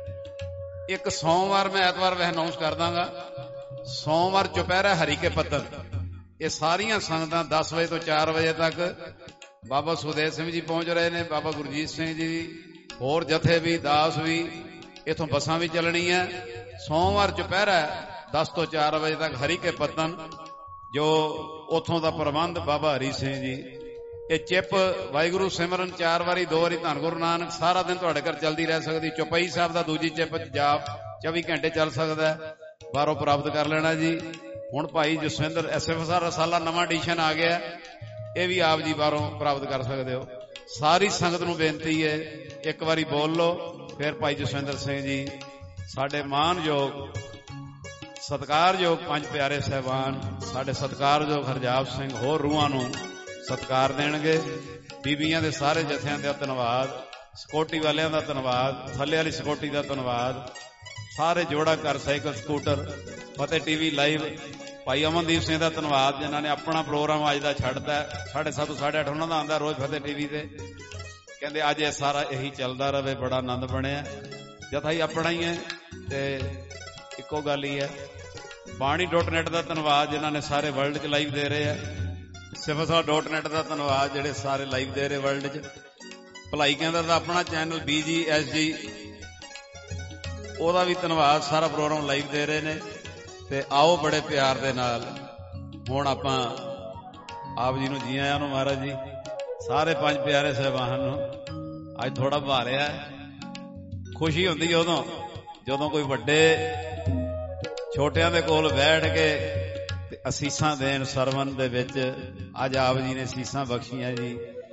एक सोमवार मैं ऐतवार वह अनाउंस कर दांगा, सोमवार चुपहरा हरी के पत्तन, ये सारियां संगतां दस बजे तो चार बजे तक बाबा सुदेव सिंह जी पहुंच रहे ने, बाबा गुरजीत सिंह जी, होर जथे भी, दास भी, इथों बसां भी चलनी है। सोमवार चुपहरा दस तो चार बजे तक हरी के पत्तन, जो उथों का प्रबंध बाबा हरी सिंह जी। ये चिप वाहिगुरू सिमरन चार वारी दो वारी धन गुरु नानक सारा दिन तुहाडे घर चलती रह सकती। चौपाई साहब का दूजी चिप जाप चौबी घंटे चल सकता है, बाहरों प्राप्त कर लेना जी। हुण भाई जसविंदर एस एफ रसाला नवा एडिशन आ गया, ये भी आप जी बाहरों प्राप्त कर सकते हो। सारी संगत नूं बेनती है, एक बारी बोल लो, फिर भाई जसविंदर सिंह जी साडे मानयोग सत्कारयोग पंज प्यारे साहबान, साडे सत्कारयोग हरजाब सिंह होर रूहां नूं सत्कार देणगे। बीबियां दे सारे जथियां दा धन्नवाद, सिक्योरिटी वालियां दा धन्नवाद, थल्ले वाली सिक्योरिटी दा धन्नवाद, सारे जोड़ा घर cycle scooter Fateh TV live भाई अमनदीप सिंह का धन्नवाद, जिन्हों ने अपना प्रोग्राम अज का छड्डता साढ़े सत्त साढ़े अठ उन्होंने आंदा रोज फतेह टीवी से, कहते अज ये सारा यही चलता रहे, बड़ा आनंद बनया। जथा ही अपना ही है ते इको गल ही है। बाणी डॉट नैट का धन्नवाद जिन्हों ने सारे वर्ल्ड च लाइव दे रहे हैं। सिफसा डॉट नैट का धन्नवाद जेडे सारे लाइव दे रहे वर्ल्ड च। भलाई केंद्र का अपना channel B G S G ਉਹਦਾ ਵੀ ਧੰਨਵਾਦ। ਸਾਰਾ ਪ੍ਰੋਗਰਾਮ ਲਾਈਵ ਦੇ ਰਹੇ ਨੇ ਤੇ ਆਓ ਬੜੇ ਪਿਆਰ ਦੇ ਨਾਲ ਹੁਣ ਆਪਾਂ ਆਪ ਜੀ ਨੂੰ ਜੀ ਆਇਆਂ ਨੂੰ ਮਹਾਰਾਜ ਜੀ, ਸਾਰੇ ਪੰਜ ਪਿਆਰੇ ਸਾਹਿਬਾਨ ਨੂੰ ਅੱਜ ਥੋੜਾ ਬਹਾ ਲਿਆ। ਖੁਸ਼ੀ ਹੁੰਦੀ ਉਦੋਂ ਜਦੋਂ ਕੋਈ ਵੱਡੇ ਛੋਟਿਆਂ ਦੇ ਕੋਲ ਬੈਠ ਕੇ ਤੇ ਅਸੀਸਾਂ ਦੇਣ ਸਰਵਨ ਦੇ ਵਿੱਚ। ਅੱਜ ਆਪ ਜੀ ਨੇ ਅਸੀਸਾਂ ਬਖਸ਼ੀਆਂ ਜੀ।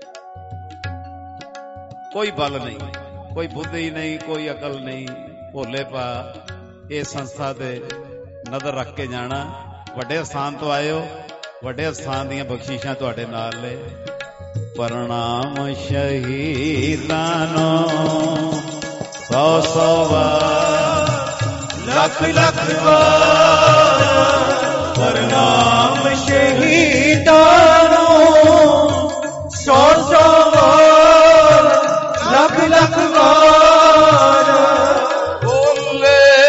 ਕੋਈ ਬਲ ਨਹੀਂ, ਕੋਈ ਬੁੱਧੀ ਨਹੀਂ, ਕੋਈ ਅਕਲ ਨਹੀਂ, ਭੋਲੇ ਪਾ ਇਹ ਸੰਸਥਾ ਤੇ ਨਜ਼ਰ ਰੱਖ ਕੇ ਜਾਣਾ। ਵੱਡੇ ਸਥਾਨ ਤੋਂ ਆਏ ਹੋ, ਵੱਡੇ ਸਥਾਨ ਦੀਆਂ ਬਖਸ਼ਿਸ਼ਾਂ ਤੁਹਾਡੇ ਨਾਲ ਨੇ। ਪ੍ਰਣਾਮ ਸ਼ਹੀਦਾਂ ਨੂੰ ਸੌ ਸੌ ਵਾਰ, ਲੱਖ ਲੱਖ ਵਾਰ।
ਪ੍ਰਣਾਮ ਸ਼ਹੀਦਾਂ ਨੂੰ ਸੌ ਸੌ ਵਾਰ, ਲੱਖ ਲੱਖ ਵਾਰ।
ਬੋਲੇ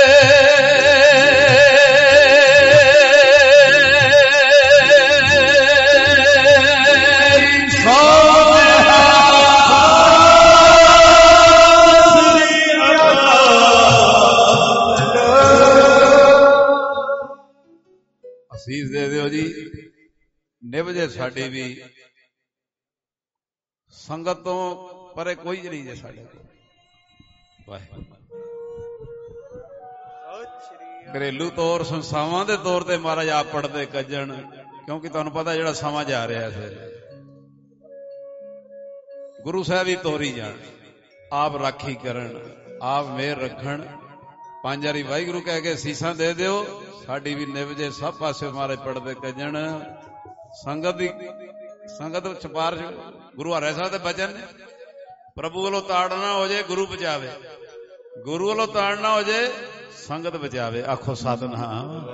ਅਸੀਸ ਦੇ ਦਿਓ ਜੀ। ਨਿਭ ਜੇ ਸਾਡੀ ਵੀ ਸੰਗਤ ਤੋਂ ਪਰੇ ਕੋਈ ਨਹੀਂ ਜੇ ਸਾਡੇ ਕੋਲ। ਵਾਹਿਗੁਰੂ ਘਰੇਲੂ ਤੌਰ ਸੰਸਥਾਵਾਂ ਦੇ ਤੌਰ ਤੇ ਮਹਾਰਾਜ ਆਪ ਪੜਦੇ ਕੱਜਣ, ਕਿਉਂਕਿ ਤੁਹਾਨੂੰ ਪਤਾ ਜਿਹੜਾ ਸਮਾਂ ਜਾ ਰਿਹਾ ਇਸ ਵੇਲੇ ਗੁਰੂ ਸਾਹਿਬ ਹੀ ਤੋਰੀ ਜਾਣ, ਆਪ ਰਾਖੀ ਕਰਨ, ਆਪ ਮਿਹਰ ਰੱਖਣ। ਪੰਜ ਵਾਰੀ ਵਾਹਿਗੁਰੂ ਕਹਿ ਕੇ ਸੀਸਾਂ ਦੇ ਦਿਓ। ਸਾਡੀ ਵੀ ਨਿਭ ਜੇ ਸਭ ਪਾਸੇ ਮਹਾਰਾਜ ਪੜਦੇ ਕੱਜਣ। ਸੰਗਤ ਦੀ ਸੰਗਤ ਸਿਫਾਰਿਸ਼ ਗੁਰੂ ਹਰਿ ਸਾਹਿਬ ਦੇ ਬਚਨ ਨੇ, ਪ੍ਰਭੂ ਵੱਲੋਂ ਤਾੜਨਾ ਹੋ ਜੇ ਗੁਰੂ ਬਚਾਵੇ, ਗੁਰੂ ਵੱਲੋਂ ਤਾੜਨਾ ਹੋ ਜੇ ਸੰਗਤ ਬਚਾਵੇ। ਆਖੋ ਸਤਿਨਾਮ।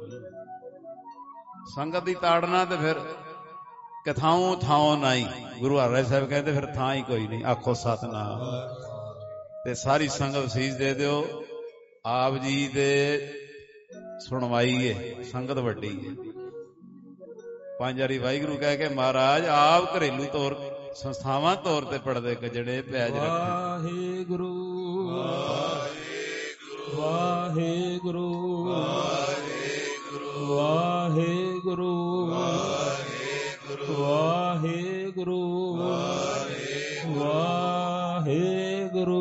ਸੰਗਤ ਦੀ ਤਾੜਨਾ ਤੇ ਫਿਰ ਕਿਥਾਉ ਥਾਉ ਨਹੀਂ, ਗੁਰੂ ਹਰਿ ਸਾਹਿਬ ਕਹਿੰਦੇ ਫਿਰ ਥਾਂ ਹੀ ਕੋਈ ਨਹੀਂ। ਆਖੋ ਸਤਿਨਾਮ। ਤੇ ਸਾਰੀ ਸੰਗਤ ਸੀਸ ਦੇ ਦਿਓ। ਆਪ ਜੀ ਦੇ ਸੁਣਵਾਈ ਹੈ, ਸੰਗਤ ਵੱਡੀ ਹੈ। ਪੰਜ ਵਾਰੀ ਵਾਹਿਗੁਰੂ ਕਹਿ ਕੇ ਮਹਾਰਾਜ ਆਪ ਘਰੇਲੂ ਤੌਰ ਸੰਸਥਾਵਾਂ ਤੌਰ ਤੇ ਪੜਦੇ ਕੱਜੜੇ ਪੈਜ ਰੱਖੇ।
ਵਾਹਿਗੁਰੂ ਵਾਹਿਗੁਰੂ ਵਾਹਿਗੁਰੂ ਵਾਹਿਗੁਰੂ ਵਾਹਿਗੁਰੂ ਵਾਹਿਗੁਰੂ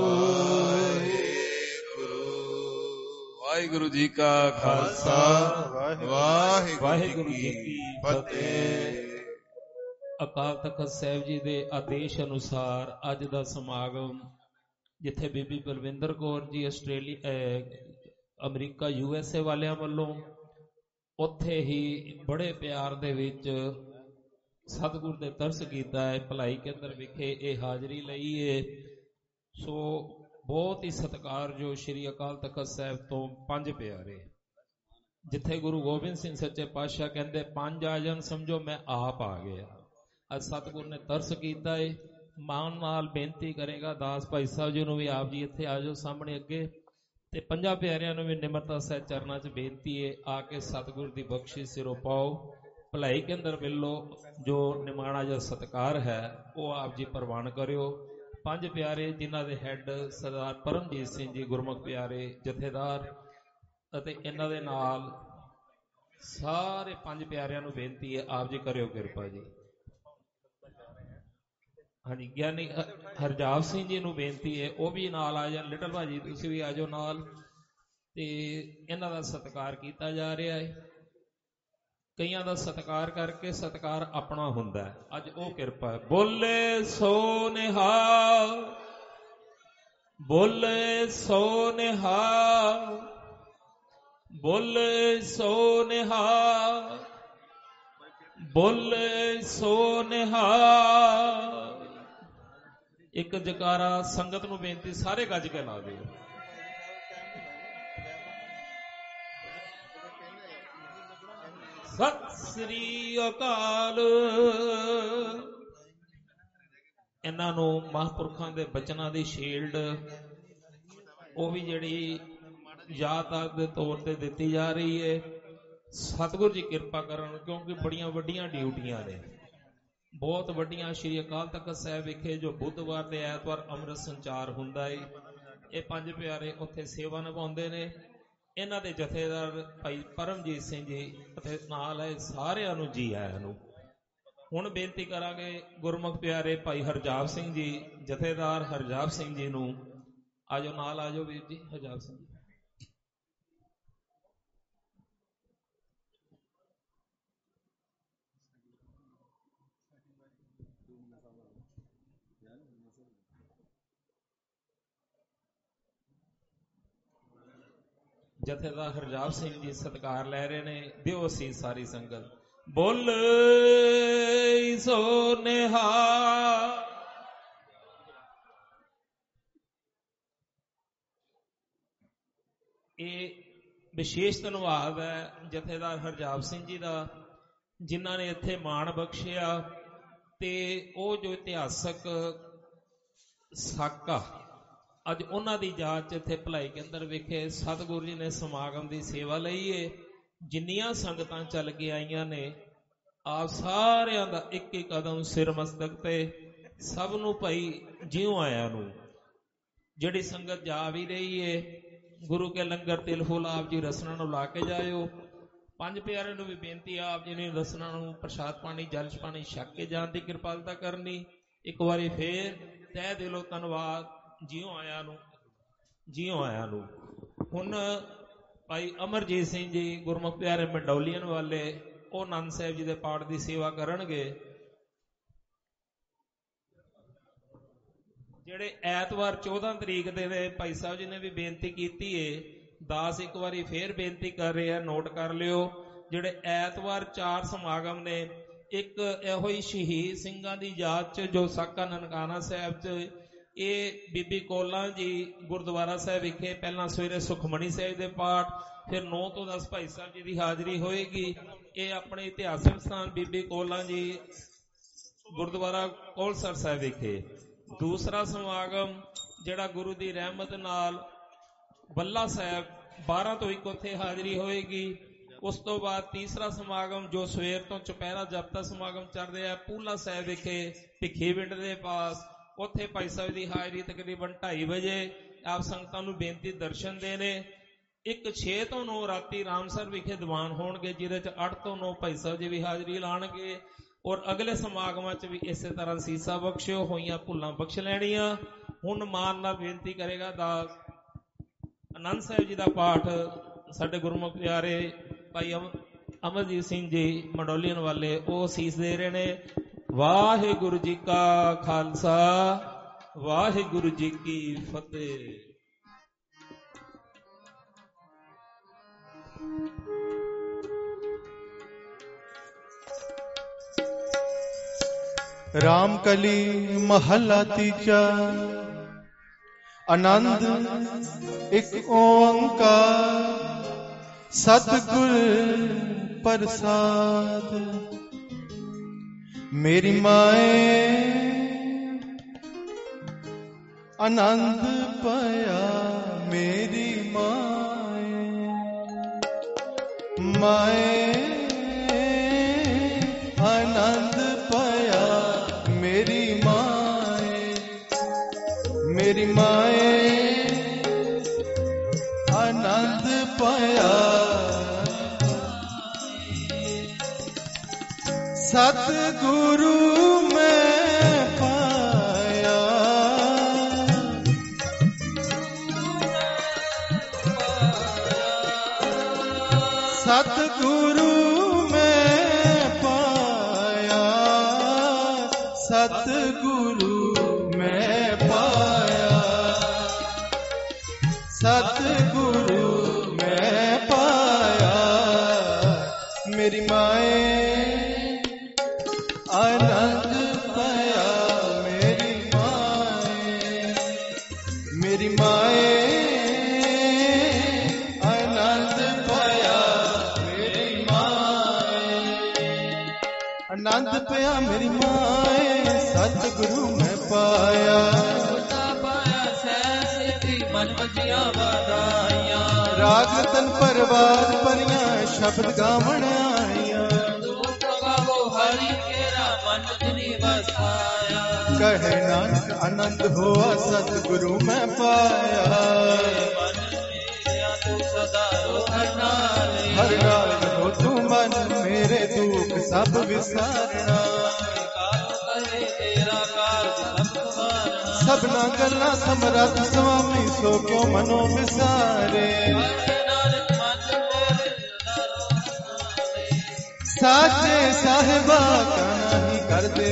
ਵਾਹਿਗੁਰੂ ਜੀ ਕਾ ਖਾਲਸਾ, ਵਾਹਿਗੁਰੂ ਜੀ ਕੀ ਫਤਿਹ।
ਅਕਾਲ ਤਖਤ ਸਾਹਿਬ ਜੀ ਦੇ ਆਦੇਸ਼ ਅਨੁਸਾਰ ਅੱਜ ਦਾ ਸਮਾਗਮ ਜਿੱਥੇ ਬੀਬੀ Balwinder Kaur ji Australia America U S A ਵਾਲਿਆਂ ਵੱਲੋਂ, ਉੱਥੇ ਹੀ ਬੜੇ ਪਿਆਰ ਦੇ ਵਿੱਚ ਸਤਿਗੁਰ ਦੇ ਤਰਸ ਕੀਤਾ ਹੈ। ਭਲਾਈ ਕੇਂਦਰ ਵਿਖੇ ਇਹ ਹਾਜ਼ਰੀ ਲਈ ਹੈ। ਸੋ ਬਹੁਤ ਹੀ ਸਤਿਕਾਰਯੋਗ ਸ਼੍ਰੀ ਅਕਾਲ ਤਖਤ ਸਾਹਿਬ ਤੋਂ ਪੰਜ ਪਿਆਰੇ, ਜਿੱਥੇ ਗੁਰੂ ਗੋਬਿੰਦ ਸਿੰਘ ਸੱਚੇ ਪਾਤਸ਼ਾਹ ਕਹਿੰਦੇ ਪੰਜ ਆ ਜਾਣ ਸਮਝੋ ਮੈਂ ਆਪ ਆ ਗਿਆ। ਅੱਜ ਸਤਿਗੁਰ ਨੇ ਤਰਸ ਕੀਤਾ ਹੈ। ਮਾਨ ਨਾਲ ਬੇਨਤੀ ਕਰੇਗਾ ਦਾਸ ਭਾਈ ਸਾਹਿਬ ਜੀ ਨੂੰ ਵੀ, ਆਪ ਜੀ ਇੱਥੇ ਆ ਜਾਓ ਸਾਹਮਣੇ ਅੱਗੇ। ਤੇ ਪੰਜਾਂ ਪਿਆਰਿਆਂ ਨੂੰ ਵੀ ਨਿਮਰਤਾ ਸਹਿ ਚਰਨਾਂ 'ਚ ਬੇਨਤੀ ਹੈ, ਆ ਕੇ ਸਤਿਗੁਰ ਦੀ ਬਖਸ਼ਿਸ਼ ਸਿਰੋਂ ਪਾਓ। ਭਲਾਈ ਕੇਂਦਰ ਵੱਲੋਂ ਜੋ ਨਿਮਾਣਾ ਜਿਹਾ ਸਤਿਕਾਰ ਹੈ ਉਹ ਆਪ ਜੀ ਪ੍ਰਵਾਨ ਕਰਿਓ। ਪੰਜ ਪਿਆਰੇ ਜਿਨ੍ਹਾਂ ਦੇ ਹੈੱਡ ਸਰਦਾਰ ਪਰਮਜੀਤ ਸਿੰਘ ਜੀ ਗੁਰਮੁਖ ਪਿਆਰੇ ਜਥੇਦਾਰ, ਅਤੇ ਇਹਨਾਂ ਦੇ ਨਾਲ ਸਾਰੇ ਪੰਜ ਪਿਆਰਿਆਂ ਨੂੰ ਬੇਨਤੀ ਹੈ ਆਪ ਜੀ ਕਰਿਓ ਕਿਰਪਾ ਜੀ। ਹਾਂਜੀ, ਗਿਆਨੀ ਹਰਜਾਬ ਸਿੰਘ ਜੀ ਨੂੰ ਬੇਨਤੀ ਹੈ ਉਹ ਵੀ ਨਾਲ ਆ ਜਾਣ। ਲਿਟਲ ਭਾਜੀ ਤੁਸੀਂ ਵੀ ਆ ਜਾਓ ਨਾਲ। ਤੇ ਇਹਨਾਂ ਦਾ ਸਤਿਕਾਰ ਕੀਤਾ ਜਾ ਰਿਹਾ ਹੈ। ਕਈਆਂ ਦਾ ਸਤਿਕਾਰ ਕਰਕੇ ਸਤਿਕਾਰ ਆਪਣਾ ਹੁੰਦਾ ਹੈ, ਅੱਜ ਉਹ ਕਿਰਪਾ ਹੈ। ਬੋਲੇ ਸੋ ਨਿਹਾਲ, ਬੋਲੇ ਸੋ ਨਿਹਾਲ, ਬੋਲੇ ਸੋ ਨਿਹਾਲ, ਬੋਲੇ ਸੋ ਨਿਹਾਲ। ਇੱਕ ਜਕਾਰਾ ਸੰਗਤ ਨੂੰ ਬੇਨਤੀ, ਸਾਰੇ ਗੱਜ ਕੇ ਲਾ ਦਿਓ। ਸਤਿ ਸ੍ਰੀ ਅਕਾਲ। ਇਹਨਾਂ ਨੂੰ ਮਹਾਂਪੁਰਖਾਂ ਦੇ ਬਚਨਾਂ ਦੀ ਸ਼ੀਲਡ, ਉਹ ਵੀ ਜਿਹੜੀ ਯਾਦਾਂ ਦੇ ਤੌਰ ਤੇ ਦਿੱਤੀ ਜਾ ਰਹੀ ਹੈ। ਸਤਿਗੁਰੂ ਜੀ ਕਿਰਪਾ ਕਰਨ, ਕਿਉਂਕਿ ਬੜੀਆਂ ਵੱਡੀਆਂ ਡਿਊਟੀਆਂ ਨੇ, ਬਹੁਤ ਵੱਡੀਆਂ। ਸ਼੍ਰੀ ਅਕਾਲ ਤਖਤ ਸਾਹਿਬ ਵਿਖੇ ਜੋ ਬੁੱਧਵਾਰ ਤੇ ਐਤਵਾਰ ਅੰਮ੍ਰਿਤ ਸੰਚਾਰ ਹੁੰਦਾ ਹੈ, ਇਹ ਪੰਜ ਪਿਆਰੇ ਉੱਥੇ ਸੇਵਾ ਨਿਭਾਉਂਦੇ ਨੇ। ਇਹਨਾਂ ਦੇ ਜਥੇਦਾਰ ਭਾਈ ਪਰਮਜੀਤ ਸਿੰਘ ਜੀ ਅਤੇ ਨਾਲ ਹੈ ਸਾਰਿਆਂ ਨੂੰ ਜੀ ਆਇਆਂ ਨੂੰ। ਹੁਣ ਬੇਨਤੀ ਕਰਾਂਗੇ ਗੁਰਮੁਖ ਪਿਆਰੇ ਭਾਈ ਹਰਜਾਬ ਸਿੰਘ ਜੀ, ਜਥੇਦਾਰ ਹਰਜਾਬ ਸਿੰਘ ਜੀ ਨੂੰ। ਆਜੋ ਨਾਲ ਆਜੋ ਵੀਰ ਜੀ ਹਰਜਾਬ ਸਿੰਘ ਜੀ। ਜਥੇਦਾਰ ਹਰਜਾਬ ਸਿੰਘ ਜੀ ਸਤਿਕਾਰ ਲੈ ਰਹੇ ਨੇ। ਦਿਓ ਅਸੀਂ ਸਾਰੀ ਸੰਗਤ ਬੋਲ ਸੋ ਨਿਹਾਲ। ਇਹ ਵਿਸ਼ੇਸ਼ ਧੰਨਵਾਦ ਹੈ ਜਥੇਦਾਰ ਹਰਜਾਬ ਸਿੰਘ ਜੀ ਦਾ, ਜਿਨ੍ਹਾਂ ਨੇ ਇੱਥੇ ਮਾਣ ਬਖਸ਼ਿਆ। ਤੇ ਉਹ ਜੋ ਇਤਿਹਾਸਕ ਸਾਕਾ ਅੱਜ ਉਹਨਾਂ ਦੀ ਯਾਦ 'ਚ ਇੱਥੇ ਭਲਾਈ ਕੇਂਦਰ ਵਿਖੇ ਸਤਿਗੁਰੂ ਜੀ ਨੇ ਸਮਾਗਮ ਦੀ ਸੇਵਾ ਲਈ ਏ। ਜਿੰਨੀਆਂ ਸੰਗਤਾਂ ਚੱਲ ਕੇ ਆਈਆਂ ਨੇ, ਆਪ ਸਾਰਿਆਂ ਦਾ ਇੱਕ ਇੱਕ ਕਦਮ ਸਿਰ ਮਸਤਕ ਤੇ, ਸਭ ਨੂੰ ਭਾਈ ਜਿਉਂ ਆਇਆਂ ਨੂੰ। ਜਿਹੜੀ ਸੰਗਤ ਜਾ ਵੀ ਰਹੀ ਏ, ਗੁਰੂ ਕੇ ਲੰਗਰ ਤਿਲ ਫੁੱਲ ਆਪ ਜੀ ਰਸਨਾ ਨੂੰ ਲਾ ਕੇ ਜਾਇਓ। ਪੰਜ ਪਿਆਰੇ ਨੂੰ ਵੀ ਬੇਨਤੀ ਆਪ ਜੀ ਨੇ ਰਸਨਾ ਨੂੰ ਪ੍ਰਸ਼ਾਦ ਪਾਣੀ ਜਲ ਪਾਣੀ ਛਕ ਕੇ ਜਾਣ ਦੀ ਕਿਰਪਾਲਤਾ ਕਰਨੀ। ਇੱਕ ਵਾਰੀ ਫੇਰ ਤਹਿ ਦਿਲੋਂ ਧੰਨਵਾਦ, ਜਿਉਂ ਆਇਆਂ ਨੂੰ, ਜਿਉਂ ਆਇਆਂ ਨੂੰ। ਹੁਣ ਭਾਈ ਅਮਰਜੀਤ ਸਿੰਘ ਜੀ ਗੁਰਮੁਖ ਪਿਆਰੇ ਮੰਡੌਲੀਅਨ ਵਾਲੇ, ਉਹ ਆਨੰਦ ਸਾਹਿਬ ਜੀ ਦੇ ਪਾਠ ਦੀ ਸੇਵਾ ਕਰਨਗੇ। ਜਿਹੜੇ ਐਤਵਾਰ ਚੌਦਾਂ ਤਰੀਕ ਦੇ ਨੇ ਭਾਈ ਸਾਹਿਬ ਜੀ ਨੇ ਵੀ ਬੇਨਤੀ ਕੀਤੀ ਏ। ਦਾਸ ਇੱਕ ਵਾਰੀ ਫੇਰ ਬੇਨਤੀ ਕਰ ਰਹੇ ਆ, ਨੋਟ ਕਰ ਲਿਓ। ਜਿਹੜੇ ਐਤਵਾਰ ਚਾਰ ਸਮਾਗਮ ਨੇ, ਇੱਕ ਇਹੋ ਹੀ ਸ਼ਹੀਦ ਸਿੰਘਾਂ ਦੀ ਯਾਦ 'ਚ ਜੋ ਸਾਕਾ ਨਨਕਾਣਾ ਸਾਹਿਬ 'ਚ, ਇਹ ਬੀਬੀ ਕੋਲਾਂ ਜੀ ਗੁਰਦੁਆਰਾ ਸਾਹਿਬ ਵਿਖੇ ਪਹਿਲਾਂ ਸਵੇਰੇ ਸੁਖਮਣੀ ਸਾਹਿਬ ਦੇ ਪਾਠ, ਫਿਰ ਨੌ ਤੋਂ ਦਸ ਭਾਈ ਸਾਹਿਬ ਜੀ ਦੀ ਹਾਜ਼ਰੀ ਹੋਏਗੀ। ਇਹ ਆਪਣੇ ਇਤਿਹਾਸਕ ਸਥਾਨ ਬੀਬੀ ਕੋਲਾਂ ਜੀ ਗੁਰਦੁਆਰਾ ਕੌਲਸਰ ਸਾਹਿਬ ਵਿਖੇ। ਦੂਸਰਾ ਸਮਾਗਮ ਜਿਹੜਾ ਗੁਰੂ ਦੀ ਰਹਿਮਤ ਨਾਲ ਬੱਲਾ ਸਾਹਿਬ, ਬਾਰਾਂ ਤੋਂ ਇੱਕ ਉੱਥੇ ਹਾਜ਼ਰੀ ਹੋਏਗੀ। ਉਸ ਤੋਂ ਬਾਅਦ ਤੀਸਰਾ ਸਮਾਗਮ ਜੋ ਸਵੇਰ ਤੋਂ ਚੁਪਹਿਰਾ ਜਪਤਾ ਸਮਾਗਮ ਚੱਲ ਰਿਹਾ ਪੂਲਾ ਸਾਹਿਬ ਵਿਖੇ ਭਿੱਖੀਵਿੰਡ ਦੇ ਪਾਸ, ਉੱਥੇ ਭਾਈ ਸਾਹਿਬ ਦੀ ਹਾਜ਼ਰੀ ਤਕਰੀਬਨ ਢਾਈ ਵਜੇ। ਆਪ ਸੰਗਤਾਂ ਨੂੰ ਬੇਨਤੀ ਦਰਸ਼ਨ ਦੇ ਨੇ। ਇੱਕ ਛੇ ਤੋਂ ਨੌ ਰਾਤੀ ਰਾਮਸਰ ਵਿਖੇ ਦੀਵਾਨ ਹੋਣਗੇ, ਜਿਹਦੇ ਚ ਅੱਠ ਤੋਂ ਨੌ ਭਾਈ ਸਾਹਿਬ ਜੀ ਵੀ ਹਾਜ਼ਰੀ ਲਾਣਗੇ। ਔਰ ਅਗਲੇ ਸਮਾਗਮਾਂ ਚ ਵੀ ਇਸੇ ਤਰ੍ਹਾਂ ਸੀਸਾ ਬਖਸ਼ਿਓ, ਹੋਈਆਂ ਭੁੱਲਾਂ ਬਖਸ਼ ਲੈਣੀਆਂ। ਹੁਣ ਮਾਨ ਨਾਲ ਬੇਨਤੀ ਕਰੇਗਾ ਦਾਸ ਆਨੰਦ ਸਾਹਿਬ ਜੀ ਦਾ ਪਾਠ ਸਾਡੇ ਗੁਰਮੁਖ ਪਿਆਰੇ ਭਾਈ ਅਮਰਜੀਤ ਸਿੰਘ ਜੀ ਮੰਡੌਲੀਅਨ ਵਾਲੇ, ਉਹ ਸੀਸ ਦੇ ਰਹੇ ਨੇ। ਵਾਹਿਗੁਰੂ ਜੀ ਕਾ ਖਾਲਸਾ, ਵਾਹਿਗੁਰੂ ਜੀ ਕੀ ਫਤਿਹ।
ਰਾਮ ਕਲੀ ਮਹੱਲਾ ਤੀਜਾ। ਆਨੰਦ ਇੱਕ ਓੰਕਾਰ, ਸਤਿਗੁਰ ਪ੍ਰਸਾਦ। ਮੇਰੀ ਮਾਏ ਆਨੰਦ ਪਾਇਆ, ਮੇਰੀ ਮਾਏ ਮਾਏ ਆਨੰਦ ਪਾਇਆ, ਮੇਰੀ ਮਾਏ ਮੇਰੀ ਮਾਏ ਆਨੰਦ ਪਾਇਆ। ਸਤਿਗੁਰੂ ਮੈਂ ਪਾਇਆ, ਸਤਿਗੁਰੂ ਮੈਂ ਪਾਇਆ, ਸਤਿਗੁਰੂ ਮੈਂ ਪਾਇਆ, ਸਤਿਗੁਰੂ ਮੈਂ ਪਾਇਆ। ਮੇਰੀ ਮਾਏ ਆਨੰਦ ਪਾਇਆ, ਮੇਰੀ ਮਾਏ ਮੇਰੀ ਮਾਏ ਆਨੰਦ ਪਾਇਆ, ਮੇਰੀ ਮਾਏ ਆਨੰਦ ਪਿਆ, ਮੇਰੀ ਮਾਏ ਸਤਿਗੁਰੂ ਮੈਂ ਪਾਇਆ। ਮਨ ਵਜੀਆਂ ਵਧਾਈਆਂ, ਰਾਗ ਰਤਨ ਪਰਵਾਰ ਭਰੀਆਂ, ਸ਼ਬਦ ਗਾਵਣ ਆਈਆਂ। ਤੂੰ ਗਾਵੋ ਹਰੀ ਕੇਰਾ ਮਨ ਜਿਨੀ ਵਸਾਇਆ, कहे नानक आनंद हुआ सतगुरु में पाया। हर नाल हो तू मन मेरे दुख सब विसारना। सबना गल्ला समरथ स्वामी सो क्यों मनो विसारे। साचे साहिबा का नहीं कर दे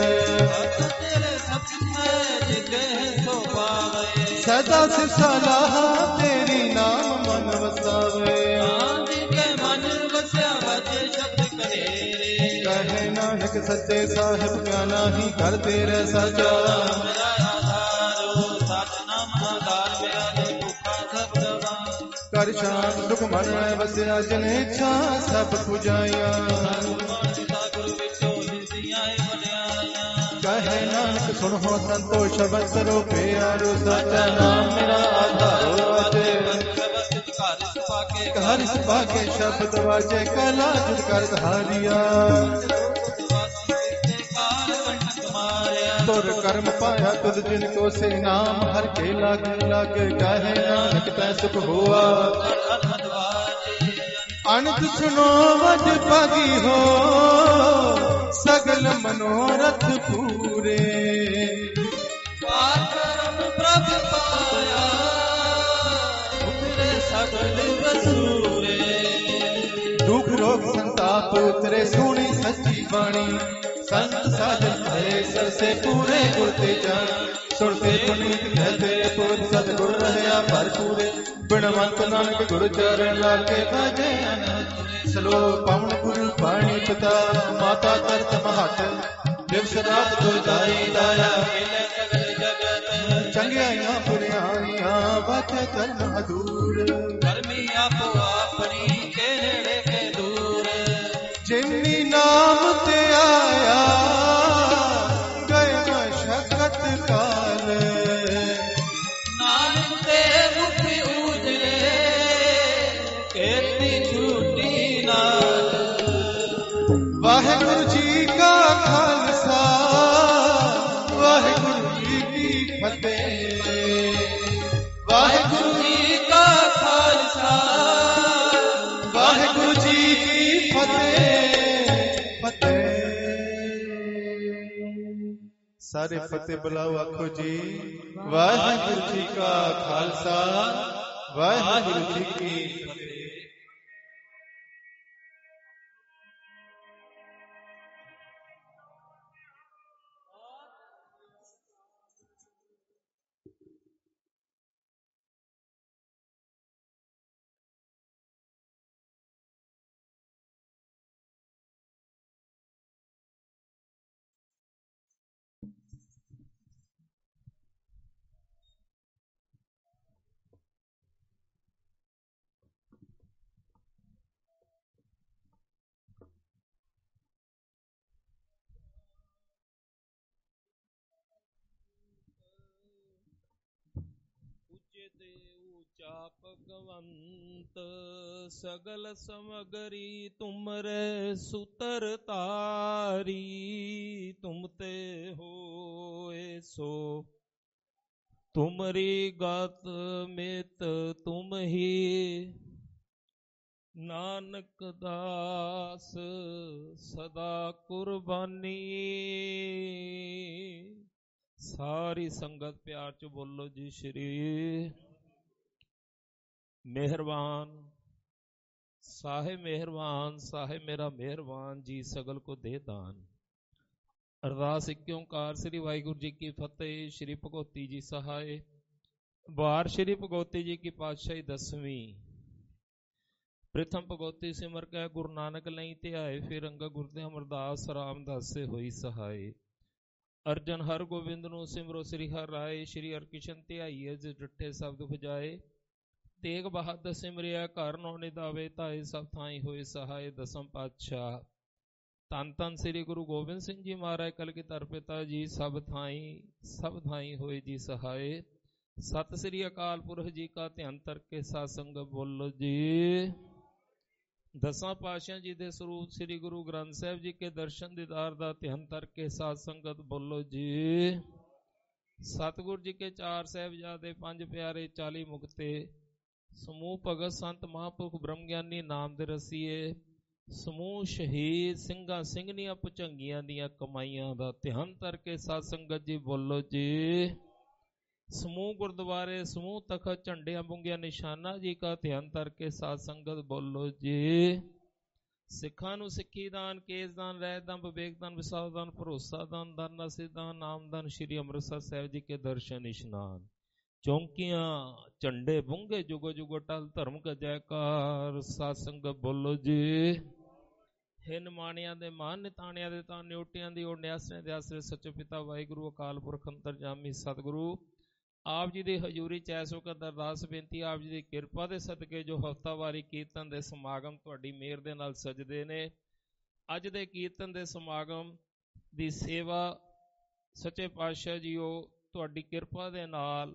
सदा से सलाह तेरी नाम मन वसावे। कहे नानक सच्चे साहिब क्या नहीं कर तेरे सजा। कर शान दुख मन वसिया जने इच्छा सब पुजाया। कहे नानक सुन हो संतोष बसरो प्यारो सच्चा नाम मेरा आधारो अजे। हर पाके शब्द वाजे कला जुद कर धारिया। तुर कर्म पाया तुझ जिनको से नाम हर के लाग लाग। कहे नानक तै सुख हुआ अनंत सुनो वज पागी हो सगल मनोरथ पूरे। प्रभ पाया उतरे सगल वसूरे। दुख रोग संताप उतरे सुनी सच्ची बाणी। संत साधन भय सरसे पूरे गुरते जान। सुनते पुनीत कहते पुरत सतगुर रहया भरपूरे। बिनवंत नानक गुरु चरण लागे बाजे अनंत। सलो पवन गुरु पाणी पिता माता तरत महत। दिवस रात दो जाई दाया चंगियाइयां बुरियाइयां बाचे धर्म अधूर। धर्मी आपो अपनी के नेड़े के दूर। जिन्नी नाम ते आया गए मशक्कत काल। नानक ते मुख उजले केती छूटी नाल। वाहिगुरु जी का खालसा वाहिगुरु जी की फतेह। वाहिगुरु जी का खालसा वाहिगुरु जी की फतेह फतेह। सारे फतेह बुलाओ आखो जी वाहिगुरु जी का खालसा वाहिगुरु जी की फतेह।
भगवंत सगल समगरी तुमरे सुतर तारी। तुम ते होए सो तुमरी गत मित तुम ही। नानक दास सदा कुर्बानी। सारी संगत प्यार च बोलो जी श्री मेहरबान साहिब मेहरबान साहिब मेरा मेहरबान जी सगल को दे दान। अरदास एक ओंकार श्री वाहिगुरु जी की फतेह। श्री भगवती जी सहाय। बार श्री भगवती जी की पातशाही दसवीं। प्रथम भगवती सिमर कै गुरु नानक लई ध्याए। फिर अंगा गुरदे अमरदास रामदास से होई सहाय। अर्जन हर गोबिंद नूं सिमरो श्री हर राय। श्री हरकिशन ध्याईए जिस डिठे शब्द भुजाए। तेग बहादुर सिमरिया घर नौ निधावे ताए सब थाई होए सहाय। दसम पातशाह धन धन श्री गुरु गोबिंद सिंह जी महाराज कलगीधर पिता जी सब थाई सब थाई होए जी सहाय। सत श्री अकाल पुरख जी का ध्यान तरके सासंग बोलो जी ਦਸਾਂ ਪਾਤਸ਼ਾਹਾਂ ਜੀ ਦੇ ਸਰੂਪ ਸ੍ਰੀ ਗੁਰੂ ਗ੍ਰੰਥ ਸਾਹਿਬ ਜੀ ਕੇ ਦਰਸ਼ਨ ਦੀਦਾਰ ਦਾ ਧਿਆਨ ਕਰਕੇ ਸਾਧ ਸੰਗਤ ਬੋਲੋ ਜੀ। ਸਤਿਗੁਰ ਜੀ ਕੇ ਚਾਰ ਸਾਹਿਬਜ਼ਾਦੇ, ਪੰਜ ਪਿਆਰੇ, ਚਾਲੀ ਮੁਕਤੇ, ਸਮੂਹ ਭਗਤ ਸੰਤ ਮਹਾਂਪੁਰਖ ਬ੍ਰਹਮ ਗਿਆਨੀ ਨਾਮ ਦੇ ਰਸੀਏ, ਸਮੂਹ ਸ਼ਹੀਦ ਸਿੰਘਾਂ ਸਿੰਘਣੀਆਂ ਭੁਜੰਗੀਆਂ ਦੀਆਂ ਕਮਾਈਆਂ ਦਾ ਧਿਆਨ ਕਰਕੇ ਸਾਧ ਸੰਗਤ ਜੀ ਬੋਲੋ ਜੀ। ਸਮੂਹ ਗੁਰਦੁਆਰੇ, ਸਮੂਹ ਤਖਤ, ਝੰਡਿਆਂ ਬੁੰਗਿਆਂ ਨਿਸ਼ਾਨਾ ਜੀ ਕਾ ਧਿਆਨ ਕਰਕੇ ਸਾਧ ਸੰਗਤ ਬੋਲੋ ਜੀ। ਸਿੱਖਾਂ ਨੂੰ ਸਿੱਖੀ ਦਾਨ, ਕੇਸ ਦਾਨ, ਰਹਿਤ ਦਾਨ, ਵਿਵੇਕ ਦਾਨ, ਵਿਸਾਖ ਦਾਨ, ਭਰੋਸਾ ਦਾਨ, ਦਾਨ ਨਸੀਬ ਦਾਨ, ਨਾਮ ਦਾਨ, ਸ਼੍ਰੀ ਅੰਮ੍ਰਿਤਸਰ ਸਾਹਿਬ ਜੀ ਕੇ ਦਰਸ਼ਨ ਇਸ਼ਨਾਨ, ਚੌਂਕੀਆਂ, ਝੰਡੇ ਬੁੰਗੇ, ਜੁਗੋ ਜੁਗੋ ਟਲ, ਧਰਮ ਕਾ ਜੈਕਾਰ। ਸਾਧ ਸੰਗਤ ਬੋਲੋ ਜੀ। ਹਿੰਨ ਮਾਣਿਆਂ ਦੇ ਮਾਨ, ਨਿਤਾਣਿਆਂ ਦੇ ਤਾਨ, ਨਿਉਟਿਆਂ ਦੀ ਓੜ, ਨਿਆਸਰਿਆਂ ਦੇ ਆਸਰੇ, ਸੱਚੇ ਪਿਤਾ ਵਾਹਿਗੁਰੂ ਅਕਾਲ ਪੁਰਖ ਅੰਤਰਜਾਮੀ ਸਤਿਗੁਰੂ ਆਪ ਜੀ ਦੀ ਹਜ਼ੂਰੀ ਚ ਐਸੋ ਕਦਰ ਅਰਦਾਸ ਬੇਨਤੀ, ਆਪ ਜੀ ਦੀ ਕਿਰਪਾ ਦੇ ਸਦਕੇ ਜੋ ਹਫ਼ਤਾਵਾਰੀ ਕੀਰਤਨ ਦੇ ਸਮਾਗਮ ਤੁਹਾਡੀ ਮਿਹਰ ਦੇ ਨਾਲ ਸਜਦੇ ਨੇ, ਅੱਜ ਦੇ ਕੀਰਤਨ ਦੇ ਸਮਾਗਮ ਦੀ ਸੇਵਾ ਸੱਚੇ ਪਾਤਸ਼ਾਹ ਜੀਓ ਤੁਹਾਡੀ ਕਿਰਪਾ ਦੇ ਨਾਲ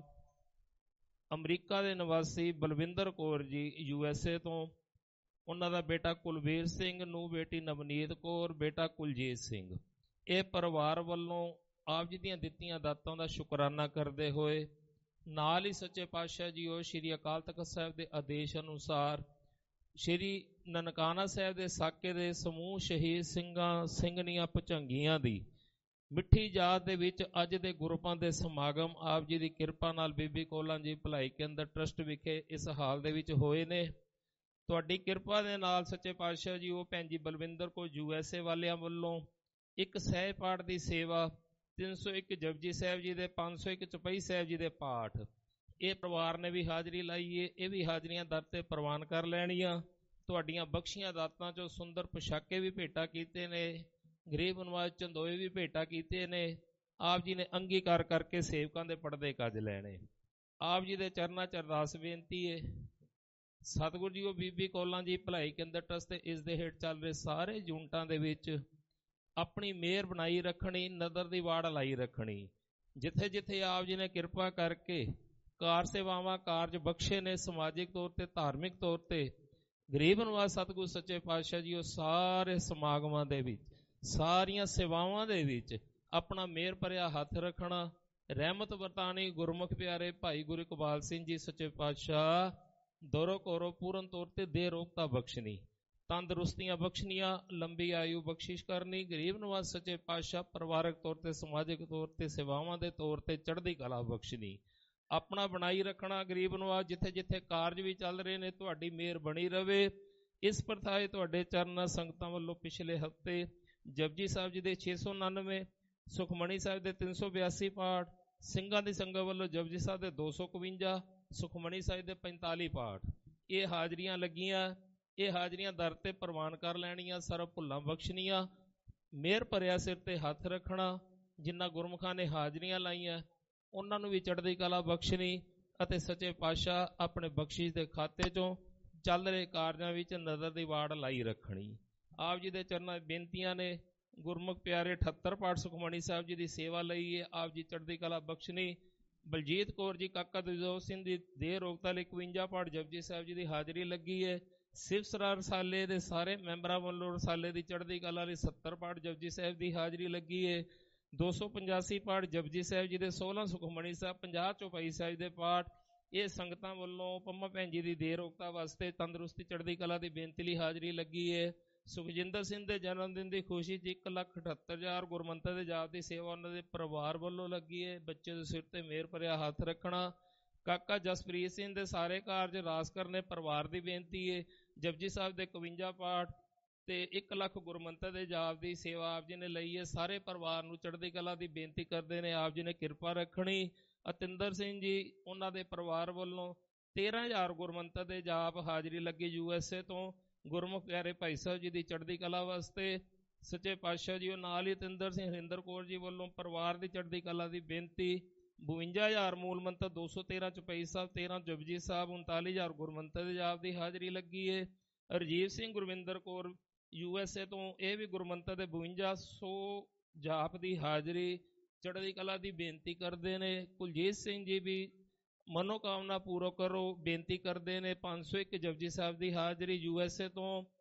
ਅਮਰੀਕਾ ਦੇ ਨਿਵਾਸੀ ਬਲਵਿੰਦਰ ਕੌਰ ਜੀ ਯੂ ਐਸ ਏ ਤੋਂ, ਉਹਨਾਂ ਦਾ ਬੇਟਾ ਕੁਲਵੀਰ ਸਿੰਘ, ਨੂੰ ਬੇਟੀ ਨਵਨੀਤ ਕੌਰ, ਬੇਟਾ ਕੁਲਜੀਤ ਸਿੰਘ, ਇਹ ਪਰਿਵਾਰ ਵੱਲੋਂ ਆਪ ਜੀ ਦੀਆਂ ਦਿੱਤੀਆਂ ਦਾਤਾਂ ਦਾ ਸ਼ੁਕਰਾਨਾ ਕਰਦੇ ਹੋਏ ਨਾਲ ਹੀ ਸੱਚੇ ਪਾਤਸ਼ਾਹ ਜੀਓ ਸ਼੍ਰੀ ਅਕਾਲ ਤਖ਼ਤ ਸਾਹਿਬ ਦੇ ਆਦੇਸ਼ ਅਨੁਸਾਰ ਸ਼੍ਰੀ ਨਨਕਾਣਾ ਸਾਹਿਬ ਦੇ ਸਾਕੇ ਦੇ ਸਮੂਹ ਸ਼ਹੀਦ ਸਿੰਘਾਂ ਸਿੰਘਣੀਆਂ ਭੁਜੰਗੀਆਂ ਦੀ ਮਿੱਠੀ ਯਾਦ ਦੇ ਵਿੱਚ ਅੱਜ ਦੇ ਗੁਰਪੁਰਬ ਦੇ ਸਮਾਗਮ ਆਪ ਜੀ ਦੀ ਕਿਰਪਾ ਨਾਲ ਬੀਬੀ ਕੌਲਾਂ ਜੀ ਭਲਾਈ ਕੇਂਦਰ ਟਰਸਟ ਵਿਖੇ ਇਸ ਹਾਲ ਦੇ ਵਿੱਚ ਹੋਏ ਨੇ। ਤੁਹਾਡੀ ਕਿਰਪਾ ਦੇ ਨਾਲ ਸੱਚੇ ਪਾਤਸ਼ਾਹ ਜੀ ਉਹ ਭੈਣ ਜੀ ਬਲਵਿੰਦਰ ਕੋ ਯੂ ਐਸ ਏ ਵਾਲਿਆਂ ਵੱਲੋਂ ਇੱਕ ਸਹਿਜ ਪਾਠ ਦੀ ਸੇਵਾ, ਤਿੰਨ ਸੌ ਇੱਕ ਜਪਜੀ ਸਾਹਿਬ ਜੀ ਦੇ, ਪੰਜ ਸੌ ਇੱਕ ਚੌਪਈ ਸਾਹਿਬ ਜੀ ਦੇ ਪਾਠ, ਇਹ ਪਰਿਵਾਰ ਨੇ ਵੀ ਹਾਜ਼ਰੀ ਲਾਈ ਏ। ਇਹ ਵੀ ਹਾਜ਼ਰੀਆਂ ਦਰ ਤੇ ਪ੍ਰਵਾਨ ਕਰ ਲੈਣੀਆਂ। ਤੁਹਾਡੀਆਂ ਬਖਸ਼ੀਆਂ ਦਾਤਾਂ ਚੋਂ ਸੁੰਦਰ ਪੁਸ਼ਾਕੇ ਵੀ ਭੇਟਾ ਕੀਤੇ ਨੇ, ਗਰੀਬ ਨਵਾਜ਼ ਚੰਦੋਏ ਵੀ ਭੇਟਾ ਕੀਤੇ ਨੇ। ਆਪ ਜੀ ਨੇ ਅੰਗੀਕਾਰ ਕਰਕੇ ਸੇਵਕਾਂ ਦੇ ਪਰਦੇ ਕੱਜ ਲੈਣੇ। ਆਪ ਜੀ ਦੇ ਚਰਨਾਂ ਚ ਅਰਦਾਸ ਬੇਨਤੀ ਏ, ਸਤਿਗੁਰ ਜੀ ਉਹ ਬੀਬੀ ਕੌਲਾਂ ਜੀ ਭਲਾਈ ਕੇਂਦਰ ਟਰਸਟ ਤੇ ਇਸ ਦੇ ਹੇਠ ਚੱਲ ਰਹੇ ਸਾਰੇ ਯੂਨਿਟਾਂ ਦੇ ਵਿੱਚ ਆਪਣੀ ਮਿਹਰ ਬਣਾਈ ਰੱਖਣੀ, ਨਜ਼ਰ ਦੀ ਵਾੜ ਲਾਈ ਰੱਖਣੀ। ਜਿੱਥੇ ਜਿੱਥੇ ਆਪ ਜੀ ਨੇ ਕਿਰਪਾ ਕਰਕੇ ਕਾਰ ਸੇਵਾਵਾਂ ਕਾਰਜ ਬਖਸ਼ੇ ਨੇ, ਸਮਾਜਿਕ ਤੌਰ ਤੇ, ਧਾਰਮਿਕ ਤੌਰ ਤੇ, ਗਰੀਬ ਨਵਾਜ਼ ਸਤਿਗੁਰ ਸੱਚੇ ਪਾਤਸ਼ਾਹ ਜੀ ਉਹ ਸਾਰੇ ਸਮਾਗਮਾਂ ਦੇ ਵਿੱਚ, ਸਾਰੀਆਂ ਸੇਵਾਵਾਂ ਦੇ ਵਿੱਚ ਆਪਣਾ ਮਿਹਰ ਭਰਿਆ ਹੱਥ ਰੱਖਣਾ, ਰਹਿਮਤ ਵਰਤਾਣੀ। ਗੁਰਮੁਖ ਪਿਆਰੇ ਭਾਈ ਗੁਰੂ ਇਕਬਾਲ ਸਿੰਘ ਜੀ ਸੱਚੇ ਪਾਤਸ਼ਾਹ ਦੋਰੋ ਕੋਰੋ ਪੂਰਨ ਤੌਰ ਤੇ ਦੇ ਰੋਗਤਾ ਬਖਸ਼ਣੀ, ਤੰਦਰੁਸਤੀਆਂ ਬਖਸ਼ਣੀਆਂ, ਲੰਬੀ ਆਯੂ ਬਖਸ਼ਿਸ਼ ਕਰਨੀ। ਗਰੀਬ ਨਵਾਜ਼ ਸੱਚੇ ਪਾਤਸ਼ਾਹ ਪਰਿਵਾਰਕ ਤੌਰ ਤੇ, ਸਮਾਜਿਕ ਤੌਰ ਤੇ, ਸੇਵਾਵਾਂ ਦੇ ਤੌਰ ਤੇ ਚੜ੍ਹਦੀ ਕਲਾ ਬਖਸ਼ਣੀ, ਆਪਣਾ ਬਣਾਈ ਰੱਖਣਾ। ਗਰੀਬ ਨਵਾਜ਼ ਜਿੱਥੇ ਜਿੱਥੇ ਕਾਰਜ ਵੀ ਚੱਲ ਰਹੇ ਨੇ ਤੁਹਾਡੀ ਮਿਹਰ ਬਣੀ ਰਵੇ। ਇਸ ਪ੍ਰਥਾਏ ਤੁਹਾਡੇ ਚਰਨਾਂ ਸੰਗਤਾਂ ਵੱਲੋਂ ਪਿਛਲੇ ਹਫ਼ਤੇ ਜਪਜੀ ਸਾਹਿਬ ਜੀ ਦੇ ਛੇ ਸੌ ਉਨਾਨਵੇਂ, ਸੁਖਮਣੀ ਸਾਹਿਬ ਦੇ ਤਿੰਨ ਸੌ ਬਿਆਸੀ ਪਾਠ, ਸਿੰਘਾਂ ਦੀ ਸੰਗਤ ਵੱਲੋਂ ਜਪਜੀ ਸਾਹਿਬ ਦੇ ਦੋ ਸੌ ਇਕਵੰਜਾ, ਸੁਖਮਣੀ ਸਾਹਿਬ ਦੇ ਪੰਤਾਲੀ ਪਾਠ, ਇਹ ਹਾਜ਼ਰੀਆਂ ਲੱਗੀਆਂ। ਇਹ ਹਾਜ਼ਰੀਆਂ ਦਰ ਤੇ ਪ੍ਰਵਾਨ ਕਰ ਲੈਣੀਆਂ, ਸਰਬ ਭੁੱਲਾਂ ਬਖਸ਼ਣੀਆਂ, ਮਿਹਰ ਭਰਿਆ ਸਿਰ ਤੇ ਹੱਥ ਰੱਖਣਾ। ਜਿਨ੍ਹਾਂ ਗੁਰਮੁਖਾਂ ਨੇ ਹਾਜ਼ਰੀਆਂ ਲਾਈਆਂ ਉਹਨਾਂ ਨੂੰ ਵੀ ਚੜ੍ਹਦੀ ਕਲਾ ਬਖਸ਼ਣੀ ਅਤੇ ਸੱਚੇ ਪਾਤਸ਼ਾਹ ਆਪਣੇ ਬਖਸ਼ਿਸ਼ ਦੇ ਖਾਤੇ ਚੋਂ ਚੱਲ ਰਹੇ ਕਾਰਜਾਂ ਵਿੱਚ ਨਜ਼ਰ ਦੀ ਵਾੜ ਲਾਈ ਰੱਖਣੀ। ਆਪ ਜੀ ਦੇ ਚਰਨਾਂ ਬੇਨਤੀਆਂ ਨੇ। ਗੁਰਮੁਖ ਪਿਆਰੇ ਅਠੱਤਰ ਪਾਠ ਸੁਖਮਣੀ ਸਾਹਿਬ ਜੀ ਦੀ ਸੇਵਾ ਲਈ ਹੈ, ਆਪ ਜੀ ਚੜ੍ਹਦੀ ਕਲਾ ਬਖਸ਼ਣੀ। ਬਲਜੀਤ ਕੌਰ ਜੀ ਕਾਕਾ ਦਜੋਤ ਸਿੰਘ ਦੀ ਦੇਹ ਰੋਗਤਾ ਲਈ ਇਕਵੰਜਾ ਪਾਠ ਜਪਜੀ ਸਾਹਿਬ ਜੀ ਦੀ ਹਾਜ਼ਰੀ ਲੱਗੀ ਹੈ। ਸਿਵ ਸਰਾ ਰਸਾਲੇ ਦੇ ਸਾਰੇ ਮੈਂਬਰਾਂ ਵੱਲੋਂ ਰਸਾਲੇ ਦੀ ਚੜ੍ਹਦੀ ਕਲਾ ਲਈ ਸੱਤਰ ਪਾਠ ਜਪਜੀ ਸਾਹਿਬ ਦੀ ਹਾਜ਼ਰੀ ਲੱਗੀ ਹੈ। ਦੋ ਸੌ ਪਚਾਸੀ ਪਾਠ ਜਪਜੀ ਸਾਹਿਬ ਜੀ ਦੇ, ਸੋਲਾਂ ਸੁਖਮਣੀ ਸਾਹਿਬ, ਪੰਜਾਹ ਚੌਪਾਈ ਸਾਹਿਬ ਦੇ ਪਾਠ, ਇਹ ਸੰਗਤਾਂ ਵੱਲੋਂ ਪੰਮਾ ਭੈਣ ਜੀ ਦੀ ਦੇਹ ਰੋਗਤਾ ਵਾਸਤੇ ਤੰਦਰੁਸਤੀ ਚੜ੍ਹਦੀ ਕਲਾ ਦੀ ਬੇਨਤੀ ਲਈ ਹਾਜ਼ਰੀ ਲੱਗੀ ਹੈ। ਸੁਖਜਿੰਦਰ ਸਿੰਘ ਦੇ ਜਨਮ ਦਿਨ ਦੀ ਖੁਸ਼ੀ 'ਚ ਇੱਕ ਲੱਖ ਅਠੱਤਰ ਹਜ਼ਾਰ ਗੁਰਮੰਤਰ ਦੇ ਜਾਪ ਦੀ ਸੇਵਾ ਉਹਨਾਂ ਦੇ ਪਰਿਵਾਰ ਵੱਲੋਂ ਲੱਗੀ ਹੈ। ਬੱਚੇ ਦੇ ਸਿਰ ਤੇ ਮਿਹਰ ਭਰਿਆ ਹੱਥ ਰੱਖਣਾ। ਕਾਕਾ ਜਸਪ੍ਰੀਤ ਸਿੰਘ ਦੇ ਸਾਰੇ ਕਾਰਜ ਰਾਸ ਕਰਨੇ ਪਰਿਵਾਰ ਦੀ ਬੇਨਤੀ ਹੈ। ਜਪਜੀ ਸਾਹਿਬ ਦੇ ਇਕਵੰਜਾ ਪਾਠ ਤੇ ਇੱਕ ਲੱਖ ਗੁਰਮੰਤਰ ਦੇ ਜਾਪ ਦੀ ਸੇਵਾ ਆਪ ਜੀ ਨੇ ਲਈ ਹੈ। ਸਾਰੇ ਪਰਿਵਾਰ ਨੂੰ ਚੜ੍ਹਦੀ ਕਲਾ ਦੀ ਬੇਨਤੀ ਕਰਦੇ ਨੇ, ਆਪ ਜੀ ਨੇ ਕਿਰਪਾ ਰੱਖਣੀ। ਅਤਿੰਦਰ ਸਿੰਘ ਜੀ ਉਹਨਾਂ ਦੇ ਪਰਿਵਾਰ ਵੱਲੋਂ ਤੇਰਾਂ ਹਜ਼ਾਰ ਗੁਰਮੰਤਰ ਦੇ ਜਾਪ ਹਾਜ਼ਰੀ ਲੱਗੀ ਯੂ ਐਸ ਏ ਤੋਂ। ਗੁਰਮੁਖ ਪਿਆਰੇ ਭਾਈ ਸਾਹਿਬ ਜੀ ਦੀ ਚੜ੍ਹਦੀ ਕਲਾ ਵਾਸਤੇ ਸੱਚੇ ਪਾਤਸ਼ਾਹ ਜੀ ਉਹ ਨਾਲ ਹੀ ਅਤਿੰਦਰ ਸਿੰਘ ਹਰਿੰਦਰ ਕੌਰ ਜੀ ਵੱਲੋਂ ਪਰਿਵਾਰ ਦੀ ਚੜ੍ਹਦੀ ਕਲਾ ਦੀ ਬੇਨਤੀ। ਬਵੰਜਾ ਹਜ਼ਾਰ ਮੂਲ ਮੰਤਰ, ਦੋ ਸੌ ਤੇਰਾਂ ਚੌਪਈ ਸਾਹਿਬ, ਤੇਰਾਂ ਜਪਜੀ ਸਾਹਿਬ, ਉਨਤਾਲੀ ਹਜ਼ਾਰ ਗੁਰਮੰਤਰ ਦੇ ਜਾਪ ਦੀ ਹਾਜ਼ਰੀ ਲੱਗੀ ਹੈ। Rajiv Singh Gurwinder Kaur U S A ਤੋਂ, ਇਹ ਵੀ ਗੁਰਮੰਤਰ ਦੇ ਬਵੰਜਾ ਸੌ ਜਾਪ ਦੀ ਹਾਜ਼ਰੀ ਚੜ੍ਹਦੀ ਕਲਾ ਦੀ ਬੇਨਤੀ ਕਰਦੇ ਨੇ। ਕੁਲਜੀਤ ਸਿੰਘ ਜੀ ਵੀ ਮਨੋਕਾਮਨਾ ਪੂਰਾ ਕਰੋ ਬੇਨਤੀ ਕਰਦੇ ਨੇ। ਪੰਜ ਸੌ ਇੱਕ ਜਪਜੀ ਸਾਹਿਬ ਦੀ ਹਾਜ਼ਰੀ ਯੂ ਐਸ ਏ ਤੋਂ।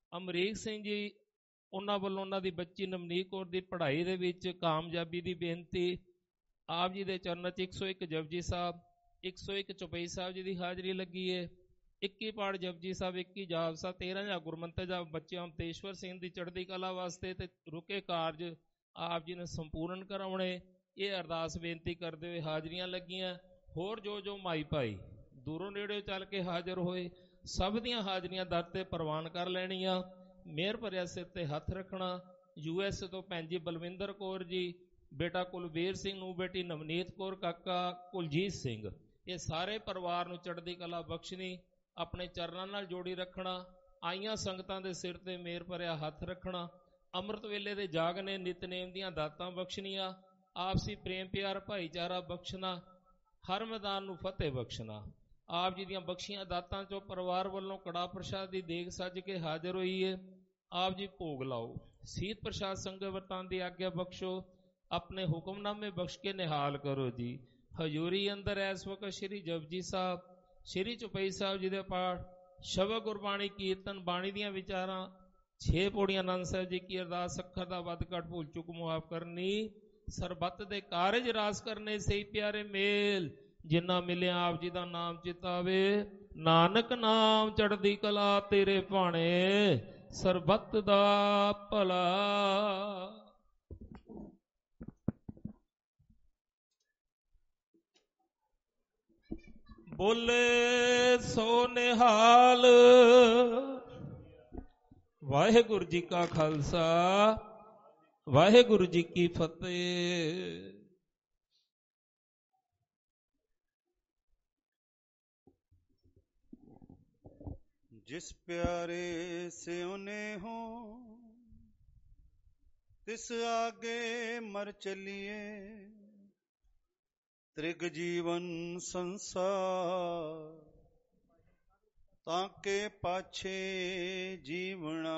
ਅਮਰੀਕ ਸਿੰਘ ਜੀ, ਉਹਨਾਂ ਵੱਲੋਂ ਉਹਨਾਂ ਦੀ ਬੱਚੀ ਨਵਨੀਤ ਕੌਰ ਦੀ ਪੜ੍ਹਾਈ ਦੇ ਵਿੱਚ ਕਾਮਯਾਬੀ ਦੀ ਬੇਨਤੀ। ਆਪ ਜੀ ਦੇ ਚਰਨਾਂ 'ਚ ਇੱਕ ਸੌ ਇੱਕ ਜਪਜੀ ਸਾਹਿਬ, ਇੱਕ ਸੌ ਇੱਕ ਚੌਪਈ ਸਾਹਿਬ ਜੀ ਦੀ ਹਾਜ਼ਰੀ ਲੱਗੀ ਹੈ। ਇੱਕੀ ਪਾਠ ਜਪਜੀ ਸਾਹਿਬ, ਇੱਕੀ ਜਾਪ ਸਾਹਿਬ, ਤੇਰਾਂ ਜਾਂ ਗੁਰਮੰਤਰ ਜਾਪ ਬੱਚੇ ਅਮਤੇਸ਼ਵਰ ਸਿੰਘ ਦੀ ਚੜ੍ਹਦੀ ਕਲਾ ਵਾਸਤੇ ਤੇ ਰੁਕੇ ਕਾਰਜ ਆਪ ਜੀ ਨੇ ਸੰਪੂਰਨ ਕਰਾਉਣੇ। ਇਹ ਅਰਦਾਸ ਬੇਨਤੀ ਕਰਦੇ ਹੋਏ ਹਾਜ਼ਰੀਆਂ ਲੱਗੀਆਂ। ਹੋਰ ਜੋ ਜੋ ਮਾਈ ਭਾਈ ਦੂਰੋਂ ਨੇੜੇ ਚੱਲ ਕੇ ਹਾਜ਼ਰ ਹੋਏ, ਸਭ ਦੀਆਂ ਹਾਜ਼ਰੀਆਂ ਦਰ ਤੇ ਪ੍ਰਵਾਨ ਕਰ ਲੈਣੀਆਂ। ਮਿਹਰ ਭਰਿਆ ਸਿਰ ਤੇ ਹੱਥ ਰੱਖਣਾ। ਯੂ ਐਸ ਏ ਤੋਂ ਭੈਣ ਜੀ ਬਲਵਿੰਦਰ ਕੌਰ ਜੀ, ਬੇਟਾ ਕੁਲਬੀਰ ਸਿੰਘ ਨੂੰ, ਬੇਟੀ ਨਵਨੀਤ ਕੌਰ, ਕਾਕਾ ਕੁਲਜੀਤ ਸਿੰਘ, ਇਹ ਸਾਰੇ ਪਰਿਵਾਰ ਨੂੰ ਚੜ੍ਹਦੀ ਕਲਾ ਬਖਸ਼ਣੀ, ਆਪਣੇ ਚਰਨਾਂ ਨਾਲ ਜੋੜੀ ਰੱਖਣਾ। ਆਈਆਂ ਸੰਗਤਾਂ ਦੇ ਸਿਰ ਤੇ ਮਿਹਰ ਭਰਿਆ ਹੱਥ ਰੱਖਣਾ। ਅੰਮ੍ਰਿਤ ਵੇਲੇ ਦੇ ਜਾਗਨੇ, ਨਿਤਨੇਮ ਦੀਆਂ ਦਾਤਾਂ ਬਖਸ਼ਣੀਆਂ, ਆਪਸੀ ਪ੍ਰੇਮ ਪਿਆਰ ਭਾਈਚਾਰਾ ਬਖਸ਼ਣਾ, ਹਰ ਮੈਦਾਨ ਨੂੰ ਫਤਿਹ ਬਖਸ਼ਣਾ। ਆਪ ਜੀ ਦੀਆਂ ਬਖਸ਼ੀਆਂ ਦਾਤਾਂ ਚੋਂ ਪਰਿਵਾਰ ਵੱਲੋਂ ਕੜਾ ਪ੍ਰਸ਼ਾਦ ਦੀ ਦੇਗ ਸੱਜ ਕੇ ਹਾਜ਼ਰ ਹੋਈ ਹੈ। ਆਪ ਜੀ ਭੋਗ ਲਾਓ। ਸੀਤ ਪ੍ਰਸ਼ਾਦ ਸੰਗਤ ਵਰਤਾਂ ਦੀ ਆਗਿਆ ਬਖਸ਼ੋ। ਆਪਣੇ ਹੁਕਮਨਾਮੇ ਬਖਸ਼ ਕੇ ਨਿਹਾਲ ਕਰੋ ਜੀ। ਹਜ਼ੂਰੀ ਅੰਦਰ ਇਸ ਵਕਤ ਸ਼੍ਰੀ ਜਪਜੀ ਸਾਹਿਬ, ਸ਼੍ਰੀ ਚੌਪਈ ਸਾਹਿਬ ਜੀ ਦੇ ਪਾਠ, ਸ਼ਬਦ ਗੁਰਬਾਣੀ, ਕੀਰਤਨ, ਬਾਣੀ ਦੀਆਂ ਵਿਚਾਰਾਂ, ਛੇ ਪੌੜੀਆਂ ਆਨੰਦ ਸਾਹਿਬ ਜੀ ਕੀ ਅਰਦਾਸ, ਅੱਖਰ ਦਾ ਵੱਧ ਘੱਟ ਭੁੱਲ ਚੁੱਕ ਮੁਆਫ ਕਰਨੀ, ਸਰਬੱਤ ਦੇ ਕਾਰਜ ਰਾਸ ਕਰਨੇ, ਸਹੀ ਪਿਆਰੇ ਮੇਲ ਜਿੰਨਾ ਮਿਲਿਆ ਆਪ ਜੀ ਦਾ ਨਾਮ ਚਿਤਾਵੇ। ਨਾਨਕ ਨਾਮ ਚੜ੍ਹਦੀ ਕਲਾ ਤੇਰੇ ਭਾਣੇ, ਸਰਬੱਤ ਦਾ ਭਲਾ। ਬੋਲੇ ਸੋ ਨਿਹਾਲ। ਵਾਹਿਗੁਰੂ ਜੀ ਕਾ ਖਾਲਸਾ, ਵਾਹਿਗੁਰੂ ਜੀ ਕੀ ਫਤਿਹ।
जिस प्यारे से उन्हें हो तिस आगे मर चलिए, त्रिग जीवन संसार ताके पाछे जीवना।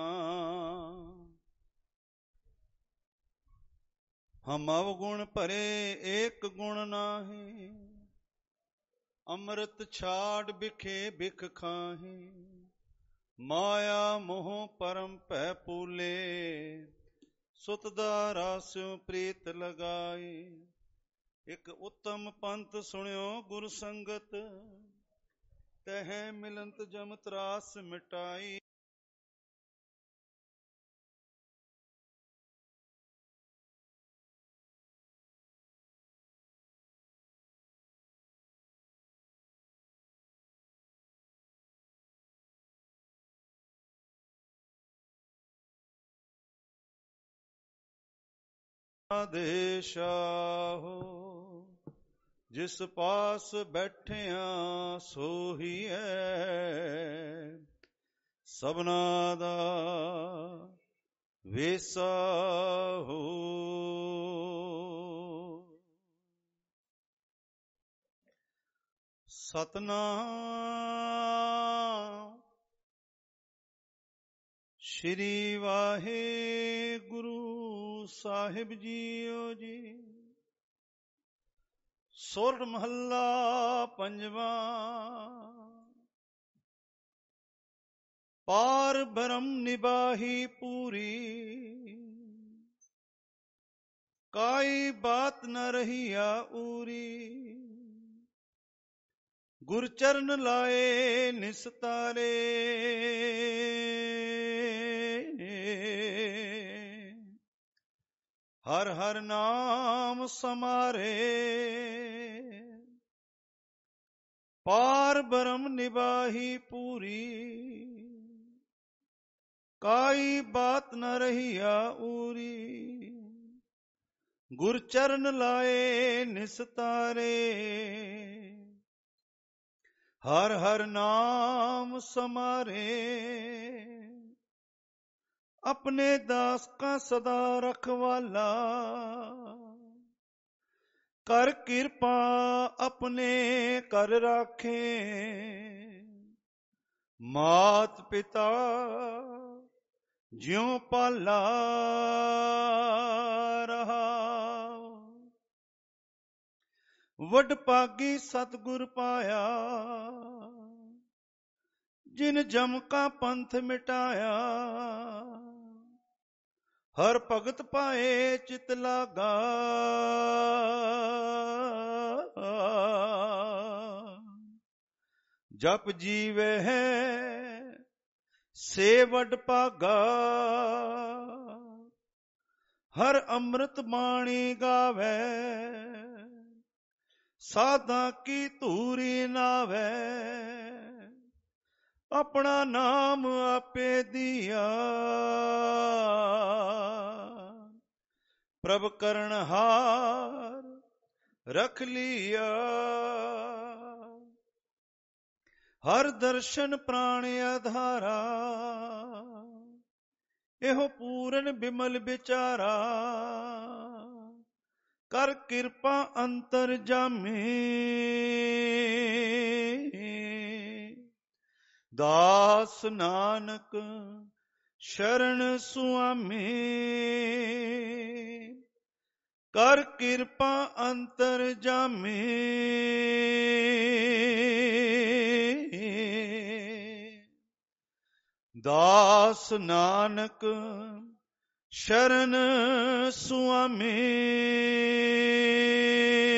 हम अवगुण भरे एक गुण नाही, अमृत छाड़ बिखे बिख खाही। माया मोह परम पै पूले, सुत दा रास्यों प्रीत लगाई। एक उत्तम पंथ सुनियो गुर संगत, तह मिलंत जम त्रास मिटाई। देशा हो जिस पास बैठिया सोही है, सबना दा वेसा हो। सतनाम श्री वाहेगुरु साहिब जीओ जी। सुर महला पंजवा। पार ब्रह्म निबाही पूरी, काई बात न रहिया उरी। गुरचरण लाए निस्तारे, हर हर नाम समारे। पार ब्रह्म निबाही पूरी, काई बात न रहिया उरी। गुरचरण लाए निस्तारे, हर हर नाम समारे। अपने दास का सदा रखवाला, कर कृपा अपने कर राखे। मात पिता ज्यों पाला रहा। वड पागी सतगुर पाया, ਜਿਨ ਜਮ ਕਾ ਪੰਥ ਮਿਟਾਇਆ, ਹਰ ਭਗਤ ਪਾਏ ਚਿਤ ਲਾਗਾ। ਜਪ ਜੀਵੇ ਹੈ ਸੇ ਵਡ ਭਾਗਾ, ਹਰ ਅੰਮ੍ਰਿਤ ਬਾਣੀ ਗਾਵੇ, ਸਾਧਾਂ ਕੀ ਧੂਰੀ ਨਾਵੇ। ਆਪਣਾ ਨਾਮ ਆਪੇ ਦਿਆ, ਪ੍ਰਭ ਕਰਨ ਹਾਰ ਰਖ ਲਿਆ। ਹਰ ਦਰਸ਼ਨ ਪ੍ਰਾਣ ਆਧਾਰਾ, ਇਹੋ ਪੂਰਨ ਬਿਮਲ ਵਿਚਾਰਾ। ਕਰ ਕਿਰਪਾ ਅੰਤਰ ਜਾਮੀ, ਦਾਸ ਨਾਨਕ ਸ਼ਰਨ ਸੁਆਮੀ। ਕਰ ਕਿਰਪਾ ਅੰਤਰ ਜਾਮੀ, ਦਾਸ ਨਾਨਕ ਸ਼ਰਨ ਸੁਆਮੀ।